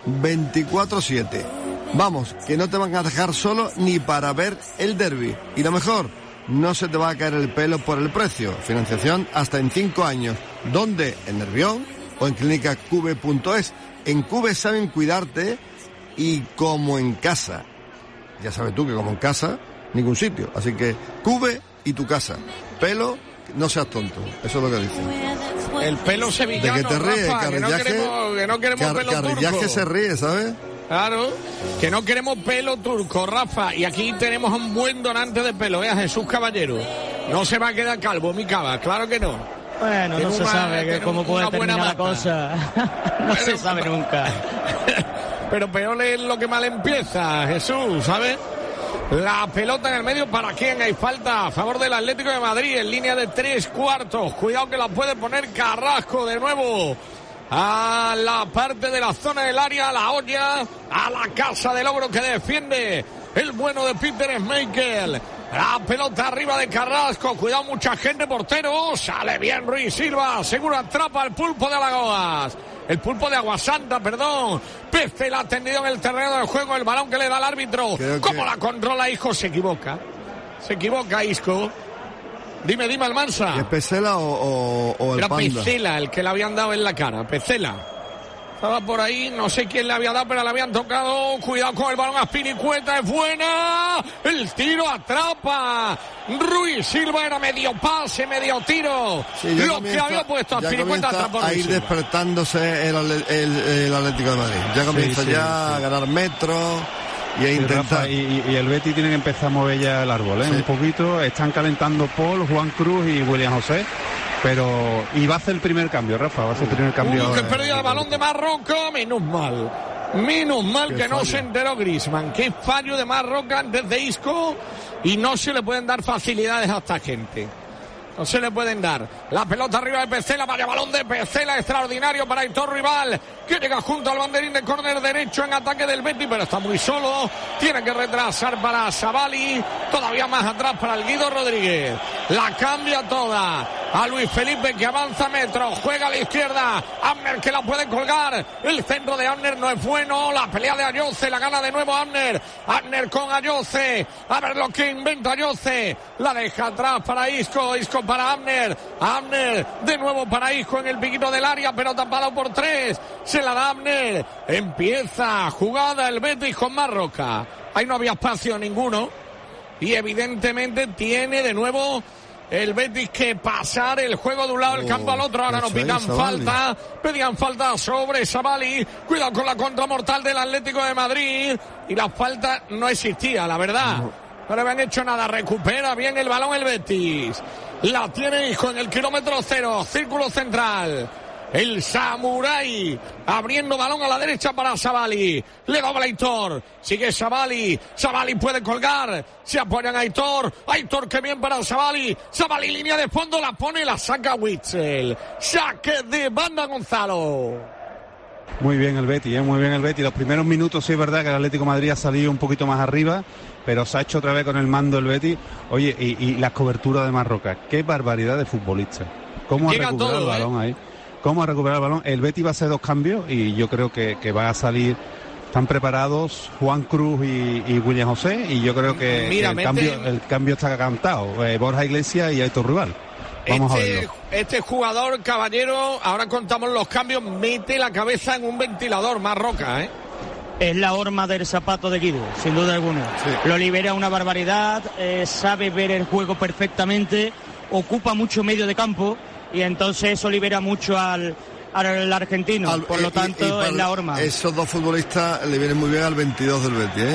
24/7. Vamos, que no te van a dejar solo ni para ver el derbi. Y lo mejor, no se te va a caer el pelo por el precio. Financiación hasta en 5 años. ¿Dónde? En Nervión o en clinicacube.es. En Cube saben cuidarte y como en casa. Ya sabes tú que como en casa, ningún sitio. Así que Cube y tu casa. Pelo, no seas tonto. Eso es lo que dicen. El pelo sevillano, ¿de qué te ríes? Rafa, que no queremos pelo turco. Carrillaje se ríe, ¿sabes? Claro, que no queremos pelo turco, Rafa. Y aquí tenemos un buen donante de pelo, a Jesús Caballero. No se va a quedar calvo, mi cava, claro que no. Bueno, no se sabe cómo puede terminar la cosa. No se sabe nunca. Pero peor es lo que mal empieza, Jesús, ¿sabes? La pelota en el medio, ¿para quién? Hay falta a favor del Atlético de Madrid en línea de 3/4. Cuidado que la puede poner Carrasco de nuevo. A la parte de la zona del área, a la olla, a la casa del ogro que defiende el bueno de Peter Schmeichel. La pelota arriba de Carrasco, cuidado mucha gente, portero, sale bien Ruiz Silva, seguro atrapa el pulpo de Alagoas. el pulpo de Aguasanta, perdón. Pescela tendido en el terreno del juego, el balón que le da al árbitro. ¿Cómo la controla Isco? Se equivoca Isco. Dime, Almansa. ¿Es Pescela o el Era Panda? Pescela el que le habían dado en la cara, Pescela. Estaba por ahí, no sé quién le había dado, pero le habían tocado. Cuidado con el balón, Azpilicueta, es buena. El tiro atrapa. Ruiz Silva, era medio pase, medio tiro. Sí, lo que había puesto Azpilicueta atrapó a ir Silva. despertándose el Atlético de Madrid. Ya comienza a ganar metros y a intentar. Rafa, y el Betis tiene que empezar a mover ya el árbol, un poquito. Están calentando Paul, Juan Cruz y William José. Y va a hacer el primer cambio, Rafa, va a hacer el primer cambio. Que pérdida de balón de Marroca, menos mal que no se enteró Griezmann. Qué fallo de Marroca antes de Isco, y no se le pueden dar facilidades a esta gente. No se le pueden dar. La pelota arriba de Pescela, vaya balón de Pescela, extraordinario para Aitor Rival, que llega junto al banderín de córner derecho en ataque del Betis, pero está muy solo. Tiene que retrasar para Savali, todavía más atrás para el Guido Rodríguez. La cambia toda a Luis Felipe, que avanza metros, juega a la izquierda. Abner, que la puede colgar. El centro de Abner no es bueno. La pelea de Ayoce, la gana de nuevo Abner. Abner con Ayoce. A ver lo que inventa Ayoce. La deja atrás para Isco para Abner. Abner de nuevo para Isco en el piquito del área, pero tapado por 3. Se la da Abner. Empieza jugada el Betis con Marroca. Ahí no había espacio ninguno. Y evidentemente tiene de nuevo el Betis que pasar el juego de un lado del campo al otro. Ahora no pitan falta. Pedían falta sobre Savali. Cuidado con la contramortal del Atlético de Madrid. Y la falta no existía, la verdad. No le habían hecho nada. Recupera bien el balón el Betis. La tiene Isco en el kilómetro 0. Círculo central. El Samurái abriendo balón a la derecha para Savali. Le dobla Aitor. Sigue Savali. Savali puede colgar. Se apoyan a Aitor. Aitor, que bien para Savali. Savali, línea de fondo, la pone, la saca Witsel. Saque de banda, Gonzalo. Muy bien el Betis, muy bien el Betis. Los primeros minutos sí es verdad que el Atlético de Madrid ha salido un poquito más arriba, pero se ha hecho otra vez con el mando el Betis. Oye, y las coberturas de Marroca. Qué barbaridad de futbolista. ¿Cómo ha recuperado el balón ahí? ¿Cómo ha recuperado el balón? El Betis va a hacer 2 cambios y yo creo que va a salir. Están preparados Juan Cruz y William José, y yo creo que el cambio está cantado. Borja Iglesias y Aitor Rival. Vamos a verlo. Este jugador, caballero, ahora contamos los cambios, mete la cabeza en un ventilador, Marroca, Es la horma del zapato de Guido, sin duda alguna. Sí. Lo libera una barbaridad, sabe ver el juego perfectamente, ocupa mucho medio de campo, y entonces eso libera mucho al argentino. Por lo tanto, es la horma. Esos dos futbolistas le vienen muy bien al 22 del Betis,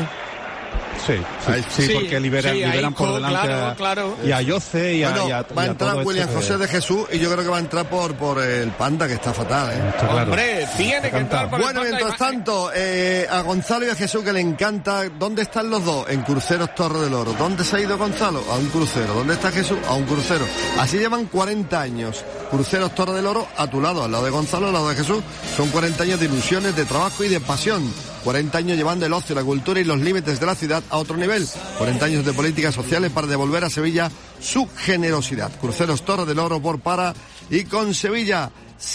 Sí, porque liberan por delante claro. Y a Ayoce y a va a entrar William José de Jesús, y yo creo que va a entrar por el Panda, que está fatal, Claro. Hombre, tiene que entrar por el Panda. Bueno, mientras tanto, a Gonzalo y a Jesús, que le encanta. ¿Dónde están los dos? En Cruceros Torre del Oro. ¿Dónde se ha ido Gonzalo? A un crucero. ¿Dónde está Jesús? A un crucero. Así llevan 40 años. Cruceros Torre del Oro, a tu lado, al lado de Gonzalo, al lado de Jesús. Son 40 años de ilusiones, de trabajo y de pasión. 40 años llevando el ocio, la cultura y los límites de la ciudad a otro nivel. 40 años de políticas sociales para devolver a Sevilla su generosidad. Cruceros Torre del Oro por para y con Sevilla.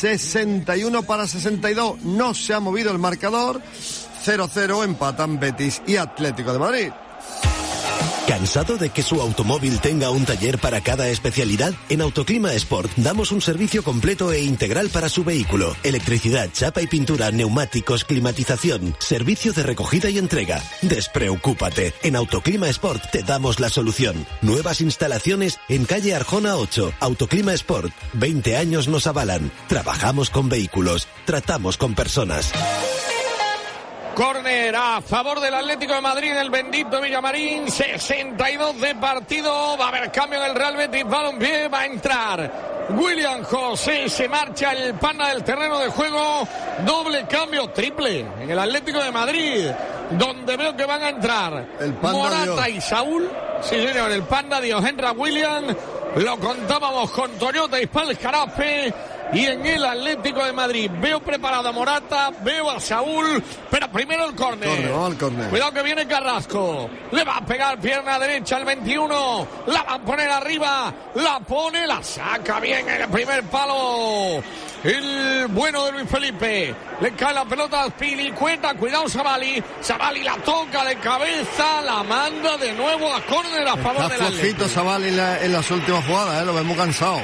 61-62. No se ha movido el marcador. 0-0 empatan Betis y Atlético de Madrid. ¿Cansado de que su automóvil tenga un taller para cada especialidad? En Autoclima Sport damos un servicio completo e integral para su vehículo. Electricidad, chapa y pintura, neumáticos, climatización, servicio de recogida y entrega. Despreocúpate. En Autoclima Sport te damos la solución. Nuevas instalaciones en calle Arjona 8. Autoclima Sport. 20 años nos avalan. Trabajamos con vehículos. Tratamos con personas. Córner a favor del Atlético de Madrid en el bendito Villamarín. 62 de partido. Va a haber cambio en el Real Betis. Balompié, va a entrar William José. Se marcha el Panda del terreno de juego. Doble cambio, triple en el Atlético de Madrid, donde veo que van a entrar el Panda Morata Dios. Y Saúl. Sí, señor, el Panda Dios, Henry William. Lo contábamos con Toyota y Spal Jarafe. Y en el Atlético de Madrid veo preparado a Morata, veo a Saúl, pero primero el córner. Cuidado que viene Carrasco. Le va a pegar pierna derecha al 21. La va a poner arriba. La pone, la saca bien en el primer palo. el bueno de Luis Felipe. Le cae la pelota a Pilicueta, cuidado Savali. Savali la toca de cabeza, la manda de nuevo a córner a favor del Atlético. Flojito Savali en las últimas jugadas, lo vemos cansado.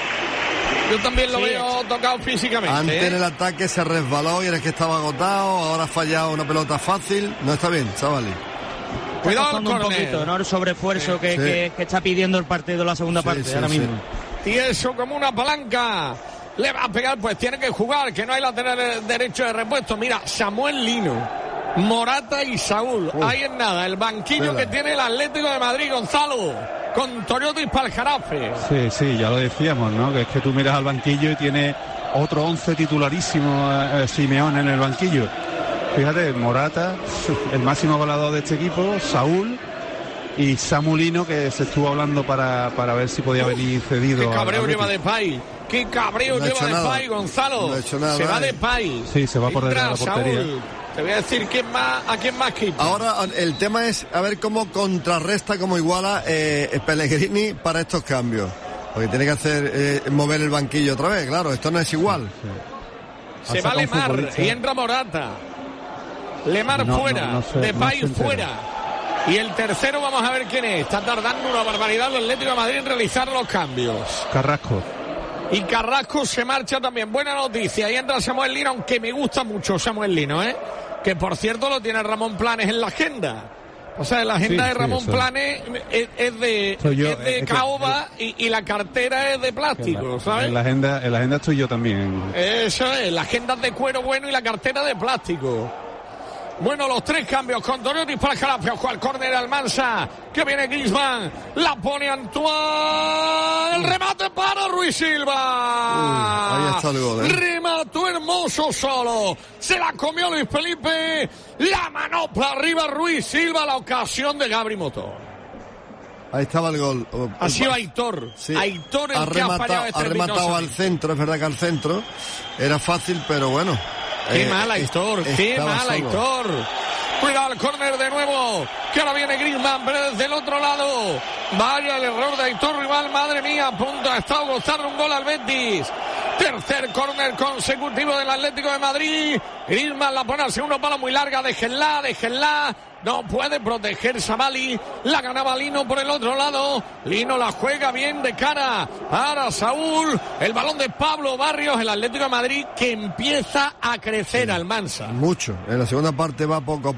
Yo también lo veo tocado físicamente. Antes en el ataque se resbaló y era que estaba agotado, ahora ha fallado una pelota fácil. No está bien, Savali. Cuidado un poquito, ¿no? El sobreesfuerzo que está pidiendo el partido en la segunda parte ahora mismo. Tieso como una palanca. Le va a pegar, pues tiene que jugar, que no hay lateral derecho de repuesto. Mira, Samuel Lino, Morata y Saúl. Ahí en nada, el banquillo que tiene el Atlético de Madrid, Gonzalo, con Toyotis para el Jarafe. Sí, ya lo decíamos, ¿no? Que es que tú miras al banquillo y tiene otro 11 titularísimo, Simeone en el banquillo. Fíjate, Morata, el máximo goleador de este equipo, Saúl y Samulino, que se estuvo hablando para ver si podía venir cedido. Qué cabreo lleva Depay. Qué cabreo lleva Depay, Gonzalo. No ha hecho nada, se va Depay. Sí, se va por detrás de la portería. Saúl. Te voy a decir a quién más quita. Ahora el tema es a ver cómo contrarresta, cómo iguala Pellegrini para estos cambios. Porque tiene que hacer mover el banquillo otra vez, claro, esto no es igual. Sí. Se va Lemar y entra Morata. Lemar fuera, Depay fuera. Y el tercero vamos a ver quién es. Está tardando una barbaridad el Atlético de Madrid en realizar los cambios. Carrasco. Y Carrasco se marcha también. Buena noticia. Ahí entra Samuel Lino, aunque me gusta mucho Samuel Lino, que por cierto lo tiene Ramón Planes en la agenda. O sea, la agenda de Ramón Planes es de caoba y la cartera es de plástico, ¿sabes? En la agenda estoy yo también. Eso es, la agenda es de cuero bueno y la cartera de plástico. Bueno, los tres cambios con Toyotis para el Jarafe. Ojo al córner Almansa, que viene Griezmann, la pone Antoine, el remate para Ruiz Silva. Ahí está el gol, Remató hermoso solo, se la comió Luis Felipe, la manopla arriba Ruiz Silva, la ocasión de Gabri Moto. Ahí estaba el gol. Ha sido Aitor. Sí. Aitor el que ha fallado ha rematado al centro, es verdad que al centro era fácil, pero bueno. Qué mal Aitor, qué mal Aitor. Cuidado el córner de nuevo, que ahora viene Griezmann, pero desde el otro lado. Vaya el error de Aitor, rival, madre mía, a punto ha estado gozando un gol al Betis. Tercer córner consecutivo del Atlético de Madrid. Griezmann la pone al segundo palo, muy larga, déjenla. No puede proteger Savali. La ganaba Lino por el otro lado. Lino la juega bien de cara para Saúl. El balón de Pablo Barrios. El Atlético de Madrid que empieza a crecer, Almansa. Mucho. En la segunda parte va poco a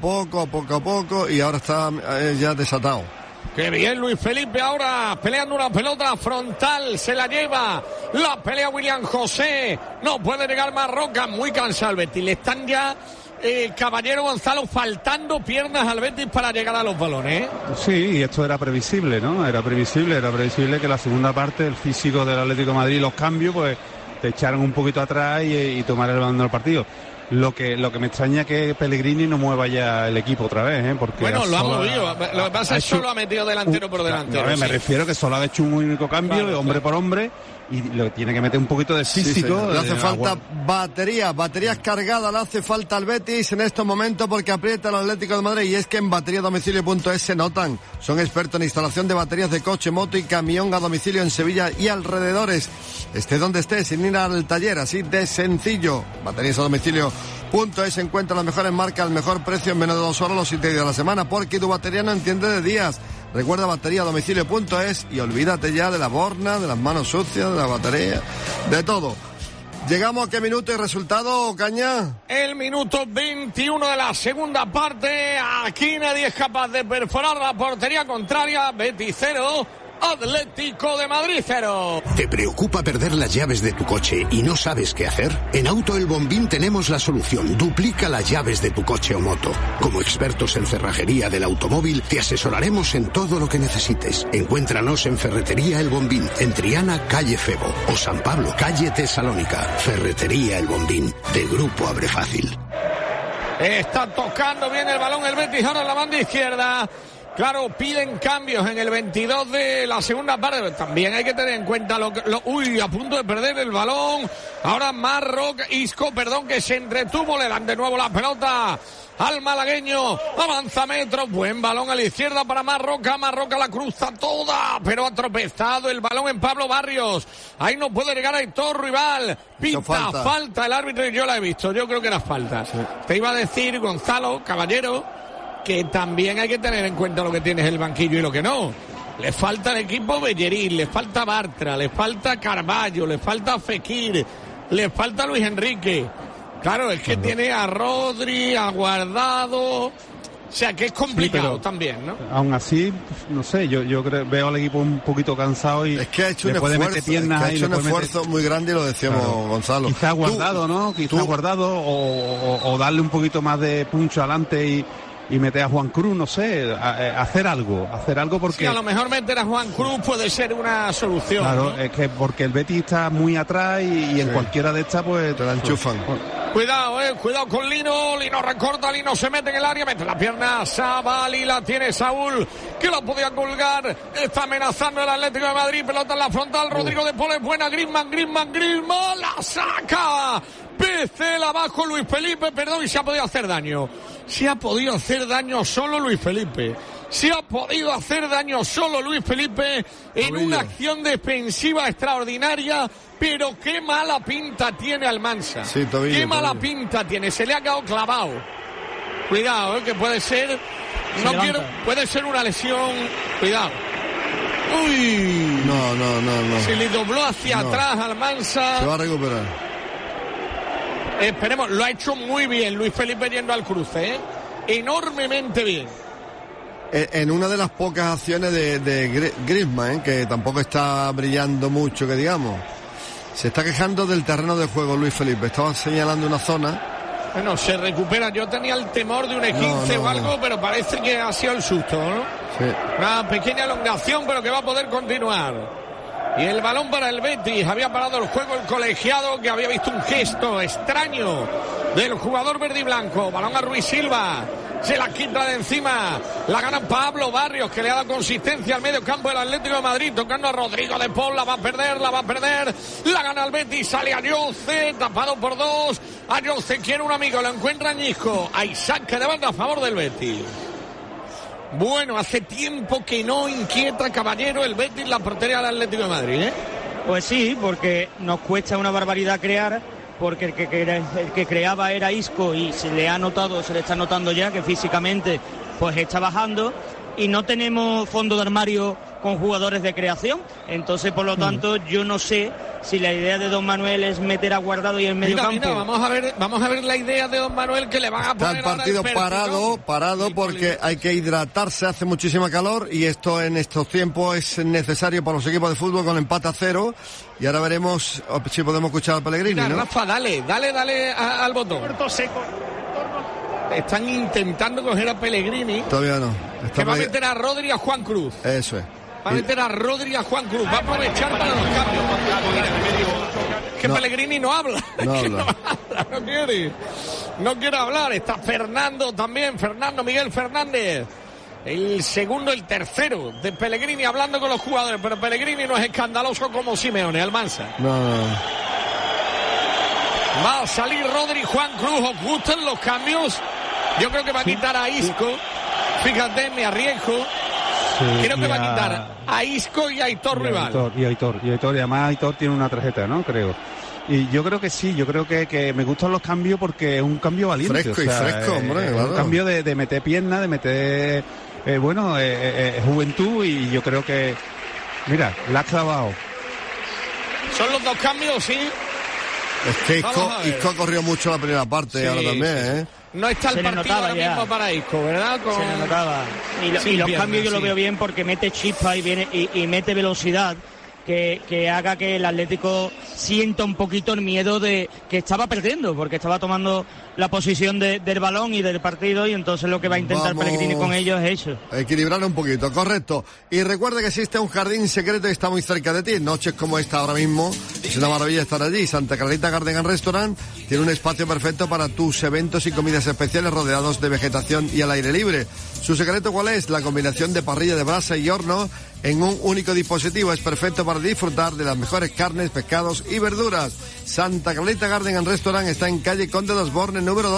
poco. Y ahora está ya desatado. Qué bien Luis Felipe ahora peleando una pelota frontal, se la lleva, la pelea William José, no puede llegar más Roca, muy cansado el Betis, le están ya Caballero Gonzalo faltando piernas al Betis para llegar a los balones. Sí, y esto era previsible, ¿no? Era previsible que la segunda parte, el físico del Atlético de Madrid, los cambios, pues te echaron un poquito atrás y tomar el mando del partido. Lo que me extraña es que Pellegrini no mueva ya el equipo otra vez, porque bueno, lo ha movido. Lo que pasa es que solo ha metido delantero por delantero. Me refiero que solo ha hecho un único cambio, hombre por hombre, y lo tiene que meter un poquito de físico. Le hace falta baterías cargadas, le hace falta al Betis en estos momentos porque aprieta el Atlético de Madrid, y es que en bateriadomicilio.es se notan. Son expertos en instalación de baterías de coche, moto y camión a domicilio en Sevilla y alrededores. Esté donde esté, sin ir al taller, así de sencillo. Baterías a domicilio.es encuentra las mejores marcas al mejor precio en menos de 2 horas los 7 días de la semana, porque tu batería no entiende de días. Recuerda bateriadomicilio.es y olvídate ya de la borna, de las manos sucias, de la batería, de todo. ¿Llegamos a qué minuto y resultado, Caña? El minuto 21 de la segunda parte. Aquí nadie es capaz de perforar la portería contraria. Betis 0, Atlético de Madrid 0. ¿Te preocupa perder las llaves de tu coche y no sabes qué hacer? En Auto El Bombín tenemos la solución. Duplica las llaves de tu coche o moto. Como expertos en cerrajería del automóvil, te asesoraremos en todo lo que necesites. Encuéntranos en Ferretería El Bombín, en Triana, calle Febo, o San Pablo, calle Tesalónica. Ferretería El Bombín, de Grupo Abre Fácil. Está tocando bien el balón el Betis ahora en la banda izquierda. Claro, piden cambios en el 22 de la segunda parte. También hay que tener en cuenta a punto de perder el balón. Ahora Isco, que se entretuvo, le dan de nuevo la pelota al malagueño, avanza metros, buen balón a la izquierda para Marroca la cruza toda, pero ha tropezado el balón en Pablo Barrios, ahí no puede llegar a Aitor Rival, pita falta el árbitro y yo la he visto, yo creo que era falta. Sí. Te iba a decir, Gonzalo, caballero, que también hay que tener en cuenta lo que tienes el banquillo y lo que no. Le falta al equipo Bellerín, le falta Bartra, le falta Carballo, le falta Fekir, le falta Luis Enrique. Claro, es que tiene a Rodri, a Guardado, o sea que es complicado también, ¿no? Aún así, no sé, yo creo, veo al equipo un poquito cansado y es que ha hecho un esfuerzo, muy grande y lo decíamos, claro. Gonzalo. Quizás Guardado, ¿no? Quizás Guardado o darle un poquito más de puncho adelante y meter a Juan Cruz, no sé, hacer algo porque... Sí, a lo mejor meter a Juan Cruz puede ser una solución. Claro, ¿no? Es que porque el Betis está muy atrás y en cualquiera de estas pues... te la enchufan. Cuidado con Lino recorta, Lino se mete en el área, mete la pierna, Sabali, la tiene Saúl, que la podía colgar, está amenazando el Atlético de Madrid, pelota en la frontal, Rodrigo de Paul es buena, Griezmann, la saca, Pecel abajo, Luis Felipe, perdón, y se ha podido hacer daño. Se ha podido hacer daño solo Luis Felipe en una acción defensiva extraordinaria, pero qué mala pinta tiene Almansa. Sí, qué mala pinta tiene, se le ha quedado clavado. Cuidado, que puede ser, puede ser una lesión, cuidado. Uy. No. Se le dobló hacia atrás Almansa. Se va a recuperar. Esperemos, lo ha hecho muy bien Luis Felipe yendo al cruce, enormemente bien. En una de las pocas acciones de Griezmann, que tampoco está brillando mucho, que digamos, se está quejando del terreno de juego Luis Felipe, estaba señalando una zona. Bueno, se recupera, yo tenía el temor de un esguince o algo, pero parece que ha sido el susto, ¿no? Sí. Una pequeña elongación, pero que va a poder continuar. Y el balón para el Betis, había parado el juego el colegiado, que había visto un gesto extraño del jugador verde y blanco. Balón a Ruiz Silva, se la quita de encima, la gana Pablo Barrios, que le ha dado consistencia al medio campo del Atlético de Madrid, tocando a Rodrigo de Paul, la va a perder, la gana el Betis, sale Ayoce, tapado por dos, Ayoce quiere un amigo, lo encuentra Ñisco, a Isaac, que de banda a favor del Betis. Bueno, hace tiempo que no inquieta, caballero, el Betis la portería del Atlético de Madrid, ¿eh? Pues sí, porque nos cuesta una barbaridad crear, porque el que creaba era Isco y se le está notando ya que físicamente pues está bajando y no tenemos fondo de armario con jugadores de creación, entonces por lo tanto yo no sé si la idea de Don Manuel es meter a Guardado y en medio campo. Mira, vamos a ver la idea de Don Manuel, que le van a poner. Está el partido parado porque hay que hidratarse, hace muchísima calor y esto en estos tiempos es necesario para los equipos de fútbol, con empate a 0, y ahora veremos si podemos escuchar a Pellegrini. Mira, ¿no? Rafa, dale al botón. Están intentando coger a Pellegrini. Todavía no. Que va a meter a Rodri y a Juan Cruz. Eso es. Va a meter a Rodri y a Juan Cruz. Va a aprovechar para los cambios. Que Pellegrini no habla. No quiere hablar. Está Fernando también. Miguel Fernández. El segundo, el tercero de Pellegrini hablando con los jugadores. Pero Pellegrini no es escandaloso como Simeone, Almansa. No. Va a salir Rodri, Juan Cruz. ¿Os gustan los cambios? Yo creo que va a quitar a Isco. Fíjate, me arriesgo. Sí, creo que va a quitar a Isco y a Aitor Rival. Y además Aitor tiene una tarjeta, ¿no? Creo. Y yo creo que sí, que me gustan los cambios porque es un cambio valiente. Fresco, hombre. Un cambio de meter piernas, de meter, juventud, y yo creo que, mira, la ha clavado. Son los dos cambios, sí. Es que Isco corrió mucho la primera parte, ahora también, ¿eh? No está el partido ahora mismo para Isco, ¿verdad? Se le notaba. Y los cambios yo lo veo bien porque mete chispa y mete velocidad que haga que el Atlético sienta un poquito el miedo de que estaba perdiendo, porque estaba tomando la posición del balón y del partido, y entonces lo que va a intentar Pellegrini con ellos es eso. Equilibrar un poquito, correcto. Y recuerda que existe un jardín secreto y está muy cerca de ti. Noches como esta ahora mismo, es una maravilla estar allí. Santa Clarita Garden and Restaurant tiene un espacio perfecto para tus eventos y comidas especiales rodeados de vegetación y al aire libre. ¿Su secreto cuál es? La combinación de parrilla de brasa y horno en un único dispositivo. Es perfecto para disfrutar de las mejores carnes, pescados y verduras. Santa Clarita Garden and Restaurant está en calle Conde de Osborne, número 2,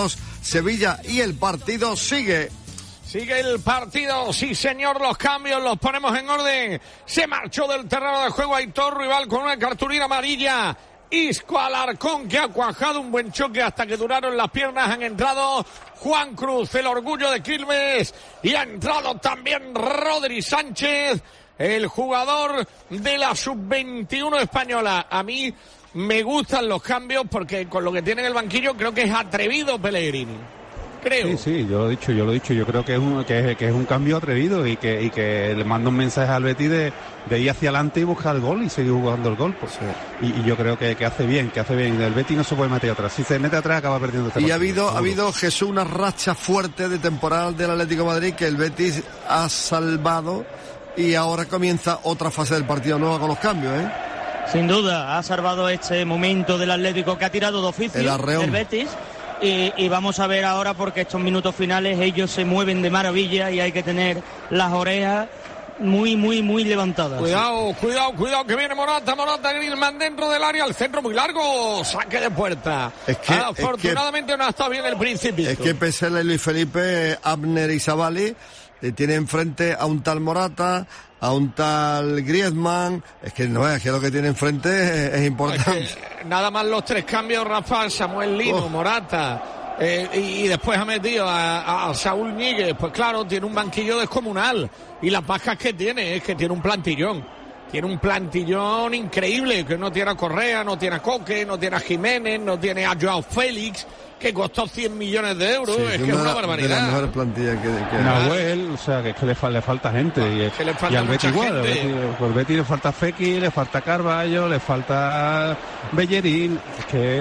Sevilla y el partido sigue. Sigue el partido, sí señor, los cambios los ponemos en orden. Se marchó del terreno de juego Aitor Rival con una cartulina amarilla. Isco Alarcón, que ha cuajado un buen choque hasta que duraron las piernas. Han entrado Juan Cruz, el orgullo de Quilmes, y ha entrado también Rodri Sánchez, el jugador de la sub-21 española. A mí me gustan los cambios porque con lo que tiene en el banquillo creo que es atrevido Pellegrini. Creo. Sí, yo lo he dicho, yo creo que es un cambio atrevido y que le manda un mensaje al Betis de ir hacia adelante y buscar el gol y seguir jugando el gol. Pues, sí. Y yo creo que hace bien. El Betis no se puede meter atrás. Si se mete atrás acaba perdiendo este partido. Ha habido Jesús una racha fuerte de temporada del Atlético de Madrid que el Betis ha salvado y ahora comienza otra fase del partido nueva con los cambios, ¿eh? Sin duda, ha salvado este momento del Atlético que ha tirado de oficio el Betis. Y vamos a ver ahora, porque estos minutos finales ellos se mueven de maravilla y hay que tener las orejas muy levantadas. Cuidado, que viene Morata, Griezmann dentro del área, el centro muy largo, saque de puerta. Afortunadamente no ha estado bien el principio. Es que pese a Luis Felipe, Abner y Savali tiene enfrente a un tal Morata, a un tal Griezmann. Es que no es que lo que tiene enfrente es importante. Es que nada más los tres cambios, Rafa, Samuel Lino, Morata, y después ha metido a Saúl Ñíguez. Pues claro, tiene un banquillo descomunal, y las bajas que tiene es que tiene un plantillón. Tiene un plantillón increíble, que no tiene a Correa, no tiene a Coque, no tiene a Jiménez, no tiene a Joao Félix, que costó 100 millones de euros. Sí, es que es una barbaridad. De las mejores plantillas que Nahuel, o sea, que es que le falta gente. Y al Betis igual. Al Betis le falta Fekir, le falta Carballo, le falta Bellerín. Es que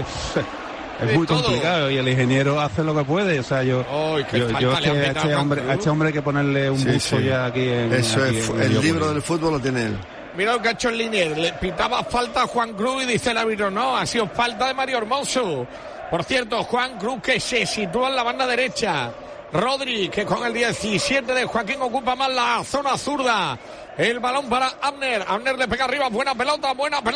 es muy complicado y el ingeniero hace lo que puede. O sea, yo a este hombre hay que ponerle un buzo ya aquí en... Eso aquí es, en el libro del fútbol lo tiene él. Mira lo que ha hecho el Linier, le pitaba falta a Juan Cruz y dice el árbitro, no, ha sido falta de Mario Hermoso. Por cierto, Juan Cruz que se sitúa en la banda derecha. Rodri, que con el 17 de Joaquín ocupa más la zona zurda. El balón para Abner. Abner le pega arriba, buena pelota.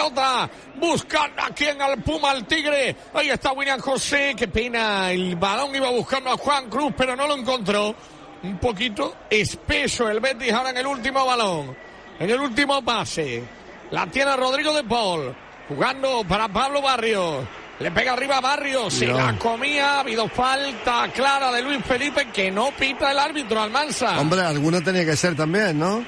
Buscan a quien, al Puma, al Tigre. Ahí está William José, qué pena. El balón iba buscando a Juan Cruz, pero no lo encontró. Un poquito espeso el Betis ahora en el último balón. En el último pase. La tiene Rodrigo de Paul. Jugando para Pablo Barrios. Le pega arriba a Barrios. Se la comía. Ha habido falta clara de Luis Felipe que no pita el árbitro, Almansa. Hombre, alguna tenía que ser también, ¿no?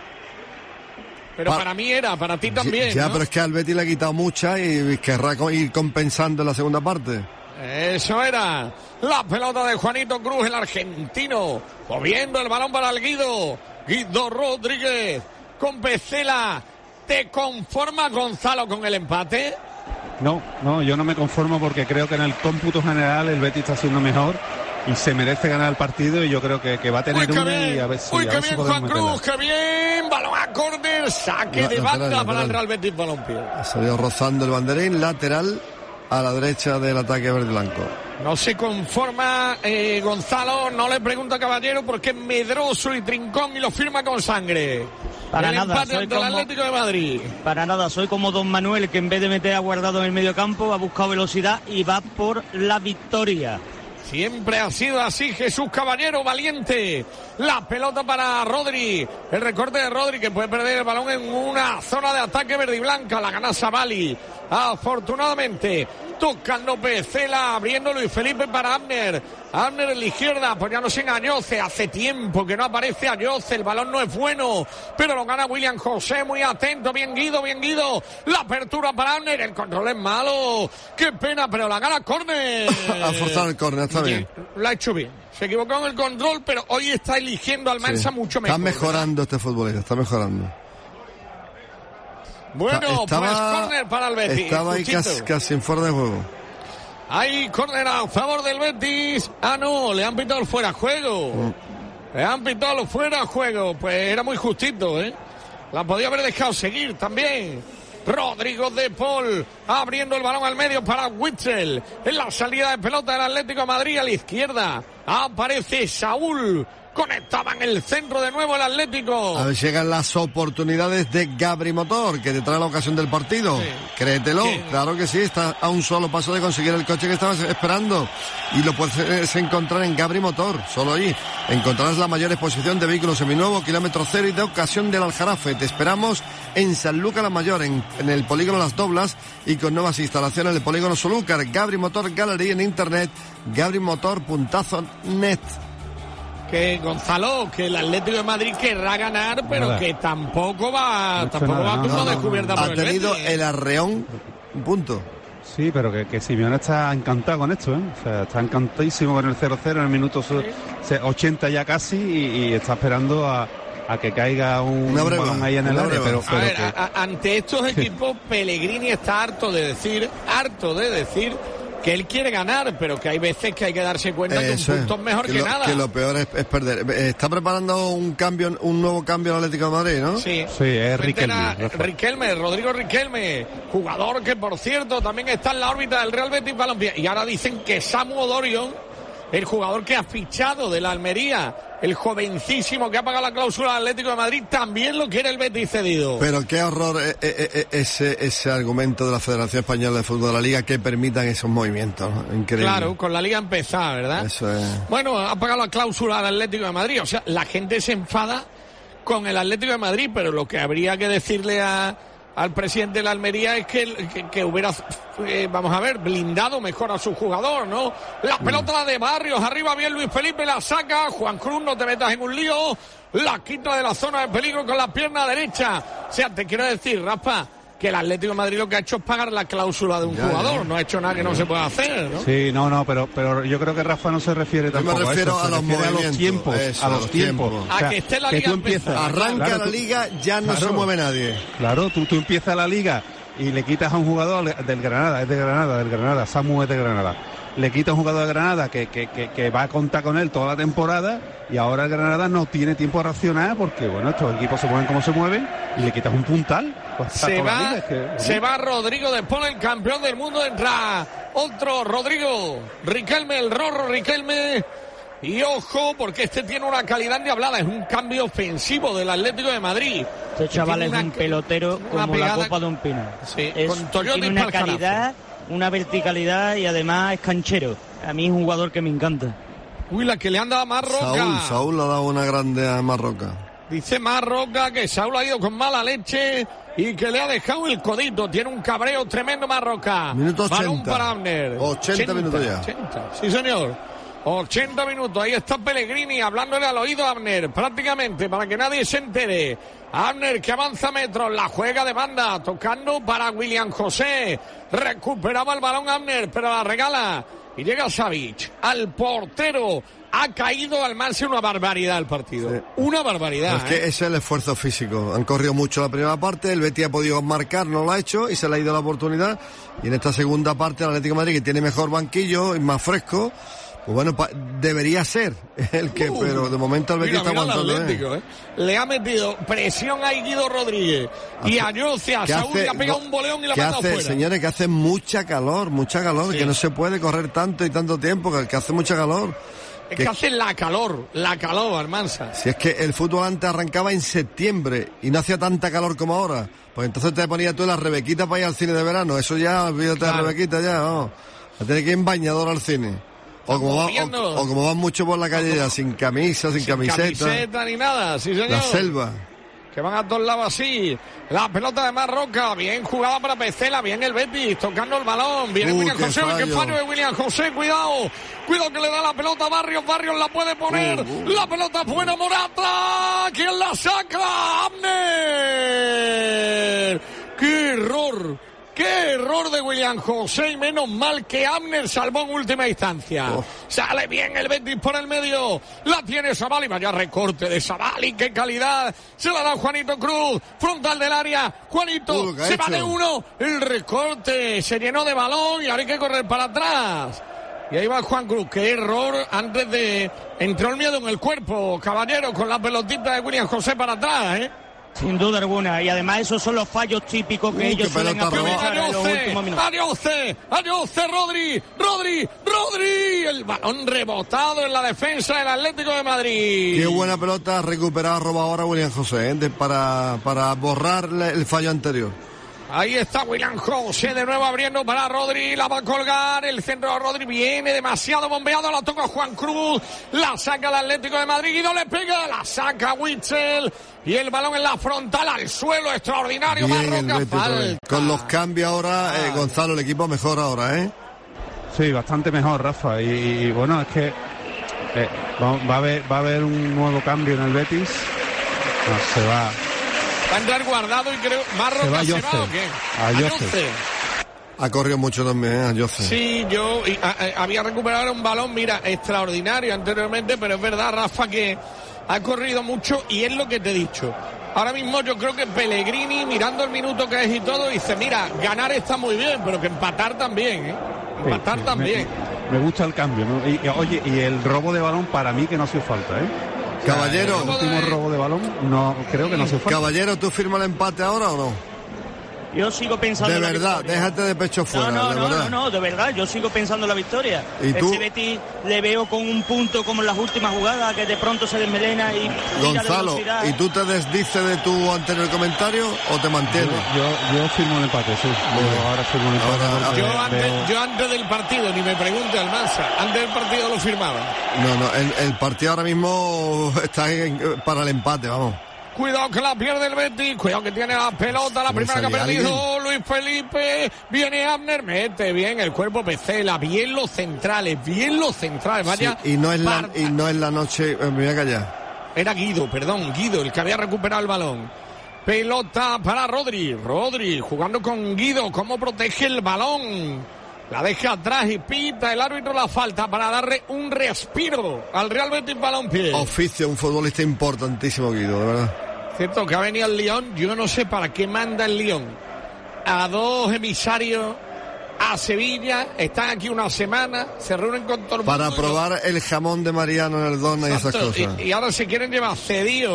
Pero para mí era, para ti también. Ya, ¿no? Pero es que al Betis le ha quitado mucha y querrá ir compensando en la segunda parte. Eso era. La pelota de Juanito Cruz, el argentino. Moviendo el balón para el Guido Rodríguez. Con Pesela. ¿Te conforma, Gonzalo, con el empate? No, yo no me conformo porque creo que en el cómputo general el Betis está siendo mejor y se merece ganar el partido y yo creo que va a tener y a ver si qué bien Juan Cruz, qué bien, balón a córner, saque de banda para el Real Betis Balompié. Ha salido rozando el banderín, lateral a la derecha del ataque verde blanco. No se conforma Gonzalo, no le pregunta a Caballero porque es medroso y trincón y lo firma con sangre. Para nada, soy como el Atlético de Madrid. Para nada, soy como Don Manuel, que en vez de meter a Guardado en el medio campo ha buscado velocidad y va por la victoria. Siempre ha sido así Jesús Caballero, valiente. La pelota para Rodri. El recorte de Rodri que puede perder el balón en una zona de ataque verde y blanca. La gana Savali. Afortunadamente. Tocando Pesela, abriendo Luis Felipe para Abner. Abner en la izquierda, apoyándose en Añoce. Hace tiempo que no aparece Añoce. El balón no es bueno, pero lo gana William José. Muy atento, bien Guido. La apertura para Abner. El control es malo. Qué pena, pero la gana córner. Ha forzado el córner, está bien. Lo ha hecho bien. Se equivocó en el control, pero hoy está eligiendo al Mansa mucho mejor. Está mejorando este futbolista, está mejorando. Bueno, pues córner para el Betis. Estaba ahí casi en fuera de juego. Hay córner a favor del Betis. No, le han pitado el fuera de juego. Le han pitado el fuera de juego. Pues era muy justito, ¿eh? La podía haber dejado seguir también. Rodrigo de Paul abriendo el balón al medio para Witzel. En la salida de pelota del Atlético de Madrid a la izquierda. Aparece Saúl conectaba en el centro de nuevo el Atlético. A ver, llegan las oportunidades de Gabri Motor, que te trae la ocasión del partido. Sí. Créetelo, claro que sí, está a un solo paso de conseguir el coche que estabas esperando. Y lo puedes encontrar en Gabri Motor, solo ahí. Encontrarás la mayor exposición de vehículos seminuevos, kilómetro cero y de ocasión del Aljarafe. Te esperamos en Sanlúcar la Mayor, en el polígono Las Doblas, y con nuevas instalaciones en el polígono Solúcar. Gabri Motor Gallery en internet, gabrimotor.net. Que Gonzalo, que el Atlético de Madrid querrá ganar, pero nada, que tampoco va a turno descubierta por el Betis. Ha tenido el arreón, un punto. Sí, pero que Simeone está encantado con esto, ¿eh? O sea, está encantadísimo con el 0-0 en el minuto 80 ya casi, y está esperando a que caiga un balón ahí en el área. Pero a ver, ante estos equipos, Pellegrini está harto de decir que él quiere ganar, pero que hay veces que hay que darse cuenta que un punto es mejor que nada. Que lo peor es perder. Está preparando un nuevo cambio al Atlético de Madrid, ¿no? Sí, es Riquelme, Rodrigo Riquelme, jugador que, por cierto, también está en la órbita del Real Betis Balompié. Y ahora dicen que Samu Odorion, el jugador que ha fichado de la Almería, el jovencísimo que ha pagado la cláusula del Atlético de Madrid, también lo quiere el Betis cedido. Pero qué horror ese argumento de la Federación Española de Fútbol de la Liga, que permitan esos movimientos, ¿no? Increíble. Claro, con la Liga empezada, ¿verdad? Eso es. Bueno, ha pagado la cláusula del Atlético de Madrid, o sea, la gente se enfada con el Atlético de Madrid, pero lo que habría que decirle al presidente de la Almería es que hubiera, vamos a ver, blindado mejor a su jugador, ¿no? La pelota de Barrios, arriba bien Luis Felipe, la saca, Juan Cruz, no te metas en un lío, la quita de la zona de peligro con la pierna derecha. O sea, te quiero decir, Rafa, que el Atlético de Madrid lo que ha hecho es pagar la cláusula de un jugador, no ha hecho nada que no se pueda hacer, ¿no? Sí, pero yo creo que Rafa no se refiere tampoco a eso. Me refiero a los tiempos, a los tiempos. O sea, a que esté la liga empezada. Arranca la liga, ya no se mueve nadie. Claro, tú empiezas la liga y le quitas a un jugador del Granada, del Granada, Samu es de Granada. Le quita un jugador de Granada que va a contar con él toda la temporada, y ahora el Granada no tiene tiempo a reaccionar porque, bueno, estos equipos se mueven como se mueven, y le quitas un puntal. Pues se va Rodrigo, después el campeón del mundo, entra otro Rodrigo Riquelme, el Rorro Riquelme. Y ojo, porque este tiene una calidad endiablada, es un cambio ofensivo del Atlético de Madrid. Este chaval es un pelotero como la copa de un pino. Sí, tiene una calidad, una verticalidad, y además es canchero. A mí es un jugador que me encanta. Uy, la que le han dado a Marroca. Saúl le ha dado una grande a Marroca. Dice Marroca que Saúl ha ido con mala leche y que le ha dejado el codito. Tiene un cabreo tremendo Marroca. Minuto 80. Balón para Abner. 80 minutos ya. 80. Sí, señor. 80 minutos. Ahí está Pellegrini hablándole al oído a Abner, prácticamente, para que nadie se entere. Abner, que avanza metros, la juega de banda, tocando para William José. Recuperaba el balón Abner, pero la regala. Y llega Savic al portero. Ha caído al Manse, una barbaridad el partido. Sí. Una barbaridad. Es que ese es el esfuerzo físico. Han corrido mucho la primera parte, el Betis ha podido marcar, no lo ha hecho y se le ha ido la oportunidad. Y en esta segunda parte el Atlético de Madrid, que tiene mejor banquillo y más fresco, pues bueno, debería ser el que, pero de momento el Betis está aguantando. Le ha metido presión a Guido Rodríguez y a Yocia. Saúl le ha pegado un boleón y la manda afuera. Señores, que hace mucha calor, sí, que no se puede correr tanto y tanto tiempo, que hace mucha calor. Es que hace la calor, Almansa. Si es que el fútbol antes arrancaba en septiembre y no hacía tanta calor como ahora, pues entonces te ponías tú la Rebequita para ir al cine de verano. Eso ya, olvídate de la Rebequita ya, no. Tienes que ir en bañador al cine. O como van mucho por la calle ya, sin camisa, sin camiseta. Sin camiseta ni nada, sí señor. La selva. Que van a todos lados así. La pelota de Marroca, bien jugada para Pecela, bien el Betis, tocando el balón. Viene William José, que fallo de William José, cuidado que le da la pelota a Barrios la puede poner. La pelota buena, Morata. ¿Quién la saca? Abner. ¡Qué error de William José! Y menos mal que Abner salvó en última instancia. Sale bien el Betis por el medio. La tiene Savali. Vaya recorte de Savali. ¡Qué calidad! Se la da Juanito Cruz. Frontal del área. Juanito se va de uno. El recorte se llenó de balón y ahora hay que correr para atrás. Y ahí va Juan Cruz. ¡Qué error! Antes de... Entró el miedo en el cuerpo, caballero, con la pelotita de William José para atrás, ¿eh? Sin duda alguna, y además esos son los fallos típicos que ellos suelen aprovechar en los últimos minutos. Ayose, Rodri, el balón rebotado en la defensa del Atlético de Madrid. Qué buena pelota recuperada, roba ahora William José, para borrar el fallo anterior. Ahí está William José de nuevo abriendo para Rodri, la va a colgar, el centro de Rodri viene demasiado bombeado, la toca Juan Cruz, la saca el Atlético de Madrid, Guido le pega, la saca Witsel y el balón en la frontal al suelo, extraordinario, Marroca, falta. Con los cambios ahora, Gonzalo, el equipo mejor ahora, Sí, bastante mejor, Rafa, y bueno, es que va a haber un nuevo cambio en el Betis. No, se va. Va a entrar Guardado y creo Marroca se va o qué. Ayose. Ha corrido mucho también, Ayose. Sí, había recuperado un balón, mira, extraordinario anteriormente, pero es verdad, Rafa, que ha corrido mucho y es lo que te he dicho. Ahora mismo yo creo que Pellegrini, mirando el minuto que es y todo, dice, mira, ganar está muy bien, pero que empatar también, Empatar también. Me gusta el cambio, ¿no? Y el robo de balón para mí que no hace falta, Caballero, el último robo de balón, no creo que no se fue. Caballero, ¿tú firmas el empate ahora o no? Yo sigo pensando de verdad, déjate de pecho fuera. No, de verdad, yo sigo pensando en la victoria. ¿Y tú? Betis le veo con un punto como en las últimas jugadas, que de pronto se desmelena y Gonzalo, ¿y tú te desdices de tu anterior comentario o te mantienes? Yo firmo el empate, sí. Ahora firmo el empate. Yo antes del partido, ni me pregunte Almanza, antes del partido lo firmaba. No, el partido ahora mismo está para el empate, vamos. Cuidado que la pierde el Betis, cuidado que tiene la pelota, la primera que ha perdido Luis Felipe, viene Abner, mete bien el cuerpo Pecela, bien los centrales, vaya. Sí, y no es la noche, me voy a callar. Era Guido, el que había recuperado el balón. Pelota para Rodri jugando con Guido, cómo protege el balón. La deja atrás y pita el árbitro la falta para darle un respiro al Real Betis Balompié. Oficio, un futbolista importantísimo, Guido, de verdad. Cierto que ha venido el Lyon, yo no sé para qué manda el Lyon a dos emisarios a Sevilla, están aquí una semana, se reúnen con todo el mundo. Para probar el jamón de Mariano en el Dona y esas cosas. Y ahora se quieren llevar cedido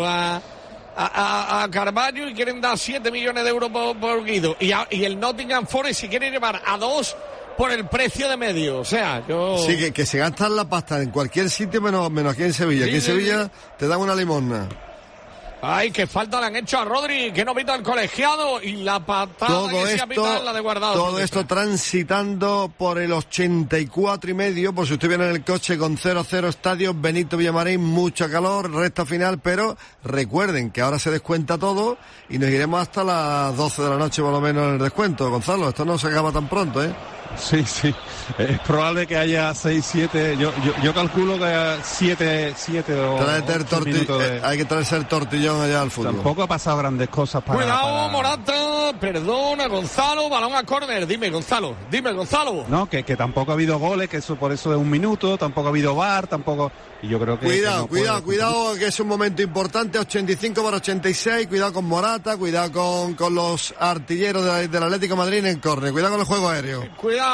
a Carvalho y quieren dar 7 millones de euros por Guido. Y el Nottingham Forest se quiere llevar a dos por el precio de medio, o sea, Sí, que se gastan la pasta en cualquier sitio menos aquí en Sevilla. Sí, aquí en Sevilla te dan una limosna. Ay, qué falta le han hecho a Rodri, que no pita el colegiado y la patada se ha pitado la de Guardado. Todo esto transitando por el 84,5, por si usted viene en el coche con 0-0 estadio Benito Villamarín, mucho calor, recta final, pero recuerden que ahora se descuenta todo y nos iremos hasta las 12 de la noche por lo menos en el descuento, Gonzalo, esto no se acaba tan pronto, Sí, es probable que haya 6, 7, yo calculo que haya 7 o 8 minutos hay que traerse el tortillón allá al fútbol. Tampoco ha pasado grandes cosas para... Cuidado, Morata, perdona, Gonzalo, balón a córner, dime Gonzalo. No, que tampoco ha habido goles, que eso por eso de un minuto, tampoco ha habido VAR, tampoco... Y yo creo que... Cuidado, que es un momento importante, 85-86, cuidado con Morata, cuidado con los artilleros del Atlético de Madrid en el córner, cuidado con el juego aéreo. Cuidado,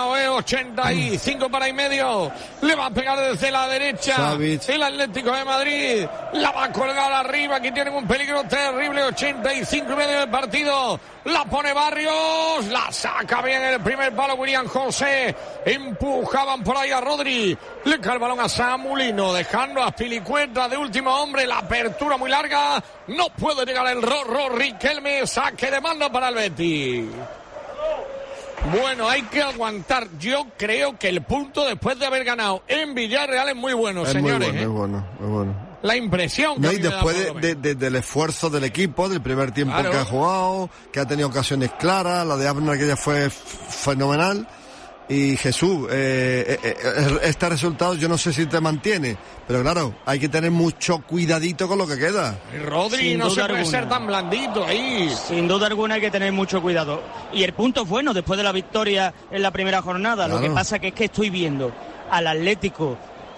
85 para y medio, le va a pegar desde la derecha Savic. El Atlético de Madrid, la va a colgar arriba, aquí tienen un peligro terrible, 85 y medio del partido, la pone Barrios, la saca bien en el primer palo William José, empujaban por ahí a Rodri, le cae el balón a Samulino, dejando a Pilicueta de último hombre, la apertura muy larga, no puede llegar el Riquelme, saque de mando para el Betis. Bueno, hay que aguantar. Yo creo que el punto después de haber ganado en Villarreal es muy bueno, señores. Muy bueno. La impresión que y después del esfuerzo del equipo, del primer tiempo que ha jugado, que ha tenido ocasiones claras, la de Abner que ya fue fenomenal. Y Jesús, este resultado yo no sé si te mantiene, pero claro, hay que tener mucho cuidadito con lo que queda. Rodri no se puede ser tan blandito ahí. Sin duda alguna hay que tener mucho cuidado. Y el punto es bueno después de la victoria en la primera jornada. Claro. Lo que pasa que es que estoy viendo al Atlético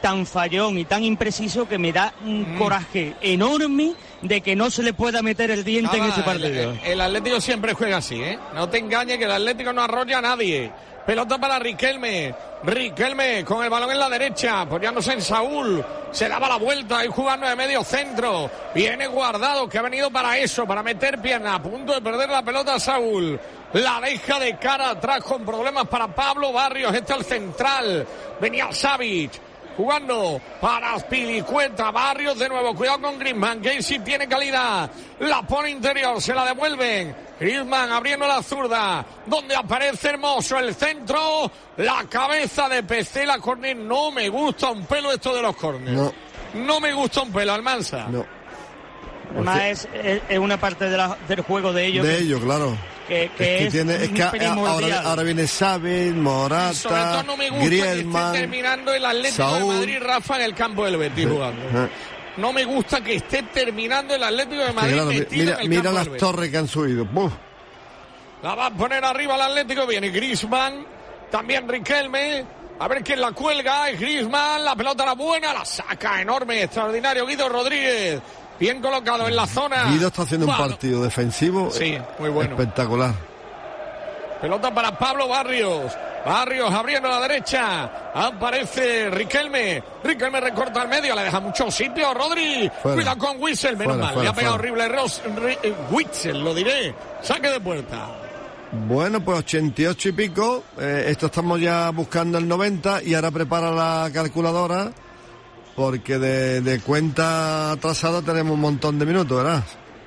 tan fallón y tan impreciso que me da un coraje enorme de que no se le pueda meter el diente en este partido. El Atlético siempre juega así, ¿eh? No te engañes que el Atlético no arrolla a nadie. Pelota para Riquelme. Riquelme con el balón en la derecha, apoyándose en Saúl. Se daba la vuelta y jugando de medio centro. Viene Guardado, que ha venido para eso, para meter pierna. A punto de perder la pelota Saúl. La deja de cara atrás con problemas para Pablo Barrios. Este al central. Venía Savic. Jugando para Azpilicueta. Barrios de nuevo. Cuidado con Griezmann. Casey tiene calidad. La pone interior. Se la devuelven. Griezmann abriendo la zurda. Donde aparece Hermoso. El centro. La cabeza de Pesela. Córner. No me gusta un pelo esto de los córneres. No me gusta un pelo, Almansa. No. Además es una parte del juego de ellos. De ellos, claro. Que ahora viene Xavi, Morata, sobre todo no me gusta Griezmann, que esté terminando el Atlético Saúl. de Madrid, Rafa, en el campo del Betis jugando. No me gusta que esté terminando el Atlético de Madrid metido en el mira campo las del Betis. torres que han subido. ¡Buf! La va a poner arriba el Atlético, viene Griezmann, también Riquelme. A ver quién la cuelga, es Griezmann, la pelota era buena, la saca enorme, extraordinario Guido Rodríguez. Bien colocado en la zona. Guido está haciendo un partido defensivo muy bueno. Espectacular. Pelota para Pablo Barrios. Barrios abriendo a la derecha. Aparece Riquelme. Riquelme recorta al medio. Le deja mucho sitio. Rodri. Fuera. Cuida con Witsel. Menos mal. Le ha pegado horrible Witsel, lo diré. Saque de puerta. Bueno, pues 88 y pico. Esto estamos ya buscando el 90 y ahora prepara la calculadora. Porque de cuenta atrasada tenemos un montón de minutos, ¿verdad?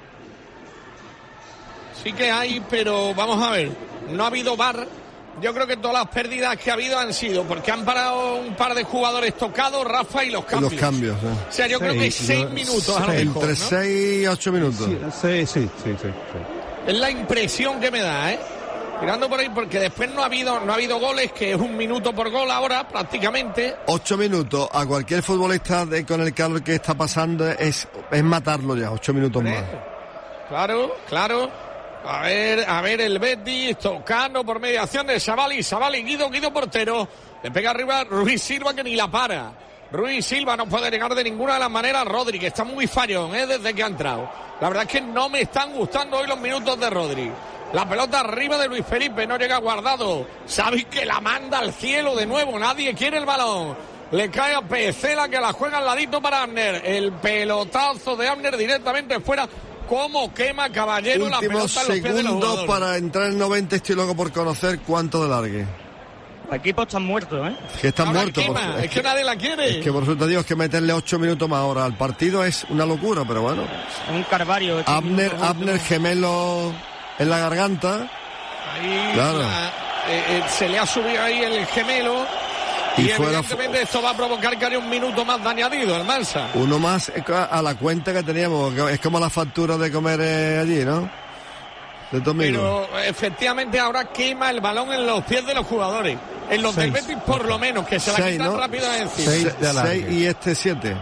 Sí que hay, pero vamos a ver. No ha habido VAR. Yo creo que todas las pérdidas que ha habido han sido porque han parado un par de jugadores tocados, Rafa, y los cambios. Los cambios, O sea, yo creo que 6 minutos a lo mejor, entre ¿no? 6 y 8 minutos. Sí. Es la impresión que me da, ¿eh? Mirando por ahí, porque después no ha habido goles, que es 1 minuto por gol ahora, prácticamente. 8 minutos a cualquier futbolista con el calor que está pasando es matarlo ya, 8 minutos más. Claro. A ver el Betis tocando por mediación de Savali, Guido portero. Le pega arriba Ruiz Silva, que ni la para. Ruiz Silva no puede llegar de ninguna de las maneras. Rodri, que está muy fallón, desde que ha entrado. La verdad es que no me están gustando hoy los minutos de Rodri. La pelota arriba de Luis Felipe, no llega Guardado. Sabéis que la manda al cielo de nuevo, nadie quiere el balón. Le cae a Pesela, que la juega al ladito para Abner. El pelotazo de Abner directamente fuera. ¿Cómo quema Caballero la pelota en los pies de los segundos jugadores? para entrar en 90. Estoy loco por conocer cuánto de largue. Los equipos están muertos, ¿eh? Que están Ahora muertos. quema, es que nadie la quiere. Es que por eso te digo, es que meterle 8 minutos más ahora al partido es una locura, pero bueno. Un calvario. Abner gemelo en la garganta. Ahí Claro. Se le ha subido ahí el gemelo. Y fuera, evidentemente esto va a provocar que haya 1 minuto más de añadido, el Mansa. uno más a la cuenta que teníamos. Es como la factura de comer allí, ¿no? De domingo. Pero efectivamente ahora quema el balón en los pies de los jugadores. En los del Betis por lo menos, que se la quitan rápido de encima. 6 y 7.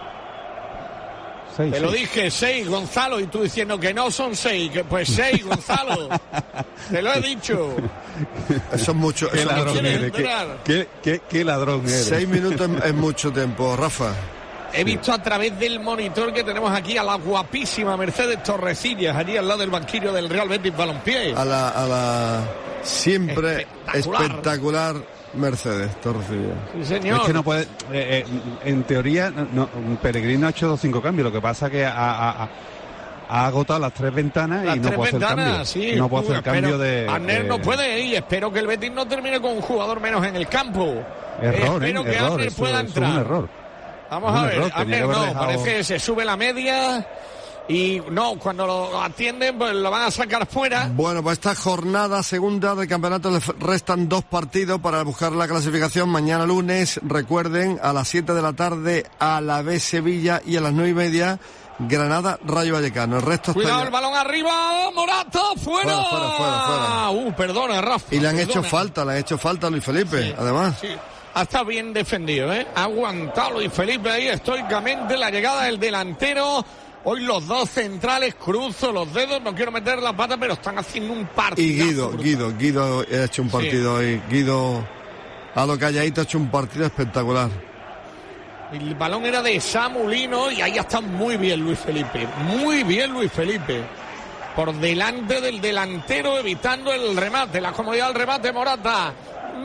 Te lo dije, 6, Gonzalo, y tú diciendo que no son 6, que pues 6, Gonzalo. Te lo he dicho. Eso es mucho. Qué ladrón eres. Qué ladrón eres. 6 minutos es mucho tiempo, Rafa. He visto a través del monitor que tenemos aquí a la guapísima Mercedes Torrecillas, allí al lado del banquillo del Real Betis Balompié. A la siempre espectacular Mercedes Torrecillas. Sí, señor. Es que no puede, en teoría, Pellegrini ha hecho 5 cambios. Lo que pasa es que ha agotado las 3 ventanas y no puede hacer cambio. Sí, no puede hacer cambio de. Abner no puede, y espero que el Betis no termine con un jugador menos en el campo. Espero que Abner pueda entrar. Es un error. Vamos a ver, Abner no, parece que se sube la media. Y no, cuando lo atienden, pues lo van a sacar fuera. Bueno, pues esta jornada segunda del campeonato le restan 2 partidos para buscar la clasificación. Mañana lunes, recuerden, a las 7 de la tarde, Alavés Sevilla, y a las 9:30, Granada Rayo Vallecano. El resto Cuidado, está el balón arriba, Morata, fuera. Fuera. Perdona, Rafa. Y le han hecho falta a Luis Felipe, sí, además. Sí. Ha estado bien defendido, Ha aguantado Luis Felipe ahí estoicamente la llegada del delantero. Hoy los 2 centrales, cruzo los dedos, no quiero meter la pata, pero están haciendo un partido. Y Guido ha hecho un partido hoy. Guido, a lo calladito, ha hecho un partido espectacular. El balón era de Samu Lino y ahí está muy bien Luis Felipe. Muy bien Luis Felipe. Por delante del delantero, evitando el remate. La comodidad del remate, Morata.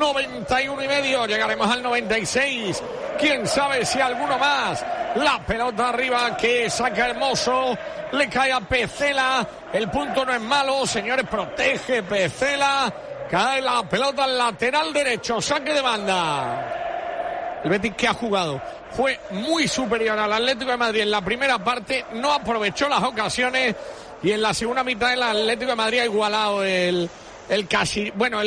91,5. Llegaremos al 96. Quién sabe si alguno más. La pelota arriba que saca Hermoso. Le cae a Pecela. El punto no es malo. Señores, protege Pecela. Cae la pelota al lateral derecho. Saque de banda. El Betis, que ha jugado, fue muy superior al Atlético de Madrid en la primera parte, no aprovechó las ocasiones y en la segunda mitad el Atlético de Madrid ha igualado el casi, bueno,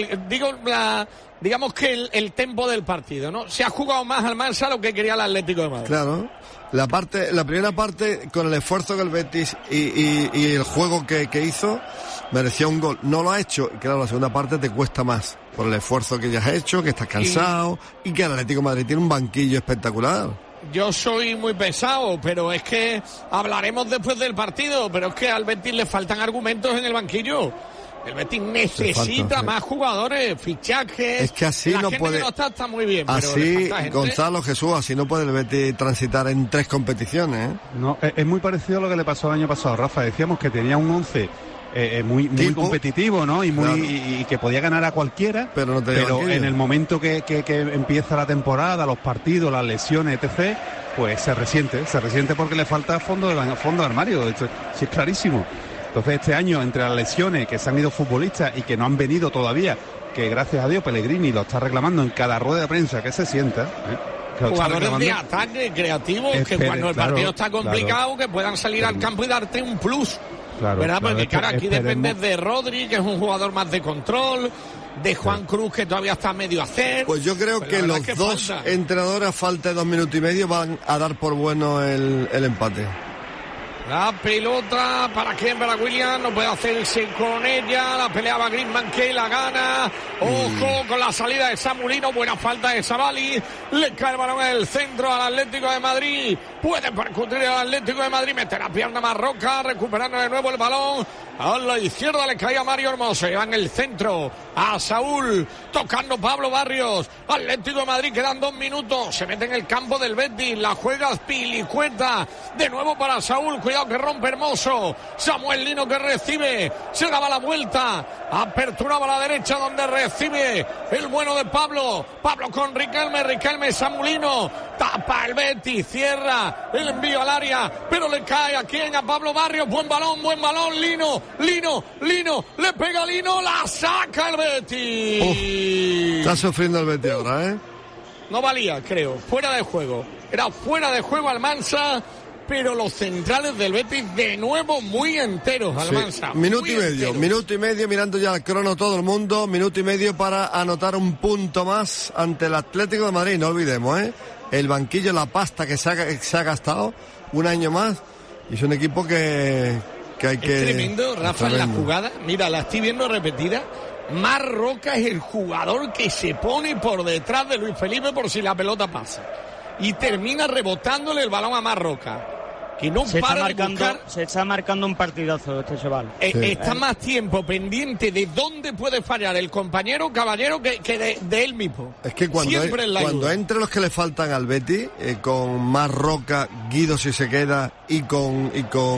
digamos que el tempo del partido, ¿no? Se ha jugado más al Mansa lo que quería el Atlético de Madrid. Claro. La primera parte, con el esfuerzo que el Betis y el juego que hizo, merecía un gol. No lo ha hecho, y claro, la segunda parte te cuesta más, por el esfuerzo que ya has hecho, que estás cansado, y que el Atlético de Madrid tiene un banquillo espectacular. Yo soy muy pesado, pero es que hablaremos después del partido, pero es que al Betis le faltan argumentos en el banquillo. El Betis necesita más jugadores, fichajes. Es que así la no gente puede. Que no está muy bien. Así, pero Gonzalo, Jesús, así no puede el Betis transitar en 3 competiciones, ¿eh? No, es muy parecido a lo que le pasó el año pasado, Rafa. Decíamos que tenía un 11 muy competitivo, ¿no? Y claro. y que podía ganar a cualquiera. Pero en el momento que empieza la temporada, los partidos, las lesiones, etc., pues se resiente porque le falta fondo de armario. Esto sí es clarísimo. Entonces este año, entre las lesiones, que se han ido futbolistas y que no han venido todavía, que gracias a Dios Pellegrini lo está reclamando en cada rueda de prensa que se sienta, jugadores de ataque creativos, que cuando el partido está complicado, que puedan salir al campo y darte un plus. ¿Verdad? Porque aquí dependes de Rodri, que es un jugador más de control, de Juan Cruz, que todavía está medio a hacer. Pues yo creo que los dos entrenadores, a falta de 2 minutos y medio, van a dar por bueno el empate. La pelota, ¿para quién? Para William, no puede hacerse con ella, la peleaba Griezmann, que la gana. Ojo con la salida de Samu Lino, buena falta de Savali, le cae el balón en el centro al Atlético de Madrid, puede percutir al Atlético de Madrid, mete la pierna Marroca, recuperando de nuevo el balón, a la izquierda le cae a Mario Hermoso, y va en el centro a Saúl, tocando Pablo Barrios, Atlético de Madrid, quedan 2 minutos, se mete en el campo del Betis, la juega Azpilicueta, de nuevo para Saúl, cuidado que rompe Hermoso, Samuel Lino que recibe, se daba la vuelta, aperturaba a la derecha donde recibe el bueno de Pablo con Riquelme, Samulino, tapa el Betis, cierra el envío al área, pero le cae a quien, a Pablo Barrios, buen balón, Lino, le pega Lino, la saca el Betis. Está sufriendo el Betis ahora, ¿eh? No valía, creo, fuera de juego, era fuera de juego Almansa, pero los centrales del Betis de nuevo muy enteros, Almansa. Sí. Minuto y medio, mirando ya el crono todo el mundo, minuto y medio para anotar un punto más ante el Atlético de Madrid, no olvidemos, el banquillo, la pasta que se ha gastado un año más, y es un equipo que hay que... Es tremendo, Rafa, en la jugada, mira, la estoy viendo repetida, Marroca es el jugador que se pone por detrás de Luis Felipe por si la pelota pasa, y termina rebotándole el balón a Marroca, que no para de buscar. Se está marcando un partidazo este chaval. Está más tiempo pendiente de dónde puede fallar el compañero Caballero que de él mismo. Es que cuando entre los que le faltan al Betis, con Marroca, Guido si se queda, y con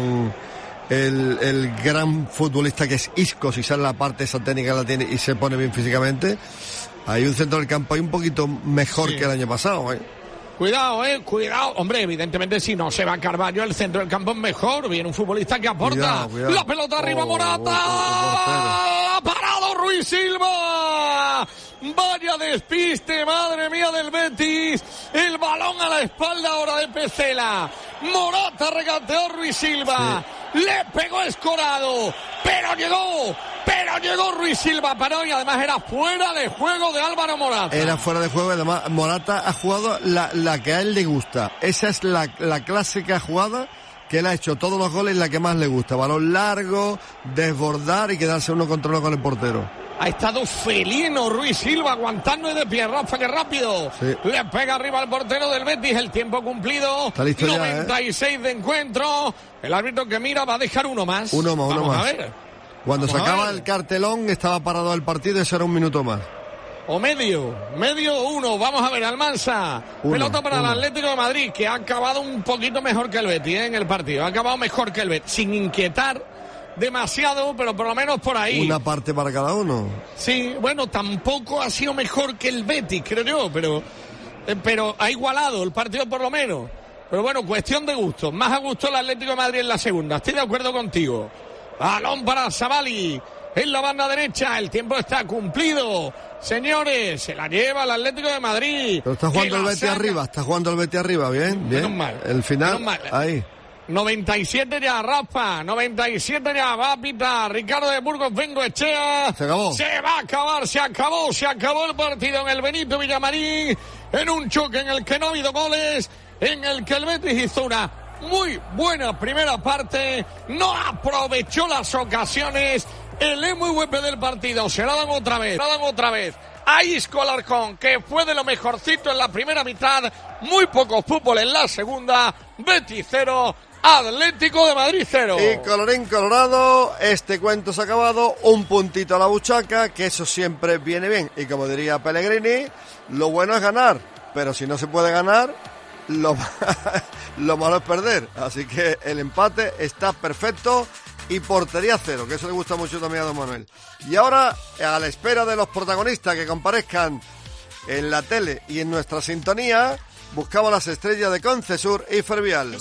el gran futbolista que es Isco, si sale la parte esa técnica la tiene y se pone bien físicamente, hay un centro del campo ahí un poquito mejor que el año pasado, Cuidado, cuidado. Hombre, evidentemente si no se va a Carvalho, el centro del campo es mejor. Viene un futbolista que aporta. Cuidado. La pelota arriba, Morata. Ha parado Ruiz Silva. Vaya despiste, madre mía del Betis. El balón a la espalda ahora de Pecela. Morata regateó Ruiz Silva. Sí. Le pegó Escorado. Pero llegó Ruiz Silva, paró y además era fuera de juego de Álvaro Morata. Era fuera de juego, además Morata ha jugado la que a él le gusta. Esa es la clásica jugada que él ha hecho todos los goles, la que más le gusta. Balón largo, desbordar y quedarse uno contra uno con el portero. Ha estado felino Ruiz Silva, aguantando de pie, Rafa, que rápido. Sí. Le pega arriba al portero del Betis, el tiempo cumplido. Está listo 96 de encuentro. El árbitro que mira va a dejar uno más. Uno más. A ver. Cuando se acaba el cartelón, estaba parado el partido, eso era un minuto más. o medio 1. Vamos a ver, Almansa. Pelota para el Atlético de Madrid, que ha acabado un poquito mejor que el Betis en el partido. Ha acabado mejor que el Betis, sin inquietar demasiado, pero por lo menos por ahí. Una parte para cada uno. Sí, bueno, tampoco ha sido mejor que el Betis, creo yo, pero ha igualado el partido por lo menos. Pero bueno, cuestión de gusto. Más a gusto el Atlético de Madrid en la segunda. Estoy de acuerdo contigo. Balón para Sabali. En la banda derecha, el tiempo está cumplido. Señores, se la lleva el Atlético de Madrid. Pero está jugando el Betis arriba, bien. Menos mal. El final, ahí. 97 ya, Rafa. 97 ya, va a pitar Ricardo de Burgos Bengoechea. Se acabó. Se va a acabar, se acabó el partido en el Benito Villamarín. En un choque en el que no ha habido goles. En el que el Betis hizo una muy buena primera parte. No aprovechó las ocasiones. El MVP del partido se la dan otra vez a Isco Alarcón, que fue de lo mejorcito en la primera mitad. Muy poco fútbol en la segunda. Betis 0, Atlético de Madrid 0. Y colorín colorado, este cuento se ha acabado. Un puntito a la buchaca, que eso siempre viene bien. Y como diría Pellegrini, lo bueno es ganar, pero si no se puede ganar, lo malo es perder. Así que el empate está perfecto. Y portería 0, que eso le gusta mucho también a don Manuel. Y ahora, a la espera de los protagonistas que comparezcan en la tele y en nuestra sintonía, buscamos las estrellas de Concesur y Fervial.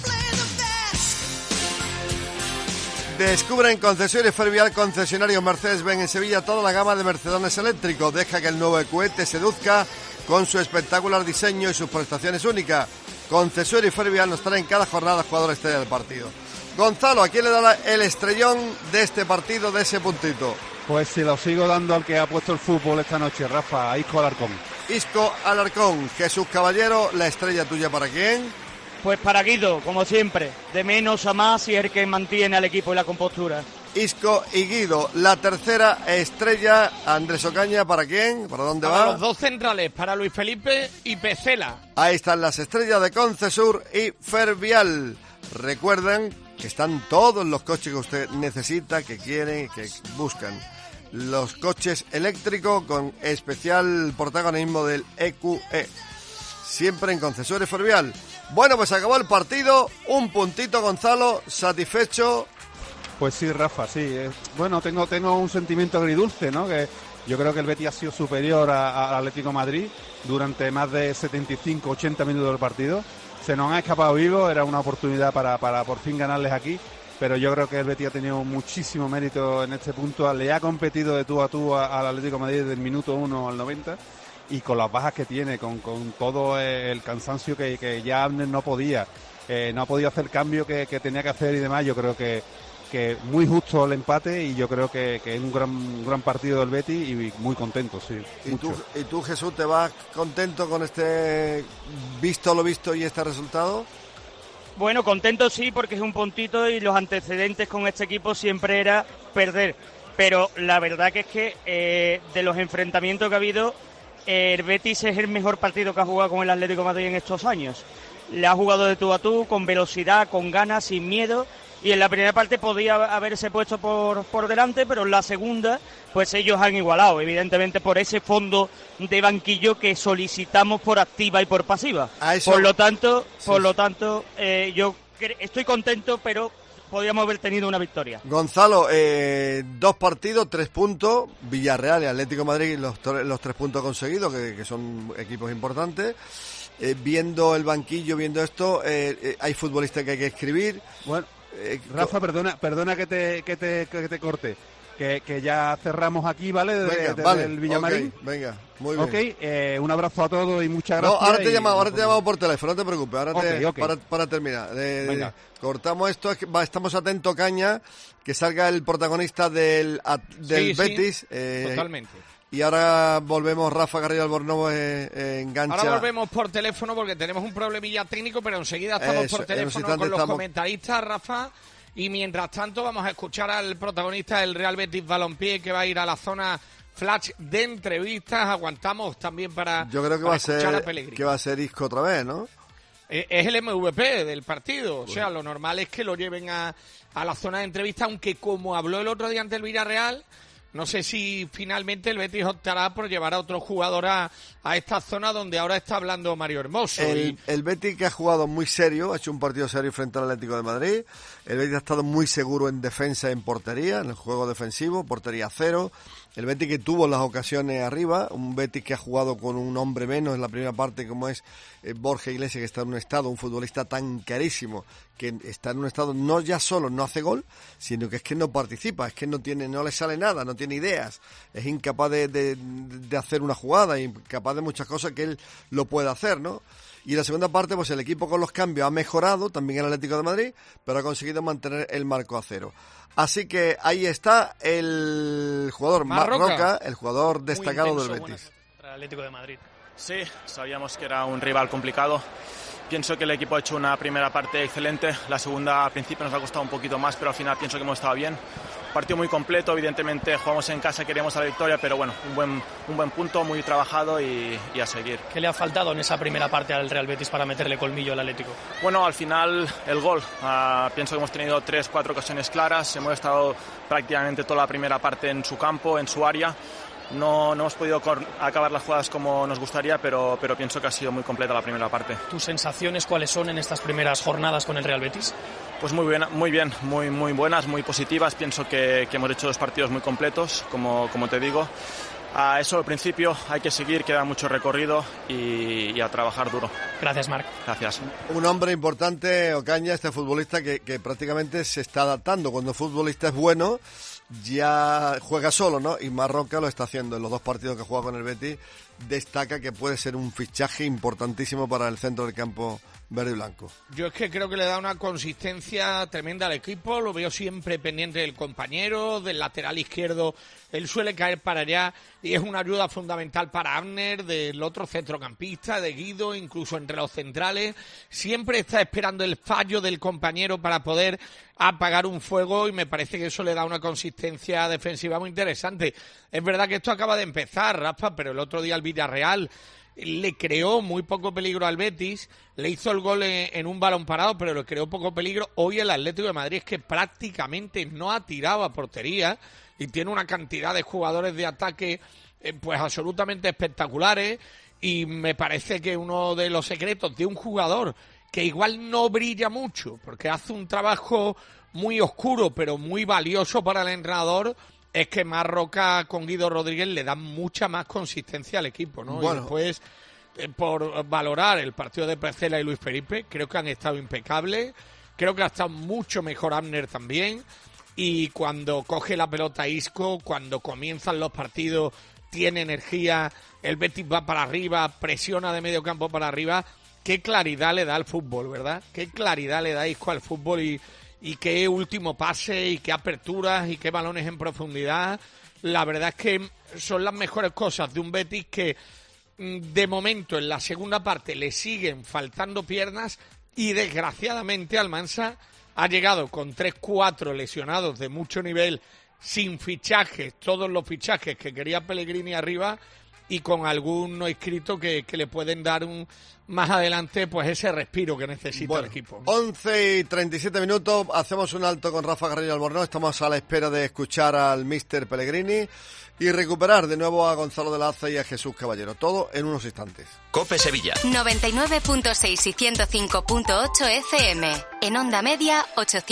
Descubre en Concesur y Fervial, concesionario Mercedes-Benz en Sevilla, toda la gama de Mercedones eléctricos. Deja que el nuevo EQE te seduzca con su espectacular diseño y sus prestaciones únicas. Concesur y Fervial nos traen cada jornada jugador estrella del partido. Gonzalo, ¿a quién le da el estrellón de este partido, de ese puntito? Pues se lo sigo dando al que ha puesto el fútbol esta noche, Rafa, a Isco Alarcón. Isco Alarcón. Jesús Caballero, ¿la estrella tuya para quién? Pues para Guido, como siempre, de menos a más, y es el que mantiene al equipo y la compostura. Isco y Guido. La tercera estrella, Andrés Ocaña, ¿para quién? ¿Para dónde va? Los dos centrales, para Luis Felipe y Pesela. Ahí están las estrellas de Concesur y Fervial. Recuerden que están todos los coches que usted necesita, que quieren, que buscan. Los coches eléctricos con especial protagonismo del EQE. Siempre en Concesur y Fervial. Bueno, pues acabó el partido. Un puntito, Gonzalo, satisfecho. Pues sí, Rafa, sí. Bueno, tengo un sentimiento agridulce, ¿no? Que yo creo que el Betis ha sido superior al Atlético de Madrid durante más de 75-80 minutos del partido. Se nos ha escapado vivo, era una oportunidad para por fin ganarles aquí, pero yo creo que el Betis ha tenido muchísimo mérito en este punto. Le ha competido de tú a tú al Atlético de Madrid desde el minuto 1 al 90, y con las bajas que tiene, con todo el cansancio que ya no ha podido hacer cambio que tenía que hacer y demás. Yo creo que muy justo el empate, y yo creo que es un gran partido del Betis y muy contento, sí. ¿Y tú, Jesús, te vas contento con este visto lo visto y este resultado? Bueno, contento sí, porque es un puntito y los antecedentes con este equipo siempre era perder. Pero la verdad que es que de los enfrentamientos que ha habido, el Betis es el mejor partido que ha jugado con el Atlético de Madrid en estos años. Le ha jugado de tú a tú, con velocidad, con ganas, sin miedo. Y en la primera parte podía haberse puesto por delante, pero en la segunda pues ellos han igualado, evidentemente por ese fondo de banquillo que solicitamos por activa y por pasiva. Por lo tanto, yo estoy contento, pero podríamos haber tenido una victoria. Gonzalo, 2 partidos, 3 puntos, Villarreal y Atlético de Madrid, los 3 puntos conseguidos, que son equipos importantes. Viendo el banquillo, viendo esto, hay futbolistas que hay que escribir. Bueno, Rafa, perdona que te corte, que ya cerramos aquí, ¿vale? Desde el Villamarín. Okay, venga, muy bien. Un abrazo a todos y muchas gracias. No, ahora te he llamado por teléfono, no te preocupes, para terminar. Cortamos esto, estamos atentos, Caña, que salga el protagonista del Betis. Sí, totalmente. Y ahora volvemos, Rafa Garrido Albornoz engancha. Ahora volvemos por teléfono porque tenemos un problemilla técnico, pero enseguida estamos por teléfono con los comentaristas, Rafa. Y mientras tanto vamos a escuchar al protagonista del Real Betis Balompié, que va a ir a la zona flash de entrevistas. Aguantamos también para Yo creo que va a ser Isco otra vez, ¿no? Es el MVP del partido. Bueno. O sea, lo normal es que lo lleven a la zona de entrevistas, aunque como habló el otro día ante el Villarreal, No sé si finalmente el Betis optará por llevar a otro jugador a esta zona donde ahora está hablando Mario Hermoso. El Betis, que ha jugado muy serio, ha hecho un partido serio frente al Atlético de Madrid. El Betis ha estado muy seguro en defensa y en portería, en el juego defensivo, portería cero. El Betis que tuvo las ocasiones arriba, un Betis que ha jugado con un hombre menos en la primera parte, como es Borja Iglesias, que está en un estado, un futbolista tan carísimo, que está en un estado no ya solo no hace gol, sino que es que no participa, es que no le sale nada, no tiene ideas, es incapaz de hacer una jugada, incapaz de muchas cosas que él lo puede hacer, ¿no? Y en la segunda parte, pues el equipo con los cambios ha mejorado, también el Atlético de Madrid, pero ha conseguido mantener el marco a cero. Así que ahí está el jugador Marroca, el jugador destacado del Betis. Contra el Atlético de Madrid. Sí, sabíamos que era un rival complicado. Pienso que el equipo ha hecho una primera parte excelente. La segunda al principio nos ha costado un poquito más, pero al final pienso que hemos estado bien. Partido muy completo, evidentemente jugamos en casa, queríamos la victoria, pero bueno, un buen punto, muy trabajado y a seguir. ¿Qué le ha faltado en esa primera parte al Real Betis para meterle colmillo al Atlético? Bueno, al final el gol. Pienso que hemos tenido 3-4 ocasiones claras, hemos estado prácticamente toda la primera parte en su campo, en su área. No hemos podido acabar las jugadas como nos gustaría, pero pienso que ha sido muy completa la primera parte. ¿Tus sensaciones cuáles son en estas primeras jornadas con el Real Betis? Pues muy bien, muy buenas, muy positivas. Pienso que hemos hecho 2 partidos muy completos, como te digo. Eso al principio, hay que seguir, queda mucho recorrido y a trabajar duro. Gracias, Marc. Gracias. Un hombre importante, Ocaña, este futbolista que prácticamente se está adaptando. Cuando el futbolista es bueno, ya juega solo, ¿no? Y Marroca lo está haciendo en los 2 partidos que juega con el Betis. Destaca que puede ser un fichaje importantísimo para el centro del campo verde y blanco. Yo es que creo que le da una consistencia tremenda al equipo, lo veo siempre pendiente del compañero, del lateral izquierdo, él suele caer para allá y es una ayuda fundamental para Abner, del otro centrocampista, de Guido, incluso entre los centrales, siempre está esperando el fallo del compañero para poder apagar un fuego y me parece que eso le da una consistencia defensiva muy interesante. Es verdad que esto acaba de empezar, Rafa, pero el otro día el Villarreal le creó muy poco peligro al Betis, le hizo el gol en un balón parado, pero le creó poco peligro. Hoy el Atlético de Madrid es que prácticamente no ha tirado a portería y tiene una cantidad de jugadores de ataque pues absolutamente espectaculares y me parece que uno de los secretos de un jugador que igual no brilla mucho porque hace un trabajo muy oscuro pero muy valioso para el entrenador es que Marroca con Guido Rodríguez le dan mucha más consistencia al equipo, ¿no? Bueno. Y después, por valorar el partido de Precela y Luis Felipe, creo que han estado impecables, creo que ha estado mucho mejor Abner también, y cuando coge la pelota Isco, cuando comienzan los partidos, tiene energía, el Betis va para arriba, presiona de medio campo para arriba, qué claridad le da al fútbol, ¿verdad? Qué claridad le da Isco al fútbol y qué último pase y qué aperturas y qué balones en profundidad. La verdad es que son las mejores cosas de un Betis que de momento en la segunda parte le siguen faltando piernas y desgraciadamente Almansa ha llegado con 3-4 lesionados de mucho nivel, sin fichajes, todos los fichajes que quería Pellegrini arriba y con algún no inscrito que le pueden dar más adelante pues ese respiro que necesita el equipo. 11:37, hacemos un alto con Rafa Carrillo Albornoz, estamos a la espera de escuchar al míster Pellegrini y recuperar de nuevo a Gonzalo de la Haza y a Jesús Caballero, todo en unos instantes. COPE Sevilla 99.6 y 105.8 FM. En onda media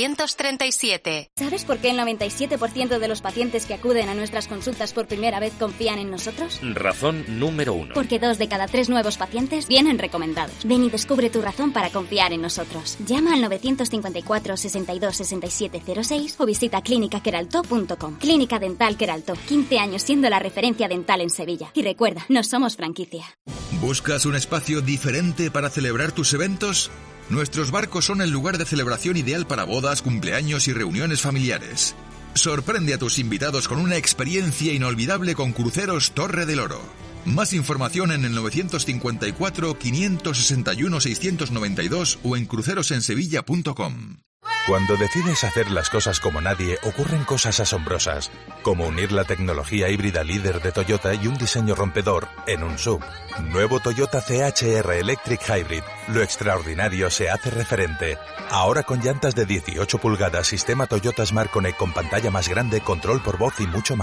837. ¿Sabes por qué el 97% de los pacientes que acuden a nuestras consultas por primera vez confían en nosotros? Razón número 1. Porque 2 de cada 3 nuevos pacientes vienen recomendados. Ven y descubre tu razón para confiar en nosotros. Llama al 954 62 67 06 o visita clínicaqueraltó.com. Clínica Dental Queraltó, 15 años siendo la referencia dental en Sevilla. Y recuerda, no somos franquicia. ¿Buscas un espacio diferente para celebrar tus eventos? Nuestros barcos son el lugar de celebración ideal para bodas, cumpleaños y reuniones familiares. Sorprende a tus invitados con una experiencia inolvidable con Cruceros Torre del Oro. Más información en el 954 561 692 o en crucerosensevilla.com. Cuando decides hacer las cosas como nadie, ocurren cosas asombrosas, como unir la tecnología híbrida líder de Toyota y un diseño rompedor en un SUV. Nuevo Toyota CHR Electric Hybrid. Lo extraordinario se hace referente. Ahora con llantas de 18 pulgadas, sistema Toyota Smart Connect con pantalla más grande, control por voz y mucho más.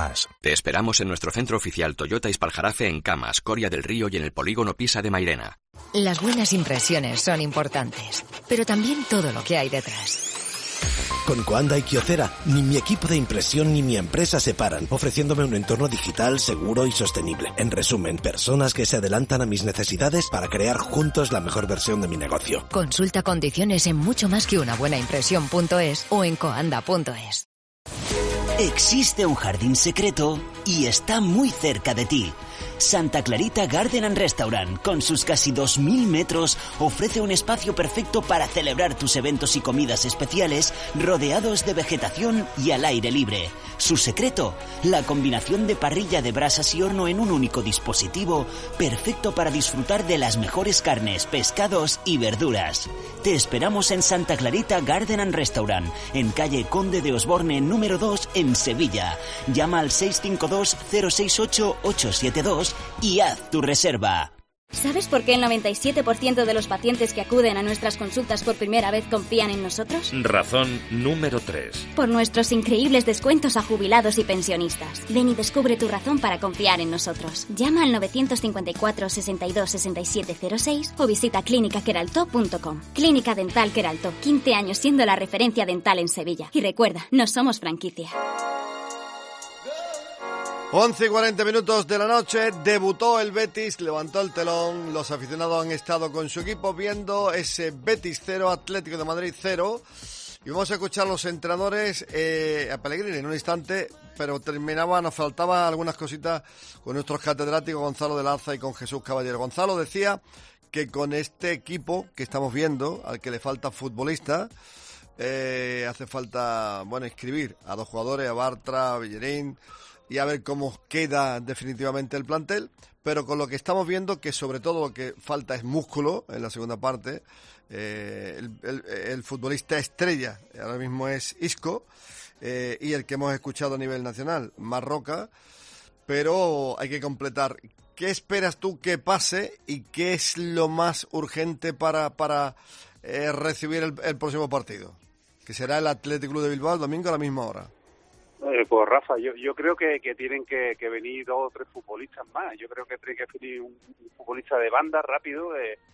Te esperamos en nuestro centro oficial Toyota Ispaljarafe en Camas, Coria del Río y en el polígono Pisa de Mairena. Las buenas impresiones son importantes, pero también todo lo que hay detrás. Con Coanda y Kyocera, ni mi equipo de impresión ni mi empresa se paran, ofreciéndome un entorno digital seguro y sostenible. En resumen, personas que se adelantan a mis necesidades para crear juntos la mejor versión de mi negocio. Consulta condiciones en mucho más que una buena impresión.es o en coanda.es. Existe un jardín secreto y está muy cerca de ti. Santa Clarita Garden and Restaurant, con sus casi 2.000 metros, ofrece un espacio perfecto para celebrar tus eventos y comidas especiales, rodeados de vegetación y al aire libre. Su secreto, la combinación de parrilla de brasas y horno en un único dispositivo, perfecto para disfrutar de las mejores carnes, pescados y verduras. Te esperamos en Santa Clarita Garden and Restaurant, en calle Conde de Osborne número 2 en Sevilla. Llama al 652-068-872 y haz tu reserva. ¿Sabes por qué el 97% de los pacientes que acuden a nuestras consultas por primera vez confían en nosotros? Razón número 3. Por nuestros increíbles descuentos a jubilados y pensionistas. Ven y descubre tu razón para confiar en nosotros. Llama al 954 62 67 06 o visita clínicaqueraltó.com. Clínica Dental Queraltó, 15 años siendo la referencia dental en Sevilla. Y recuerda, no somos franquicia. 11:40 de la noche, debutó el Betis, levantó el telón, los aficionados han estado con su equipo viendo ese Betis 0, Atlético de Madrid 0, y vamos a escuchar a los entrenadores, a Pellegrini en un instante, pero nos faltaban algunas cositas con nuestros catedráticos Gonzalo de Laza y con Jesús Caballero. Gonzalo decía que con este equipo que estamos viendo, al que le falta futbolista, hace falta, inscribir a 2 jugadores, a Bartra, a Bellerín, y a ver cómo queda definitivamente el plantel, pero con lo que estamos viendo, que sobre todo lo que falta es músculo en la segunda parte. El futbolista estrella ahora mismo es Isco, y el que hemos escuchado a nivel nacional, Marroca, pero hay que completar. ¿Qué esperas tú que pase y qué es lo más urgente para recibir el próximo partido? Que será el Athletic Club de Bilbao el domingo a la misma hora. Pues Rafa, yo creo que tienen que venir 2 o 3 futbolistas más. Yo creo que tiene que venir un futbolista de banda rápido,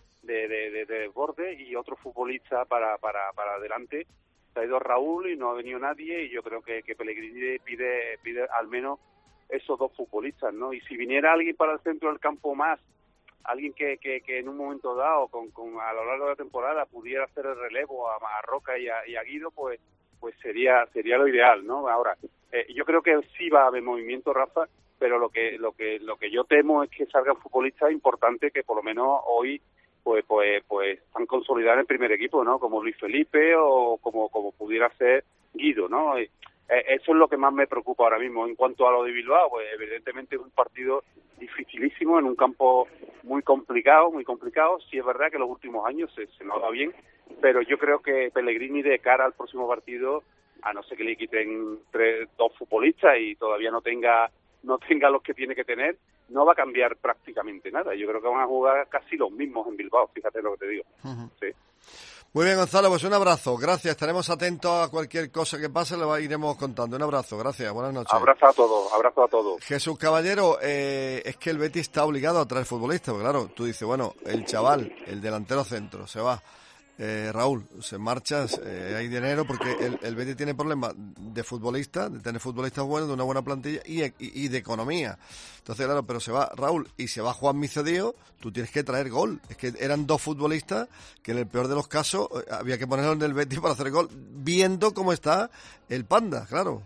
de borde, y otro futbolista para adelante. Se ha ido Raúl y no ha venido nadie, y yo creo que Pellegrini pide al menos esos 2 futbolistas, ¿no? Y si viniera alguien para el centro del campo más, alguien que en un momento dado, a lo largo de la temporada, pudiera hacer el relevo a Roca y a Guido, pues sería lo ideal, ¿no? Ahora, yo creo que sí va a haber movimiento, Rafa, pero lo que yo temo es que salgan futbolistas importantes que por lo menos hoy pues están consolidados en el primer equipo, ¿no? Como Luis Felipe o como pudiera ser Guido, ¿no? Eso es lo que más me preocupa ahora mismo. En cuanto a lo de Bilbao, pues evidentemente es un partido dificilísimo en un campo muy complicado. Sí es verdad que los últimos años se nos va bien, pero yo creo que Pellegrini, de cara al próximo partido, a no ser que le quiten 2 futbolistas y todavía no tenga los que tiene que tener, no va a cambiar prácticamente nada. Yo creo que van a jugar casi los mismos en Bilbao, fíjate lo que te digo. Uh-huh. Sí. Muy bien, Gonzalo, pues un abrazo, gracias, estaremos atentos a cualquier cosa que pase, le iremos contando. Un abrazo, gracias, buenas noches. Abrazo a todos. Jesús Caballero, es que el Betis está obligado a traer futbolistas, porque claro, tú dices, el chaval, el delantero centro, se va. Raúl, se marcha, hay dinero, porque el Betis tiene problemas de futbolistas, de tener futbolistas buenos, de una buena plantilla y de economía. Entonces, claro, pero se va Raúl y se va Juan Micedío, tú tienes que traer gol. Es que eran 2 futbolistas que en el peor de los casos había que ponerlos en el Betis para hacer gol, viendo cómo está el Panda, claro.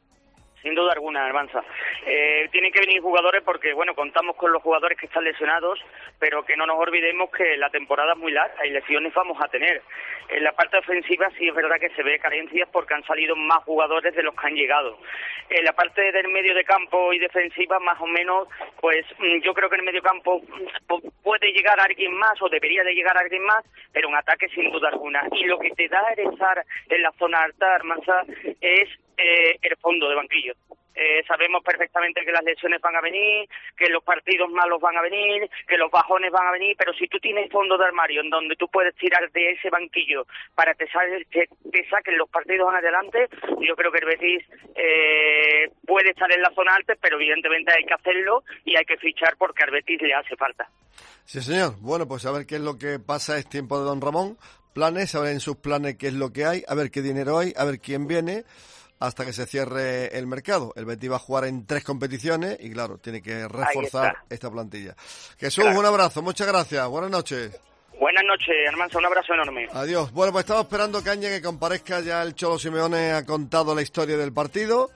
Sin duda alguna, Almanza. Tienen que venir jugadores porque, contamos con los jugadores que están lesionados, pero que no nos olvidemos que la temporada es muy larga y lesiones vamos a tener. En la parte ofensiva sí es verdad que se ve carencias porque han salido más jugadores de los que han llegado. En la parte del medio de campo y defensiva, más o menos, pues yo creo que en el medio campo puede llegar alguien más o debería de llegar alguien más, pero en ataque sin duda alguna. Y lo que te da a estar en la zona alta, Almanza, es el fondo de banquillo. Sabemos perfectamente que las lesiones van a venir, que los partidos malos van a venir, que los bajones van a venir, pero si tú tienes fondo de armario en donde tú puedes tirar de ese banquillo para te saquen los partidos en adelante, yo creo que el Betis puede estar en la zona alta, pero evidentemente hay que hacerlo y hay que fichar porque al Betis le hace falta. Sí, señor. Bueno, pues a ver qué es lo que pasa. Es tiempo de don Ramón. Planes, a ver en sus planes qué es lo que hay, a ver qué dinero hay, a ver quién viene, hasta que se cierre el mercado. El Betis va a jugar en 3 competiciones y, claro, tiene que reforzar esta plantilla. Jesús, un abrazo, muchas gracias, buenas noches. Buenas noches, Armanza, un abrazo enorme. Adiós. Bueno, pues estamos esperando, Caña, que comparezca. Ya el Cholo Simeone ha contado la historia del partido.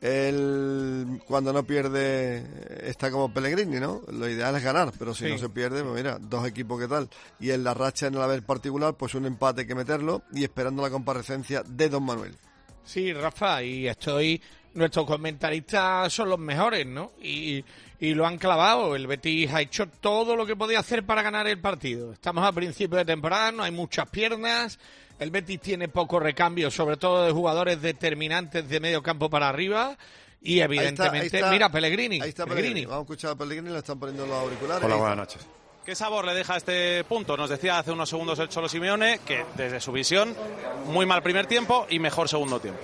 Él, cuando no pierde, está como Pellegrini, ¿no? Lo ideal es ganar, pero si no se pierde, pues mira, 2 equipos, ¿qué tal? Y en la racha, en el haber particular, pues un empate hay que meterlo, y esperando la comparecencia de don Manuel. Sí, Rafa, y nuestros comentaristas son los mejores, ¿no? Y lo han clavado. El Betis ha hecho todo lo que podía hacer para ganar el partido. Estamos a principio de temporada, no hay muchas piernas. El Betis tiene poco recambio, sobre todo de jugadores determinantes de medio campo para arriba. Y evidentemente, ahí está, mira, Pellegrini. Ahí está Pellegrini. Vamos a escuchar a Pellegrini, le están poniendo los auriculares. Hola, buenas noches. ¿Qué sabor le deja este punto? Nos decía hace unos segundos el Cholo Simeone que desde su visión, muy mal primer tiempo y mejor segundo tiempo.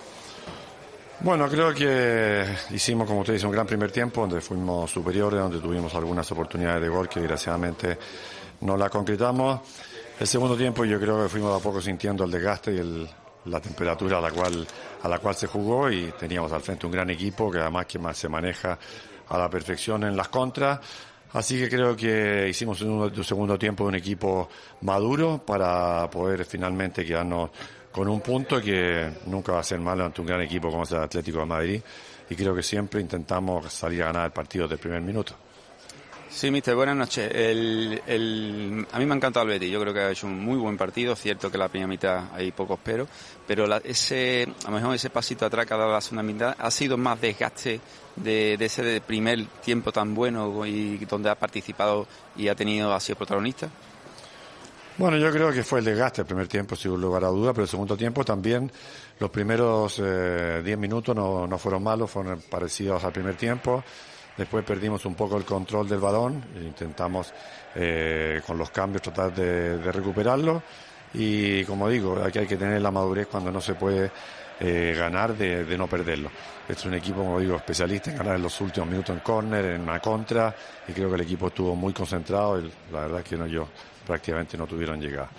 Bueno, creo que hicimos, como usted dice, un gran primer tiempo donde fuimos superiores, donde tuvimos algunas oportunidades de gol que desgraciadamente no la concretamos. El segundo tiempo yo creo que fuimos a poco sintiendo el desgaste y la temperatura a la cual se jugó, y teníamos al frente un gran equipo que además se maneja a la perfección en las contras. Así que creo que hicimos un segundo tiempo de un equipo maduro para poder finalmente quedarnos con un punto que nunca va a ser malo ante un gran equipo como es el Atlético de Madrid, y creo que siempre intentamos salir a ganar el partido del primer minuto. Sí, mister, buenas noches. A mí me ha encantado el Betis. Yo creo que ha hecho un muy buen partido. Cierto que la primera mitad hay pocos pero a lo mejor ese pasito atrás que ha dado la segunda mitad ha sido más desgaste de ese primer tiempo tan bueno y donde ha participado y ha sido protagonista. Bueno, yo creo que fue el desgaste el primer tiempo, sin lugar a duda, pero el segundo tiempo también. Los primeros 10 minutos no fueron malos, fueron parecidos al primer tiempo. Después perdimos un poco el control del balón, intentamos con los cambios tratar de recuperarlo, y como digo, aquí hay que tener la madurez cuando no se puede ganar de no perderlo. Este es un equipo, como digo, especialista en ganar en los últimos minutos en córner, en una contra, y creo que el equipo estuvo muy concentrado y la verdad es que prácticamente no tuvieron llegada.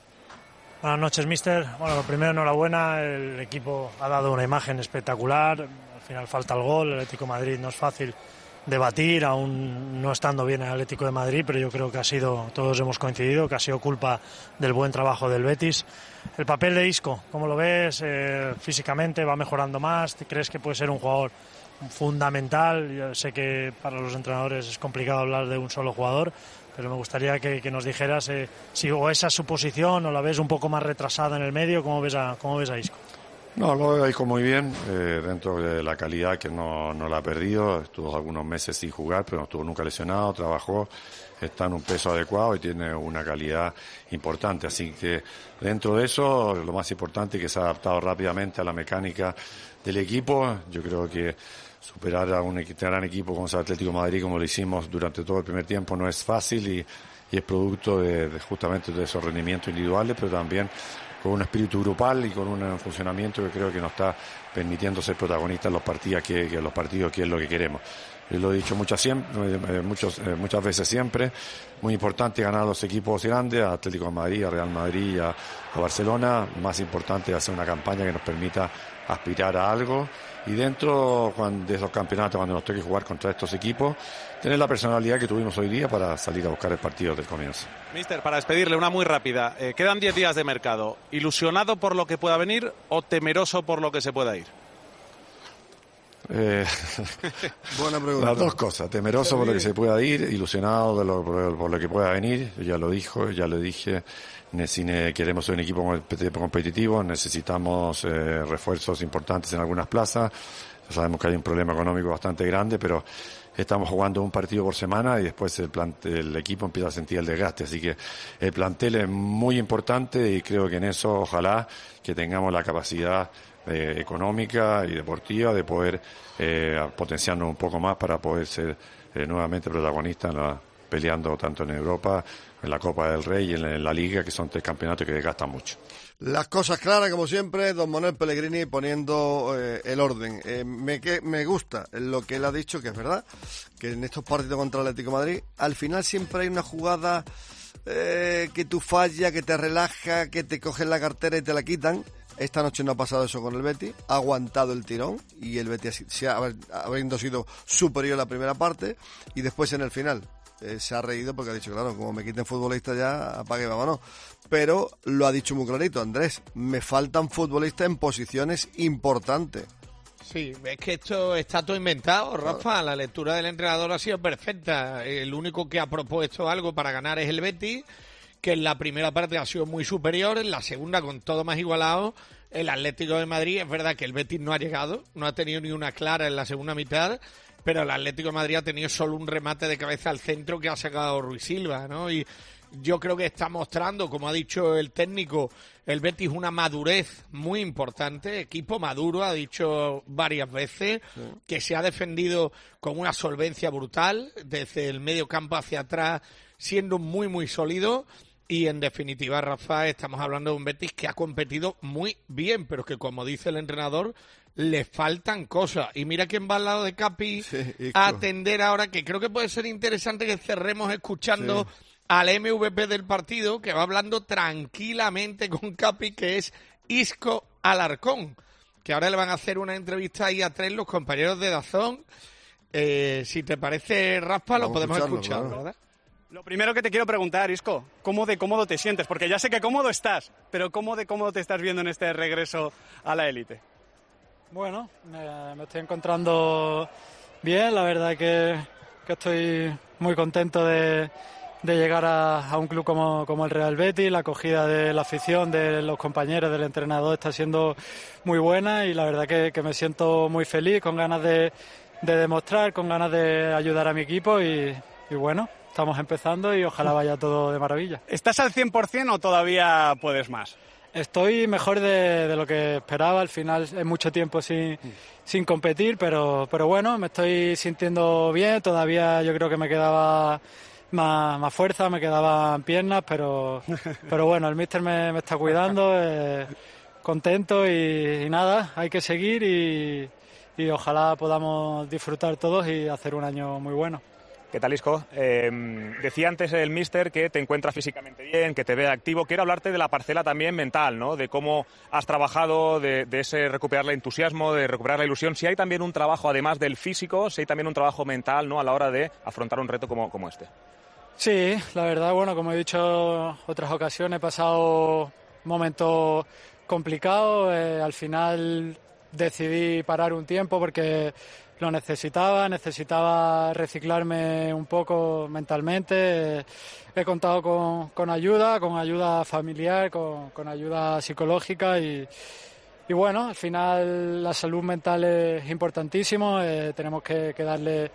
Buenas noches, mister. Bueno, lo primero, enhorabuena, el equipo ha dado una imagen espectacular, al final falta el gol, el Atlético de Madrid no es fácil debatir, aún no estando bien el Atlético de Madrid, pero yo creo que todos hemos coincidido, que ha sido culpa del buen trabajo del Betis. El papel de Isco, ¿cómo lo ves? Físicamente va mejorando más, ¿crees que puede ser un jugador fundamental? Yo sé que para los entrenadores es complicado hablar de un solo jugador, pero me gustaría que nos dijeras si o esa es su posición o la ves un poco más retrasada en el medio. ¿Cómo ves a Isco? No, lo veo a Isco muy bien, dentro de la calidad que no la ha perdido. Estuvo algunos meses sin jugar, pero no estuvo nunca lesionado, trabajó, está en un peso adecuado y tiene una calidad importante. Así que dentro de eso, lo más importante es que se ha adaptado rápidamente a la mecánica del equipo. Yo creo que superar a un gran equipo como es el Atlético de Madrid, como lo hicimos durante todo el primer tiempo, no es fácil y es producto justamente de esos rendimientos individuales, pero también con un espíritu grupal y con un funcionamiento que creo que nos está permitiendo ser protagonistas en los partidos, que es lo que queremos. Yo lo he dicho muchas veces siempre, muy importante ganar a los equipos grandes, a Atlético de Madrid, a Real Madrid y a Barcelona. Más importante es hacer una campaña que nos permita aspirar a algo, y dentro de esos campeonatos, cuando nos toque jugar contra estos equipos, tener la personalidad que tuvimos hoy día para salir a buscar el partido del comienzo. Mister, para despedirle, una muy rápida. Quedan 10 días de mercado. ¿Ilusionado por lo que pueda venir o temeroso por lo que se pueda ir? Buena pregunta. Las dos cosas, temeroso por lo que se pueda ir, ilusionado por lo que pueda venir. Yo ya lo dije, queremos ser un equipo competitivo, necesitamos refuerzos importantes en algunas plazas. Sabemos que hay un problema económico bastante grande, pero estamos jugando un partido por semana y después el equipo empieza a sentir el desgaste. Así que el plantel es muy importante y creo que en eso ojalá que tengamos la capacidad económica y deportiva, de poder potenciarnos un poco más para poder ser nuevamente protagonistas peleando tanto en Europa, en la Copa del Rey y en la Liga, que son 3 campeonatos que desgastan mucho. Las cosas claras, como siempre, don Manuel Pellegrini poniendo el orden. Me gusta lo que él ha dicho, que es verdad, que en estos partidos contra el Atlético de Madrid, al final siempre hay una jugada que tú fallas, que te relaja, que te cogen la cartera y te la quitan. Esta noche no ha pasado eso con el Betis, ha aguantado el tirón y el Betis habiendo sido superior la primera parte, y después en el final se ha reído porque ha dicho, claro, como me quiten futbolistas ya, apague y vámonos. Pero lo ha dicho muy clarito, Andrés, me faltan futbolistas en posiciones importantes. Sí, es que esto está todo inventado, Rafa. La lectura del entrenador ha sido perfecta. El único que ha propuesto algo para ganar es el Betis, que en la primera parte ha sido muy superior, en la segunda con todo más igualado. El Atlético de Madrid, es verdad que el Betis no ha llegado, no ha tenido ni una clara en la segunda mitad, pero el Atlético de Madrid ha tenido solo un remate de cabeza al centro que ha sacado Ruiz Silva, ¿no? Y yo creo que está mostrando, como ha dicho el técnico, el Betis una madurez muy importante, equipo maduro, ha dicho varias veces, sí, que se ha defendido con una solvencia brutal, desde el medio campo hacia atrás, siendo muy, muy sólido. Y en definitiva, Rafa, estamos hablando de un Betis que ha competido muy bien, pero que, como dice el entrenador, le faltan cosas. Y mira quién va al lado de Capi, sí, a atender ahora, que creo que puede ser interesante que cerremos escuchando, sí, al MVP del partido, que va hablando tranquilamente con Capi, que es Isco Alarcón, que ahora le van a hacer una entrevista ahí a 3 los compañeros de DAZN. Si te parece, Rafa, lo podemos escuchar, claro, ¿verdad? Lo primero que te quiero preguntar, Isco, ¿cómo de cómodo te sientes? Porque ya sé que cómodo estás, pero ¿cómo de cómodo te estás viendo en este regreso a la élite? Bueno, me estoy encontrando bien, la verdad que estoy muy contento de llegar a un club como el Real Betis. La acogida de la afición, de los compañeros, del entrenador está siendo muy buena y la verdad que me siento muy feliz, con ganas de demostrar, con ganas de ayudar a mi equipo y bueno, estamos empezando y ojalá vaya todo de maravilla. ¿Estás al 100% o todavía puedes más? Estoy mejor de lo que esperaba. Al final es mucho tiempo sin competir, pero bueno, me estoy sintiendo bien. Todavía yo creo que me quedaba más fuerza, me quedaban piernas, pero bueno, el míster me está cuidando, contento y nada, hay que seguir y ojalá podamos disfrutar todos y hacer un año muy bueno. ¿Qué tal, Isco? Decía antes el míster que te encuentras físicamente bien, que te ve activo. Quiero hablarte de la parcela también mental, ¿no? De cómo has trabajado, de ese recuperar el entusiasmo, de recuperar la ilusión. Si hay también un trabajo, además del físico, si hay también un trabajo mental, ¿no? A la hora de afrontar un reto como este. Sí, la verdad, bueno, como he dicho otras ocasiones, he pasado momentos complicados. Al final decidí parar un tiempo porque lo necesitaba reciclarme un poco mentalmente. He contado con ayuda familiar, con ayuda psicológica y bueno, al final la salud mental es importantísimo. Tenemos que darle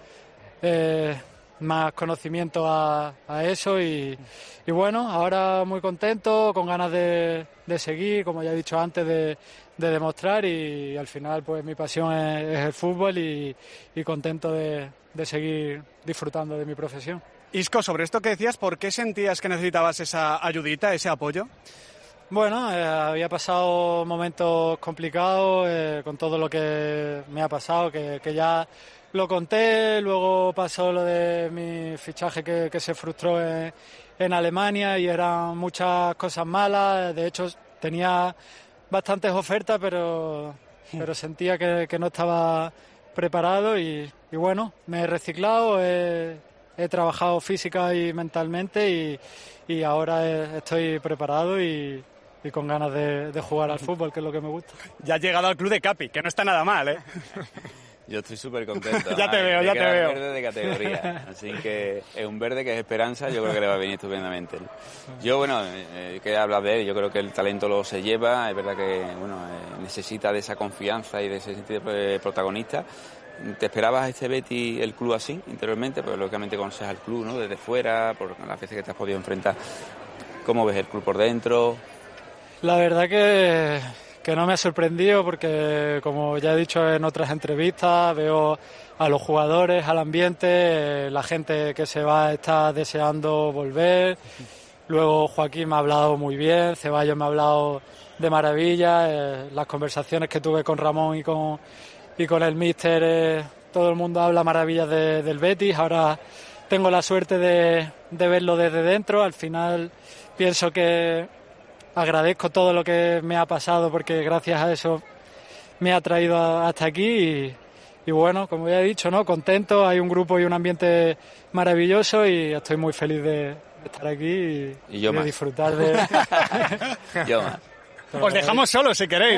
más conocimiento a eso y bueno, ahora muy contento, con ganas de seguir, como ya he dicho antes, de demostrar y al final pues mi pasión es el fútbol y contento de seguir disfrutando de mi profesión. Isco, sobre esto que decías, ¿por qué sentías que necesitabas esa ayudita, ese apoyo? Bueno, había pasado momentos complicados con todo lo que me ha pasado, que ya lo conté. Luego pasó lo de mi fichaje que se frustró en Alemania y eran muchas cosas malas. De hecho, tenía bastantes ofertas, pero sentía que no estaba preparado y bueno, me he reciclado, he trabajado física y mentalmente y ahora estoy preparado y con ganas de jugar al fútbol, que es lo que me gusta. Ya has llegado al club de Capi, que no está nada mal, ¿eh? Yo estoy súper contento. Ya te veo. Verde de categoría. Así que es un verde que es esperanza, yo creo que le va a venir estupendamente. Yo, bueno, que hablar de él, yo creo que el talento lo se lleva, es verdad que necesita de esa confianza y de ese sentido de protagonista. ¿Te esperabas a este Betis el club así, interiormente? Pues lógicamente conoces al club, ¿no? Desde fuera, por las veces que te has podido enfrentar. ¿Cómo ves el club por dentro? La verdad que que no me ha sorprendido porque, como ya he dicho en otras entrevistas, veo a los jugadores, al ambiente, la gente que se va está deseando volver. Luego Joaquín me ha hablado muy bien, Ceballos me ha hablado de maravilla, las conversaciones que tuve con Ramón y con el míster, todo el mundo habla maravillas del Betis. Ahora tengo la suerte de verlo desde dentro. Al final pienso que agradezco todo lo que me ha pasado porque gracias a eso me ha traído hasta aquí y bueno, como ya he dicho, ¿no? Contento, hay un grupo y un ambiente maravilloso y estoy muy feliz de estar aquí y yo de más. disfrutar de... Yo más. Os dejamos solos si queréis.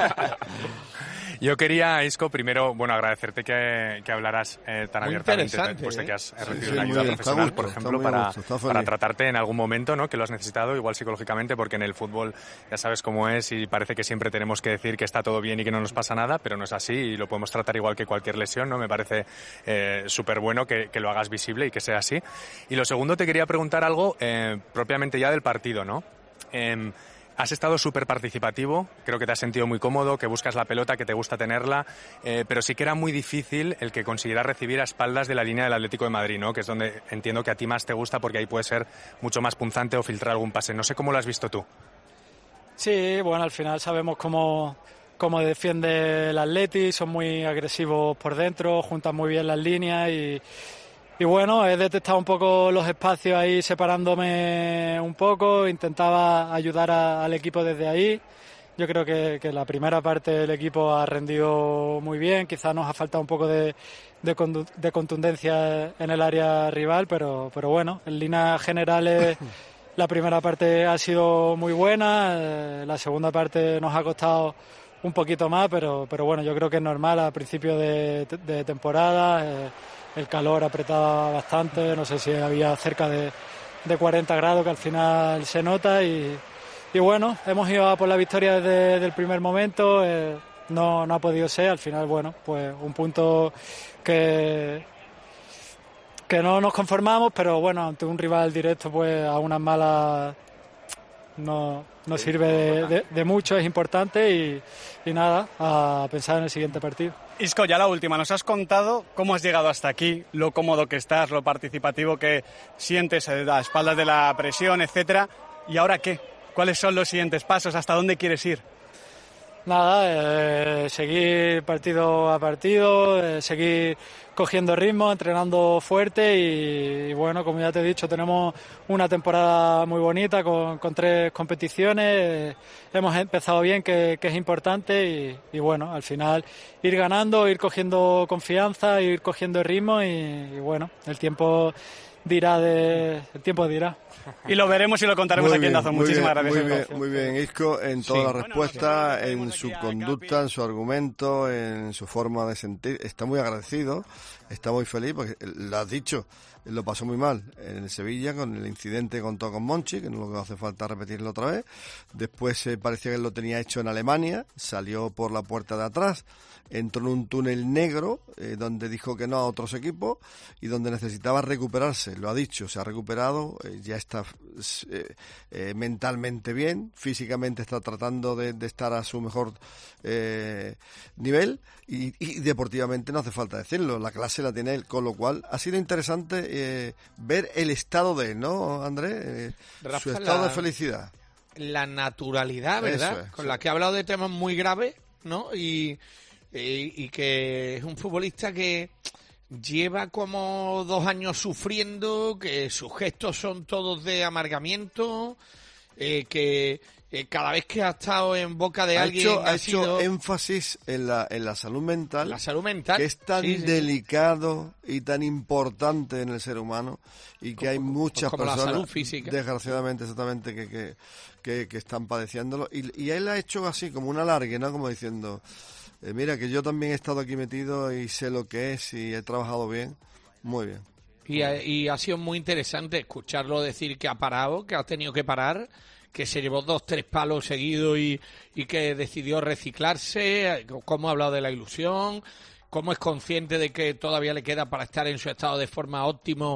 Yo quería, Isco, primero, agradecerte que hablaras tan muy abiertamente después de que has recibido una ayuda profesional, por ejemplo, para tratarte en algún momento, ¿no? Que lo has necesitado, igual psicológicamente, porque en el fútbol ya sabes cómo es y parece que siempre tenemos que decir que está todo bien y que no nos pasa nada, pero no es así y lo podemos tratar igual que cualquier lesión, ¿no? Me parece súper bueno que lo hagas visible y que sea así. Y lo segundo, te quería preguntar algo propiamente ya del partido, ¿no? Has estado súper participativo, creo que te has sentido muy cómodo, que buscas la pelota, que te gusta tenerla, pero sí que era muy difícil el que consiguieras recibir a espaldas de la línea del Atlético de Madrid, ¿no? Que es donde entiendo que a ti más te gusta porque ahí puede ser mucho más punzante o filtrar algún pase. No sé cómo lo has visto tú. Sí, bueno, al final sabemos cómo defiende el Atleti, son muy agresivos por dentro, juntan muy bien las líneas y bueno, he detectado un poco los espacios ahí separándome un poco, intentaba ayudar al equipo desde ahí. Yo creo que la primera parte el equipo ha rendido muy bien, quizás nos ha faltado un poco de contundencia en el área rival, pero bueno, en líneas generales la primera parte ha sido muy buena, la segunda parte nos ha costado un poquito más, pero bueno, yo creo que es normal a principio de temporada. El calor apretaba bastante, no sé si había cerca de 40 grados, que al final se nota y bueno, hemos ido a por la victoria desde el primer momento, no ha podido ser, al final bueno, pues un punto que no nos conformamos, pero bueno, ante un rival directo pues a unas malas no sirve de mucho, es importante y nada, a pensar en el siguiente partido. Isco, ya la última, nos has contado cómo has llegado hasta aquí, lo cómodo que estás, lo participativo que sientes a espaldas de la presión, etcétera. ¿Y ahora qué? ¿Cuáles son los siguientes pasos? ¿Hasta dónde quieres ir? Nada, seguir partido a partido, seguir cogiendo ritmo, entrenando fuerte y bueno, como ya te he dicho, tenemos una temporada muy bonita con 3 competiciones, hemos empezado bien, que es importante y bueno, al final ir ganando, ir cogiendo confianza, ir cogiendo ritmo y bueno, el tiempo dirá. Y lo veremos y lo contaremos aquí en Dazón. Muchísimas gracias. Muy bien, Isco, en toda la respuesta, en su conducta, en su argumento, en su forma de sentir. Está muy agradecido, está muy feliz, porque lo has dicho, lo pasó muy mal en el Sevilla con el incidente que contó con Monchi, que no hace falta repetirlo otra vez. Después parecía que lo tenía hecho en Alemania, salió por la puerta de atrás, entró en un túnel negro donde dijo que no a otros equipos y donde necesitaba recuperarse. Lo ha dicho, se ha recuperado, ya está mentalmente bien, físicamente está tratando de estar a su mejor nivel y deportivamente no hace falta decirlo, la clase la tiene él, con lo cual ha sido interesante ver el estado de él, ¿no, Andrés? Rafa, su estado de felicidad. La naturalidad, ¿verdad? Con la que ha hablado de temas muy graves, ¿no? Y que es un futbolista que lleva como 2 años sufriendo, que sus gestos son todos de amargamiento, que cada vez que ha estado en boca de alguien ha hecho énfasis en la salud mental. La salud mental. Que es tan delicado y tan importante en el ser humano y que hay muchas personas, la salud física, desgraciadamente, exactamente, que están padeciéndolo. Y él ha hecho así como un alargue, ¿no? Como diciendo... mira, que yo también he estado aquí metido y sé lo que es y he trabajado bien, muy bien. Y ha sido muy interesante escucharlo decir que ha parado, que ha tenido que parar, que se llevó 2-3 palos seguidos y que decidió reciclarse, cómo ha hablado de la ilusión, cómo es consciente de que todavía le queda para estar en su estado de forma óptimo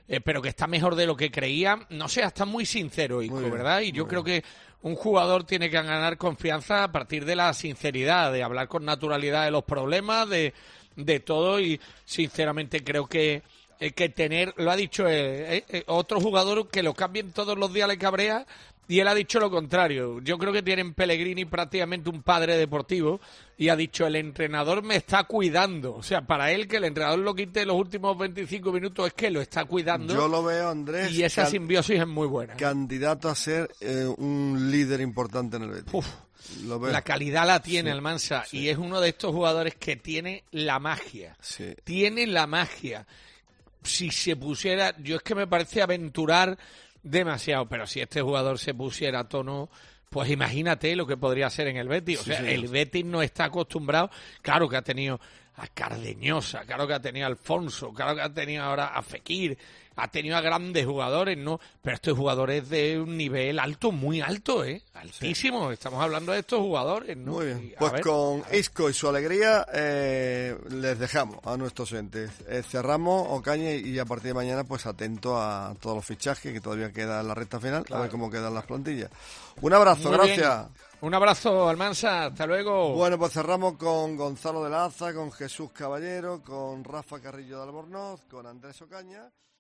pero que está mejor de lo que creía. No sé, está muy sincero, Isco, ¿verdad? Y yo creo que un jugador tiene que ganar confianza a partir de la sinceridad, de hablar con naturalidad de los problemas, de todo, y sinceramente creo que tener, lo ha dicho otro jugador, que lo cambien todos los días le cabrea, y él ha dicho lo contrario. Yo creo que tienen Pellegrini prácticamente un padre deportivo, y ha dicho, el entrenador me está cuidando. O sea, para él, que el entrenador lo quite los últimos 25 minutos es que lo está cuidando. Yo lo veo, Andrés, y esa simbiosis es muy buena. Candidato a ser un líder importante en el Betis. Lo veo. La calidad la tiene Almansa, y es uno de estos jugadores que tiene la magia. Sí. Tiene la magia. Si se pusiera, yo es que me parece aventurar demasiado, pero si este jugador se pusiera a tono, pues imagínate lo que podría hacer en el Betis. O sea, el Betis no está acostumbrado, claro que ha tenido a Cardeñosa, claro que ha tenido a Alfonso, claro que ha tenido ahora a Fekir, ha tenido a grandes jugadores, ¿no? Pero estos jugadores de un nivel alto, muy alto, altísimo. Sí. Estamos hablando de estos jugadores, ¿no? Muy bien. Pues con Isco y su alegría les dejamos a nuestros oyentes. Cerramos, Ocaña, y a partir de mañana, pues atento a todos los fichajes que todavía queda en la recta final, claro. A ver cómo quedan las plantillas. Un abrazo, muy gracias. Bien. Un abrazo, Almansa, hasta luego. Bueno, pues cerramos con Gonzalo de la Aza, con Jesús Caballero, con Rafa Carrillo de Albornoz, con Andrés Ocaña.